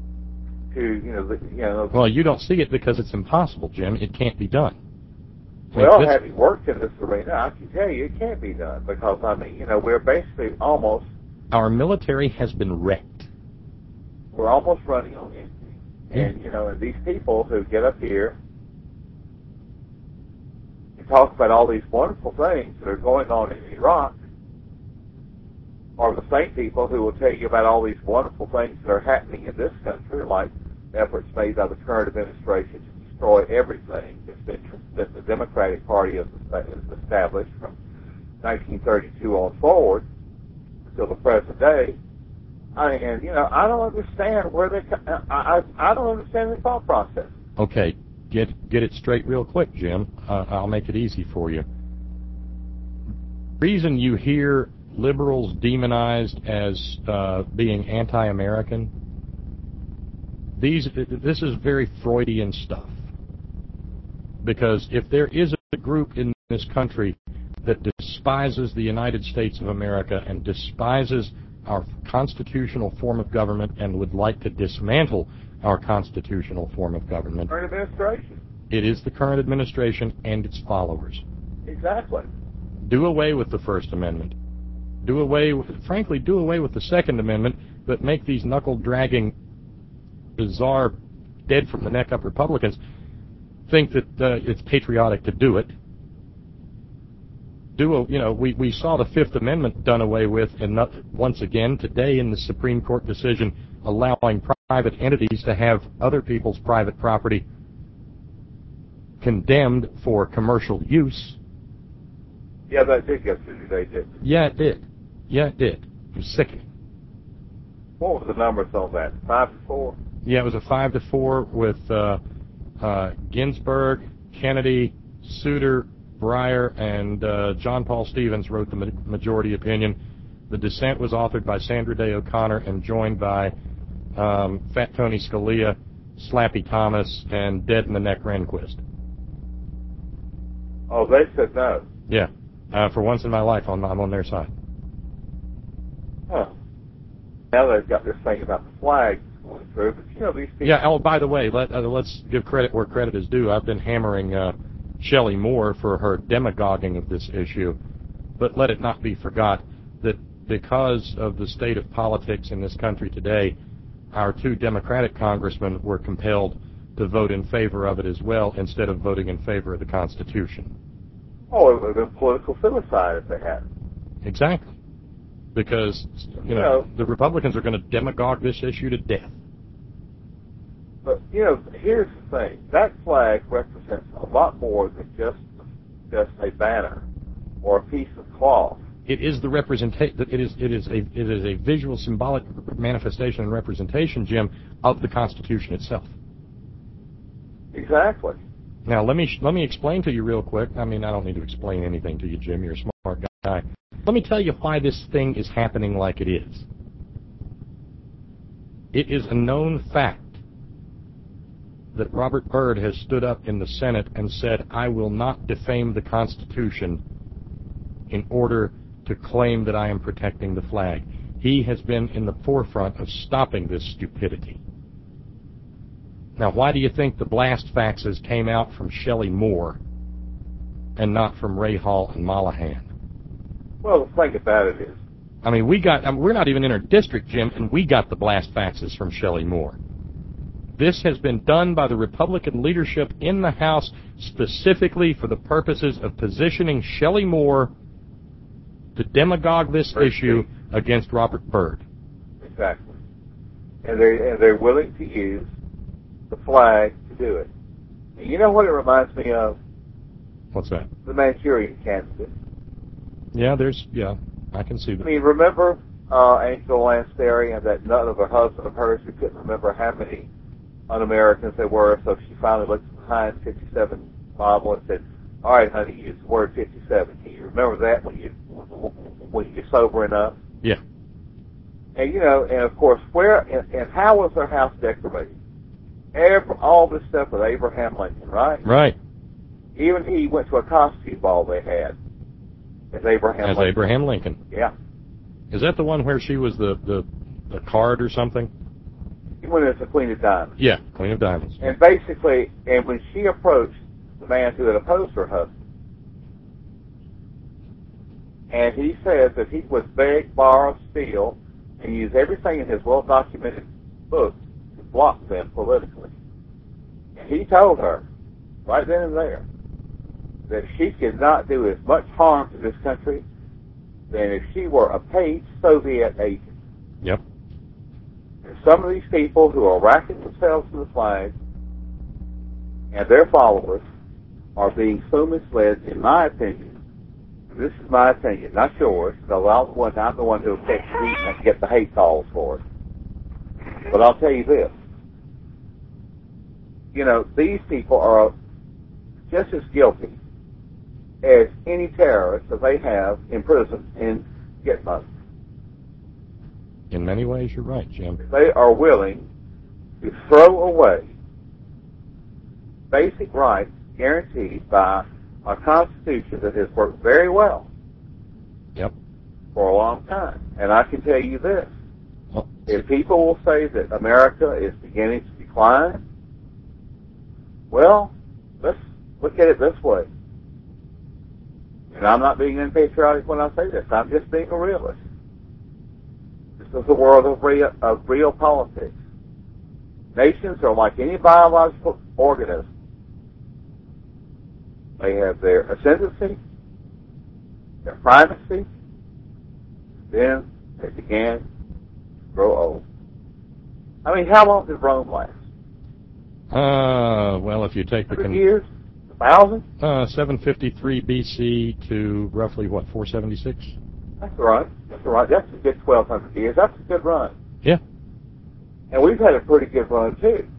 to, Well, you don't see it because it's impossible, Jim. It can't be done. Well, having worked in this arena, I can tell you it can't be done because, I mean, you know, we're basically almost... Our military has been wrecked. We're almost running on empty. And, you know, and these people who get up here and talk about all these wonderful things that are going on in Iraq are the same people who will tell you about all these wonderful things that are happening in this country, like efforts made by the current administration to destroy everything that the Democratic Party has established from 1932 on forward until the present day. And, you know, I don't understand I don't understand the thought process. Okay, get it straight real quick, Jim. I'll make it easy for you. Reason you hear liberals demonized as being anti-American, this is very Freudian stuff. Because if there is a group in this country that despises the United States of America and despises our constitutional form of government and would like to dismantle our constitutional form of government, Current administration. It is the current administration and its followers. Exactly. Do away with the First Amendment. Frankly, do away with the Second Amendment, but make these knuckle-dragging, bizarre, dead-from-the-neck-up Republicans think that it's patriotic to do it. We saw the Fifth Amendment done away with, and once again today in the Supreme Court decision allowing private entities to have other people's private property condemned for commercial use. Yeah, that did get through today, didn't it? Yeah, it did. It was sickening. What was the numbers on that? 5-4? Yeah, it was a 5-4 with Ginsburg, Kennedy, Souter, Breyer, and John Paul Stevens wrote the majority opinion. The dissent was authored by Sandra Day O'Connor and joined by Fat Tony Scalia, Slappy Thomas, and Dead-in-the-Neck Rehnquist. Oh, they said no. Yeah. For once in my life, I'm on their side. Huh. Now they've got this thing about the flag going through, but you know these people... Yeah, oh, by the way, let's give credit where credit is due. I've been hammering Shelley Moore for her demagoguing of this issue, but let it not be forgot that because of the state of politics in this country today, our two Democratic congressmen were compelled to vote in favor of it as well instead of voting in favor of the Constitution. Oh, it would have been political suicide if they had. Exactly. Because, you know, the Republicans are going to demagogue this issue to death. But, you know, here's the thing. That flag represents a lot more than just a banner or a piece of cloth. It is the it is a visual, symbolic manifestation and representation, Jim, of the Constitution itself. Exactly. Now, let me explain to you real quick. I mean, I don't need to explain anything to you, Jim. You're a smart guy. Let me tell you why this thing is happening like it is. It is a known fact that Robert Byrd has stood up in the Senate and said, I will not defame the Constitution in order to claim that I am protecting the flag. He has been in the forefront of stopping this stupidity. Now, why do you think the blast faxes came out from Shelley Moore and not from Ray Hall and Mollahan? Well, the thing about it is, I mean, we're not even in our district, Jim, and we got the blast faxes from Shelley Moore. This has been done by the Republican leadership in the House specifically for the purposes of positioning Shelley Moore to demagogue this issue against Robert Byrd. exactly. And they're willing to use the flag to do it. And you know what it reminds me of? What's that? The Manchurian candidate. Yeah, I can see that. I mean, remember Angela Lansbury and that nut of a husband of hers who couldn't remember how many un-Americans there were, so she finally looked behind 57 Bible and said, all right, honey, use the word 57. Can you remember that when you're sobering up? Yeah. And, you know, and of course, where and how was their house decorated? All this stuff with Abraham Lincoln, right? Right. Even he went to a costume ball they had as Abraham Lincoln. Yeah. Is that the one where she was the card or something? He went as the Queen of Diamonds. Yeah, Queen of Diamonds. And basically, and when she approached the man who had opposed her husband, and he says that he would beg, borrow, steal, and use everything in his well-documented book to block them politically. And he told her, right then and there, that she could not do as much harm to this country than if she were a paid Soviet agent. Yep. And some of these people who are racking themselves to the flag and their followers are being so misled, in my opinion. This is my opinion, not yours, though I'm the one who will catch the heat and get the hate calls for it. But I'll tell you this. You know, these people are just as guilty as any terrorist that they have in prison in Gitmo. In many ways, you're right, Jim. They are willing to throw away basic rights guaranteed by a Constitution that has worked very well for a long time. And I can tell you this. If people will say that America is beginning to decline, well, let's look at it this way. And I'm not being unpatriotic when I say this. I'm just being a realist. This is the world of real politics. Nations are like any biological organism. They have their ascendancy, their primacy, then they began to grow old. I mean, how long did Rome last? Well, if you take 100 years? 1,000? 753 BC to roughly, 476? That's right. That's right. That's a good 1,200 years. That's a good run. Yeah. And we've had a pretty good run, too.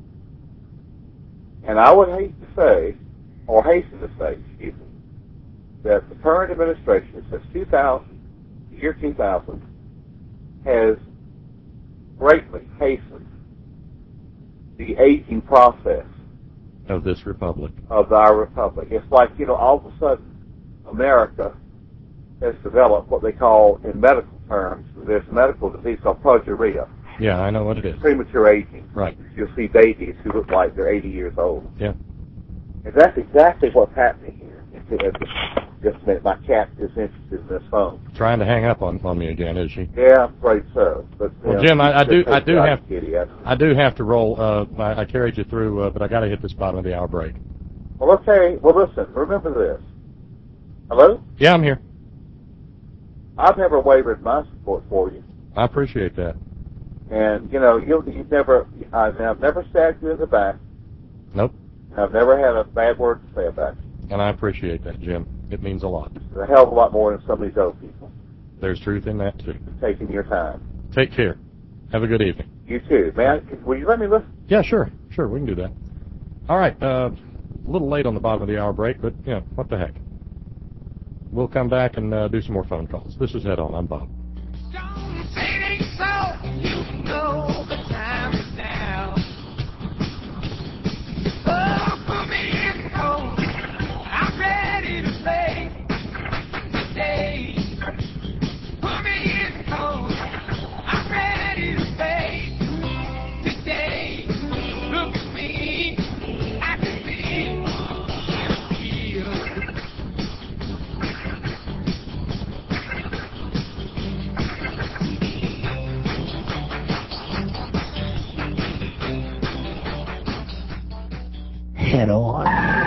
And I would hate to say, or hasten to say, excuse me, that the current administration, since 2000, the year 2000, has greatly hastened the aging process of this republic. Of our republic. It's like, all of a sudden, America has developed what they call, in medical terms, there's a medical disease called progeria. Yeah, I know what it is. Premature aging. Right. You'll see babies who look like they're 80 years old. Yeah. And that's exactly what's happening here. Just a minute, my cat is interested in this phone. Trying to hang up on me again, is she? Yeah, I'm afraid so. But, well, Jim, I do have to roll. I carried you through, but I got to hit this bottom of the hour break. Well, okay. Well, listen. Remember this. Hello? Yeah, I'm here. I've never wavered my support for you. I appreciate that. And I've never stabbed you in the back. Nope. I've never had a bad word to say about you. And I appreciate that, Jim. It means a lot. It's a hell of a lot more than some of these old people. There's truth in that, too. Taking your time. Take care. Have a good evening. You too. Man, will you let me listen? Yeah, sure. Sure, we can do that. All right. A little late on the bottom of the hour break, but, what the heck. We'll come back and do some more phone calls. This is Head On. I'm Bob. Look at me. Head On.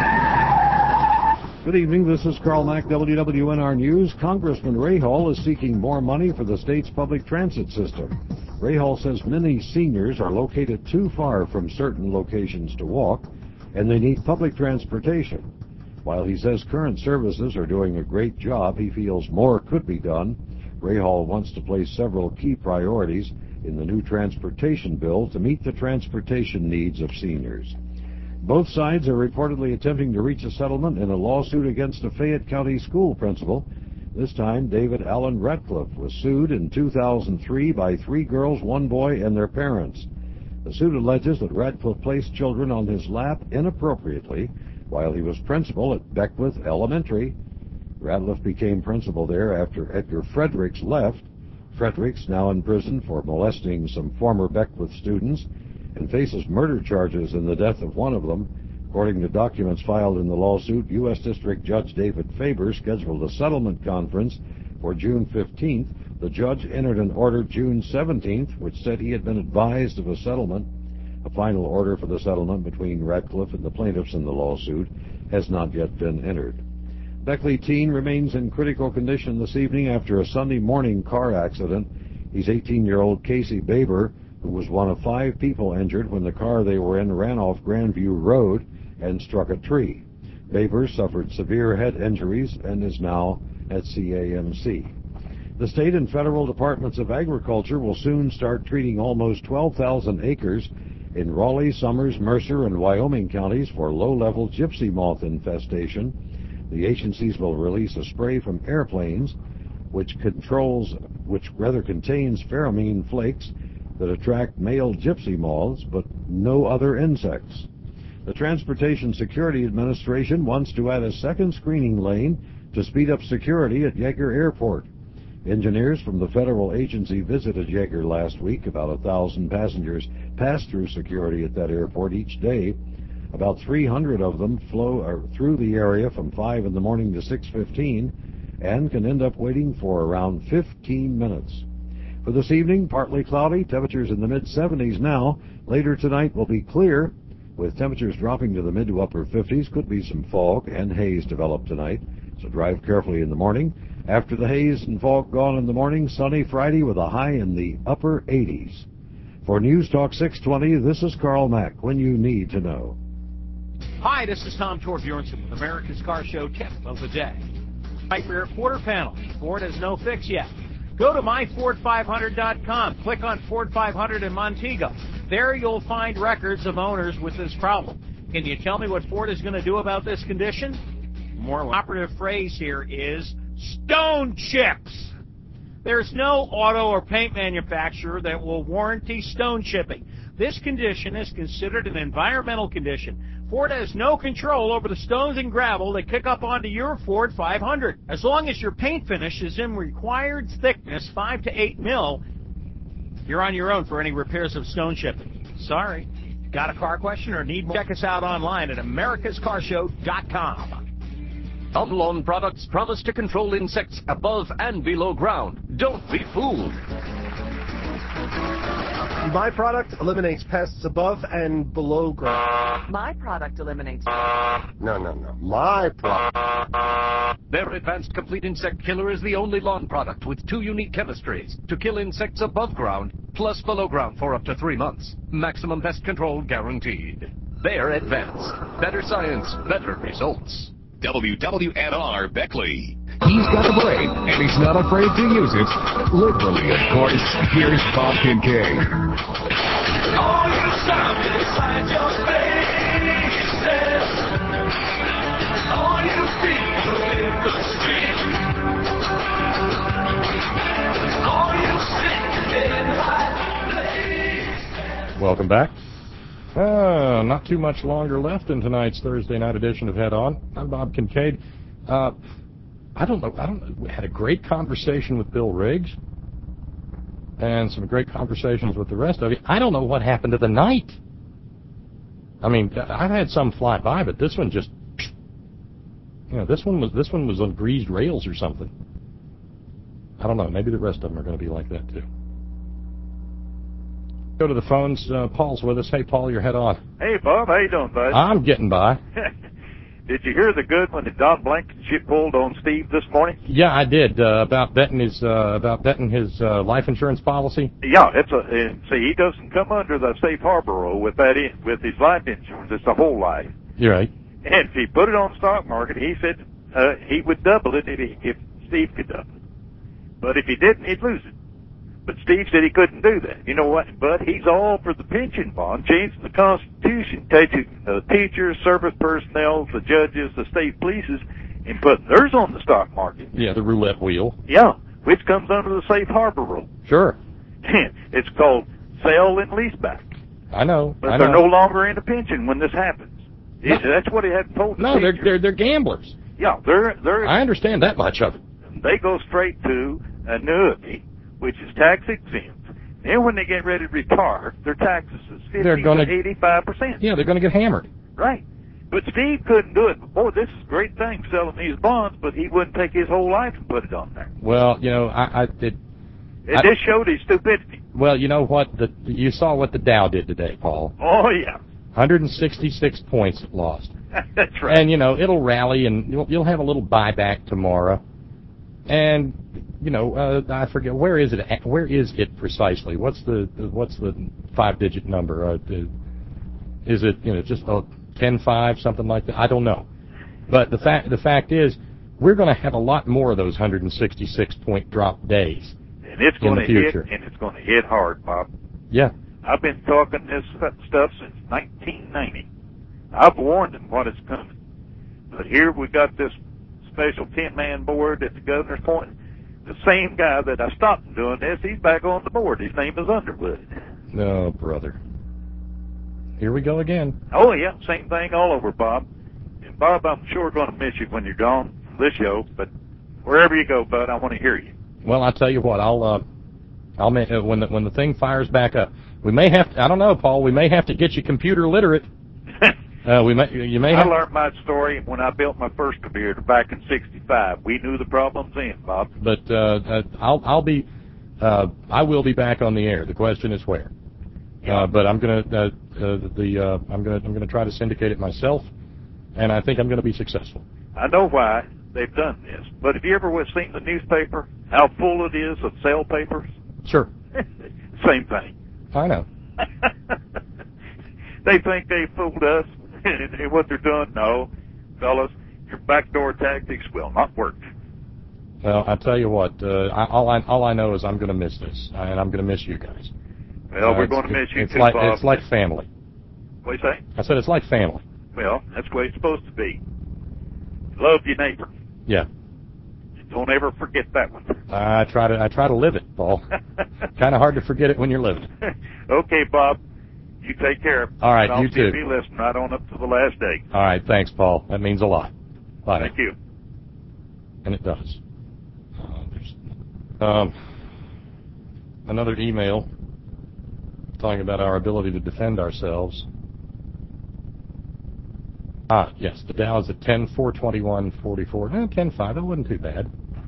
Good evening. This is Carl Mack, WWNR News. Congressman Ray Hall is seeking more money for the state's public transit system. Ray Hall says many seniors are located too far from certain locations to walk, and they need public transportation. While he says current services are doing a great job, he feels more could be done. Ray Hall wants to place several key priorities in the new transportation bill to meet the transportation needs of seniors. Both sides are reportedly attempting to reach a settlement in a lawsuit against a Fayette County school principal. This time, David Allen Ratcliffe was sued in 2003 by 3 girls, 1 boy, and their parents. The suit alleges that Ratcliffe placed children on his lap inappropriately while he was principal at Beckwith Elementary. Ratcliffe became principal there after Edgar Fredericks left. Fredericks, now in prison for molesting some former Beckwith students, and faces murder charges in the death of one of them. According to documents filed in the lawsuit, U.S. District Judge David Faber scheduled a settlement conference for June 15th. The judge entered an order June 17th, which said he had been advised of a settlement. A final order for the settlement between Ratcliffe and the plaintiffs in the lawsuit has not yet been entered. Beckley teen remains in critical condition this evening after a Sunday morning car accident. He's 18-year-old Casey Baber, who was one of 5 people injured when the car they were in ran off Grandview Road and struck a tree. Baber suffered severe head injuries and is now at CAMC. The state and federal departments of agriculture will soon start treating almost 12,000 acres in Raleigh, Summers, Mercer, and Wyoming counties for low-level gypsy moth infestation. The agencies will release a spray from airplanes which contains pheromone flakes that attract male gypsy moths, but no other insects. The Transportation Security Administration wants to add a second screening lane to speed up security at Yeager Airport. Engineers from the federal agency visited Yeager last week. About 1,000 passengers pass through security at that airport each day. About 300 of them flow through the area from 5 in the morning to 6:15 and can end up waiting for around 15 minutes. For this evening, partly cloudy, temperatures in the mid-70s now. Later tonight will be clear, with temperatures dropping to the mid to upper 50s. Could be some fog and haze develop tonight, so drive carefully in the morning. After the haze and fog gone in the morning, sunny Friday with a high in the upper 80s. For News Talk 620, this is Carl Mack, when you need to know. Hi, this is Tom Torbjornsen with America's Car Show tip of the day. Right rear quarter panel. Ford has no fix yet. Go to myford500.com. Click on Ford 500 in Montego. There you'll find records of owners with this problem. Can you tell me what Ford is going to do about this condition? The more operative phrase here is stone chips. There's no auto or paint manufacturer that will warranty stone chipping. This condition is considered an environmental condition. Ford has no control over the stones and gravel that kick up onto your Ford 500. As long as your paint finish is in required thickness, 5 to 8 mil, you're on your own for any repairs of stone chipping. Sorry. Got a car question or need more? Check us out online at americascarshow.com. Lawn products promise to control insects above and below ground. Don't be fooled. My product eliminates pests above and below ground. My product eliminates... No. My product. Their advanced complete insect killer is the only lawn product with 2 unique chemistries to kill insects above ground plus below ground for up to 3 months. Maximum pest control guaranteed. They're advanced. Better science, better results. WWNR Beckley. He's got the brain, and he's not afraid to use it. Literally, of course. Here's Bob Kincaid. All you sound inside your faces. All you people in the street. All you sit in high places. Welcome back. Not too much longer left in tonight's Thursday night edition of Head On. I'm Bob Kincaid. We had a great conversation with Bill Riggs and some great conversations with the rest of you. I don't know what happened to the night. I mean, I've had some fly by, but this one just, this one was on greased rails or something. I don't know. Maybe the rest of them are going to be like that too. Go to the phones. Paul's with us. Hey, Paul, you're head on. Hey, Bob, how you doing, bud? I'm getting by. Did you hear the good one that Don Blankenship pulled on Steve this morning? Yeah, I did. About betting his life insurance policy. Yeah, see, he doesn't come under the safe harbor rule with his life insurance. It's a whole life. You're right. And if he put it on the stock market, he said he would double it if Steve could double it. But if he didn't, he'd lose it. But Steve said he couldn't do that. You know what? But he's all for the pension bond, changing the Constitution, taking the teachers, service personnel, the judges, the state polices, and putting theirs on the stock market. Yeah, the roulette wheel. Yeah, which comes under the safe harbor rule. Sure. It's called sale and leaseback. I know. But they're no longer in a pension when this happens. No. That's what he had told. No, they're gamblers. Yeah, they're. I understand that much of it. They go straight to annuity, which is tax exempt. Then when they get ready to retire, their taxes is 50 to 85%. Yeah, they're going to get hammered. Right. But Steve couldn't do it. Boy, this is a great thing, selling these bonds, but he wouldn't take his whole life and put it on there. Well, you know, It just showed his stupidity. Well, you know what? You saw what the Dow did today, Paul. Oh, yeah. 166 points it lost. That's right. And, you know, it'll rally, and you'll have a little buyback tomorrow. And, you know, I forget, where is it precisely? What's the 5-digit number? Is it, you know, just 10-5, something like that? I don't know. But the fact is, we're going to have a lot more of those 166-point drop days. And it's going to hit, and it's going to hit hard, Bob. Yeah. I've been talking this stuff since 1990. I've warned them what is coming. But here we got this special 10-man board at the governor's point. The same guy that I stopped him doing this, he's back on the board. His name is Underwood. No, brother. Here we go again. Oh, yeah, same thing all over, Bob. And Bob, I'm sure going to miss you when you're gone from this show, but wherever you go, bud, I want to hear you. Well, I'll tell you what. When the thing fires back up, we may have to, I don't know, Paul. We may have to get you computer literate. I learned my story when I built my first computer back in '65. We knew the problems then, Bob. But I will be back on the air. The question is where. Yeah. But I'm gonna try to syndicate it myself, and I think I'm gonna be successful. I know why they've done this, but have you ever seen the newspaper? How full it is of sale papers? Sure. Same thing. I know. They think they fooled us, and what they're doing, no, fellas, your backdoor tactics will not work. Well, I tell you what, all I know is I'm going to miss this, and I'm going to miss you guys. Well, we're going to miss you too, Bob. Bob. It's like family. What do you say? I said it's like family. Well, that's the way it's supposed to be. Love your neighbor. Yeah. Don't ever forget that one. I try to live it, Paul. Kind of hard to forget it when you're living. Okay, Bob. You take care. All right, I'll you too. Be listening right on up to the last day. All right, thanks, Paul. That means a lot. Bye. Thank you. And it does. Another email talking about our ability to defend ourselves. Yes, the Dow is at 10,421.44. 10.5, that wasn't too bad.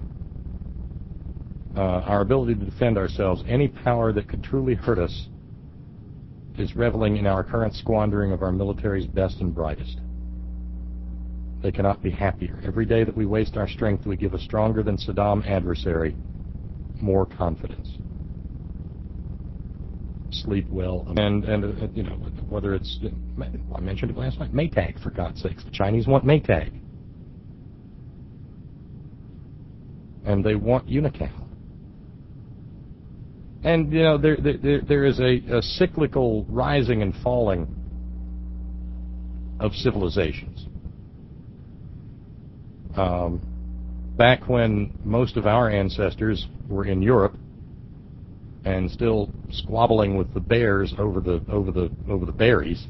Our ability to defend ourselves, any power that could truly hurt us, is reveling in our current squandering of our military's best and brightest. They cannot be happier. Every day that we waste our strength, we give a stronger than Saddam adversary more confidence. Sleep well, and you know, whether it's, I mentioned it last night, Maytag, for God's sakes. The Chinese want Maytag, and they want Unical. And you know, there is a cyclical rising and falling of civilizations. Back when most of our ancestors were in Europe and still squabbling with the bears over the berries,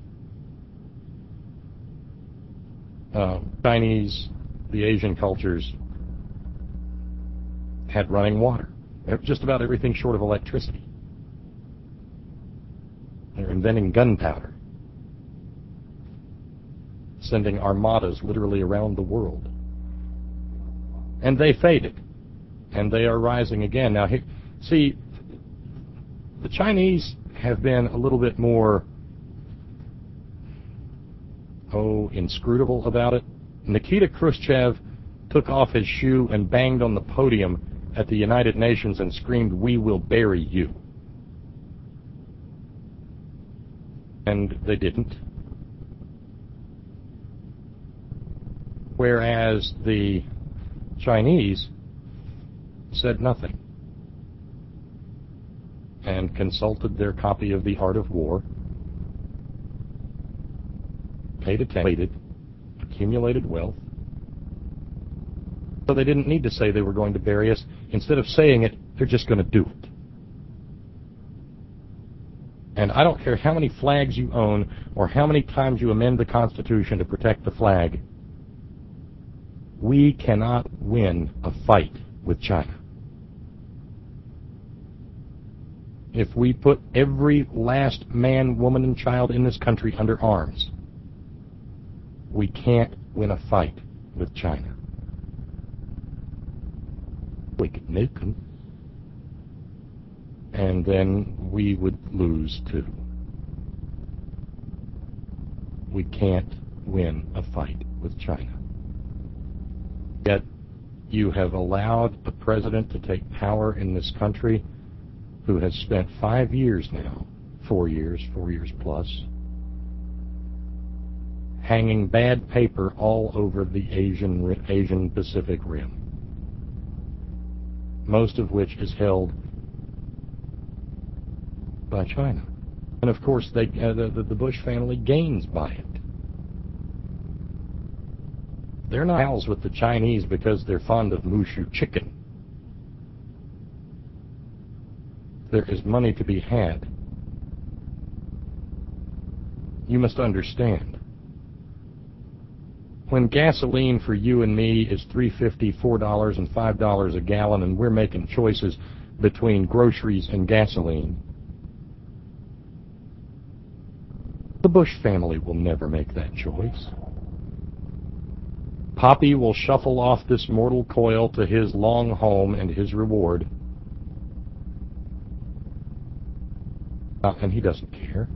Chinese, the Asian cultures had running water. Just about everything short of electricity. They're inventing gunpowder, sending armadas literally around the world. And they faded, and they are rising again. Now, see, the Chinese have been a little bit more, inscrutable about it. Nikita Khrushchev took off his shoe and banged on the podium at the United Nations and screamed, "We will bury you." And they didn't. Whereas the Chinese said nothing and consulted their copy of The Art of War, paid attention, accumulated wealth. So they didn't need to say they were going to bury us. Instead of saying it, they're just going to do it. And I don't care how many flags you own or how many times you amend the Constitution to protect the flag, we cannot win a fight with China. If we put every last man, woman, and child in this country under arms, we can't win a fight with China. We could nuke them, and then we would lose too. We can't win a fight with China. Yet you have allowed a president to take power in this country who has spent 5 years now, 4 years plus, hanging bad paper all over the Asian Pacific Rim, most of which is held by China. And of course, the Bush family gains by it. They're not pals with the Chinese because they're fond of Mushu chicken. There is money to be had. You must understand. When gasoline for you and me is $3.50, $4, and $5 a gallon, and we're making choices between groceries and gasoline, the Bush family will never make that choice. Poppy will shuffle off this mortal coil to his long home and his reward. And he doesn't care.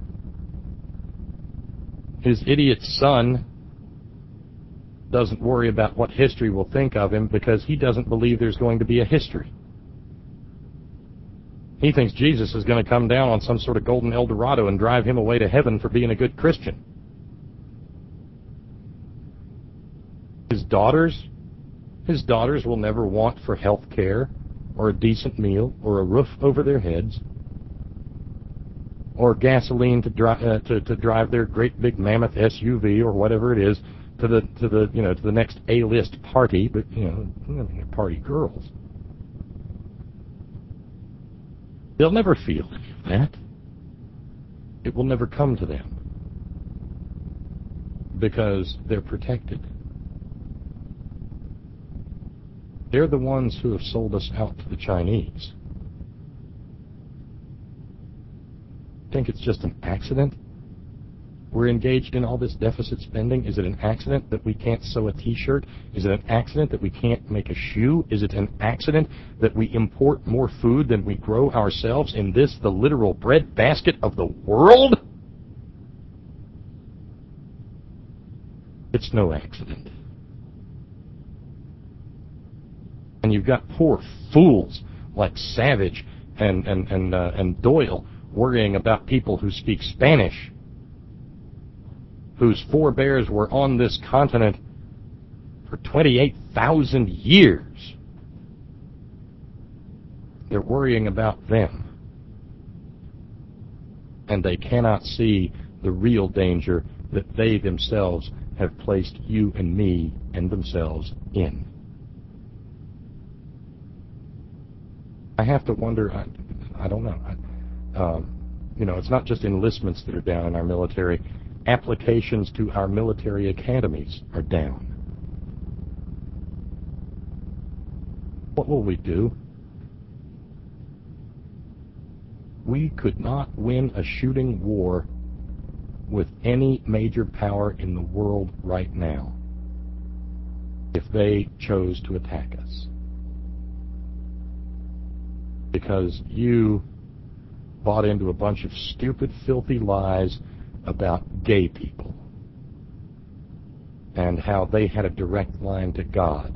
His idiot son doesn't worry about what history will think of him because he doesn't believe there's going to be a history. He thinks Jesus is going to come down on some sort of golden El Dorado and drive him away to heaven for being a good Christian. His daughters will never want for health care or a decent meal or a roof over their heads or gasoline to drive their great big mammoth SUV or whatever it is to the next A-list party, but they're party girls. They'll never feel any of that. It will never come to them because they're protected. They're the ones who have sold us out to the Chinese. Think it's just an accident? We're engaged in all this deficit spending. Is it an accident that we can't sew a t-shirt? Is it an accident that we can't make a shoe? Is it an accident that we import more food than we grow ourselves in this, the literal bread basket of the world? It's no accident. And you've got poor fools like Savage and Doyle worrying about people who speak Spanish, whose forebears were on this continent for 28,000 years. They're worrying about them. And they cannot see the real danger that they themselves have placed you and me and themselves in. I have to wonder, I don't know. It's not just enlistments that are down in our military. Applications to our military academies are down. What will we do? We could not win a shooting war with any major power in the world right now if they chose to attack us. Because you bought into a bunch of stupid, filthy lies about gay people and how they had a direct line to God.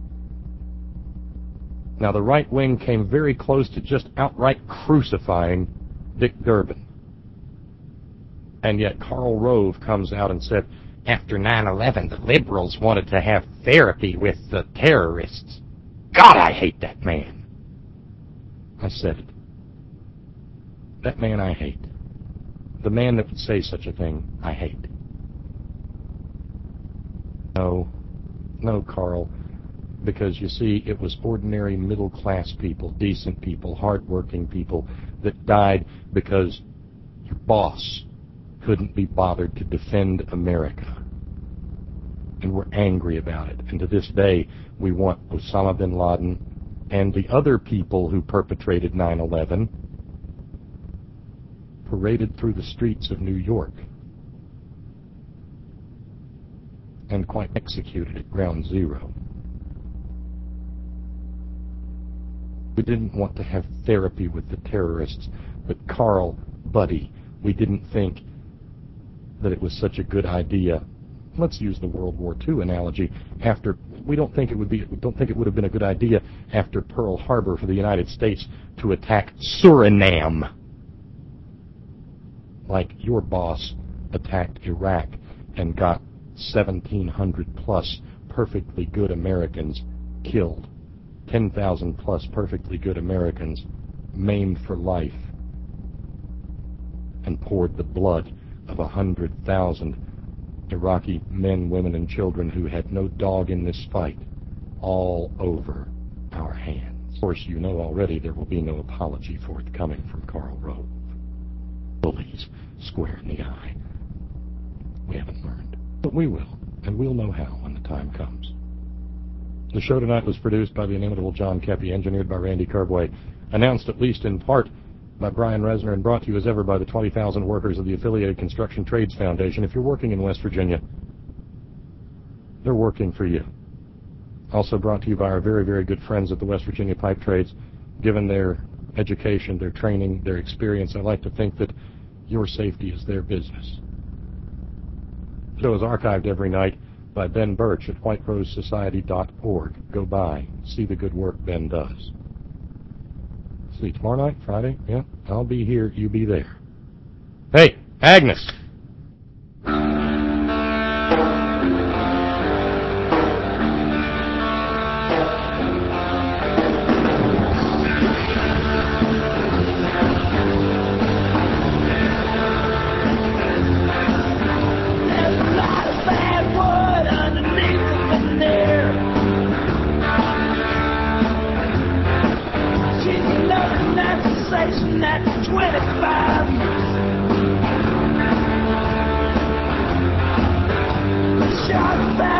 Now, the right wing came very close to just outright crucifying Dick Durbin. And yet Karl Rove comes out and said, after 9/11, the liberals wanted to have therapy with the terrorists. God, I hate that man. I said it. That man I hate. The man that would say such a thing, I hate. No, Karl, because you see, it was ordinary middle-class people, decent people, hard-working people that died because your boss couldn't be bothered to defend America. And we're angry about it. And to this day, we want Osama bin Laden and the other people who perpetrated 9/11 paraded through the streets of New York and quite executed at ground zero. We didn't want to have therapy with the terrorists, but Karl, buddy, we didn't think that it was such a good idea. Let's use the World War II analogy. We don't think it would have been a good idea after Pearl Harbor for the United States to attack Suriname, like your boss attacked Iraq and got 1,700 plus perfectly good Americans killed, 10,000 plus perfectly good Americans maimed for life, and poured the blood of 100,000 Iraqi men, women, and children who had no dog in this fight all over our hands. Of course, you know already there will be no apology forthcoming from Karl Rove. Bullies square in the eye. We haven't learned. But we will, and we'll know how when the time comes. The show tonight was produced by the inimitable John Kepi, engineered by Randy Carboy, announced at least in part by Brian Resner, and brought to you as ever by the 20,000 workers of the Affiliated Construction Trades Foundation. If you're working in West Virginia, they're working for you. Also brought to you by our very, very good friends at the West Virginia Pipe Trades. Given their education, their training, their experience, I like to think that your safety is their business. The show is archived every night by Ben Birch at whiterosesociety.org. Go by, see the good work Ben does. See, tomorrow night, Friday, yeah, I'll be here, you be there. Hey, Agnes! That's 25 years. Shot back.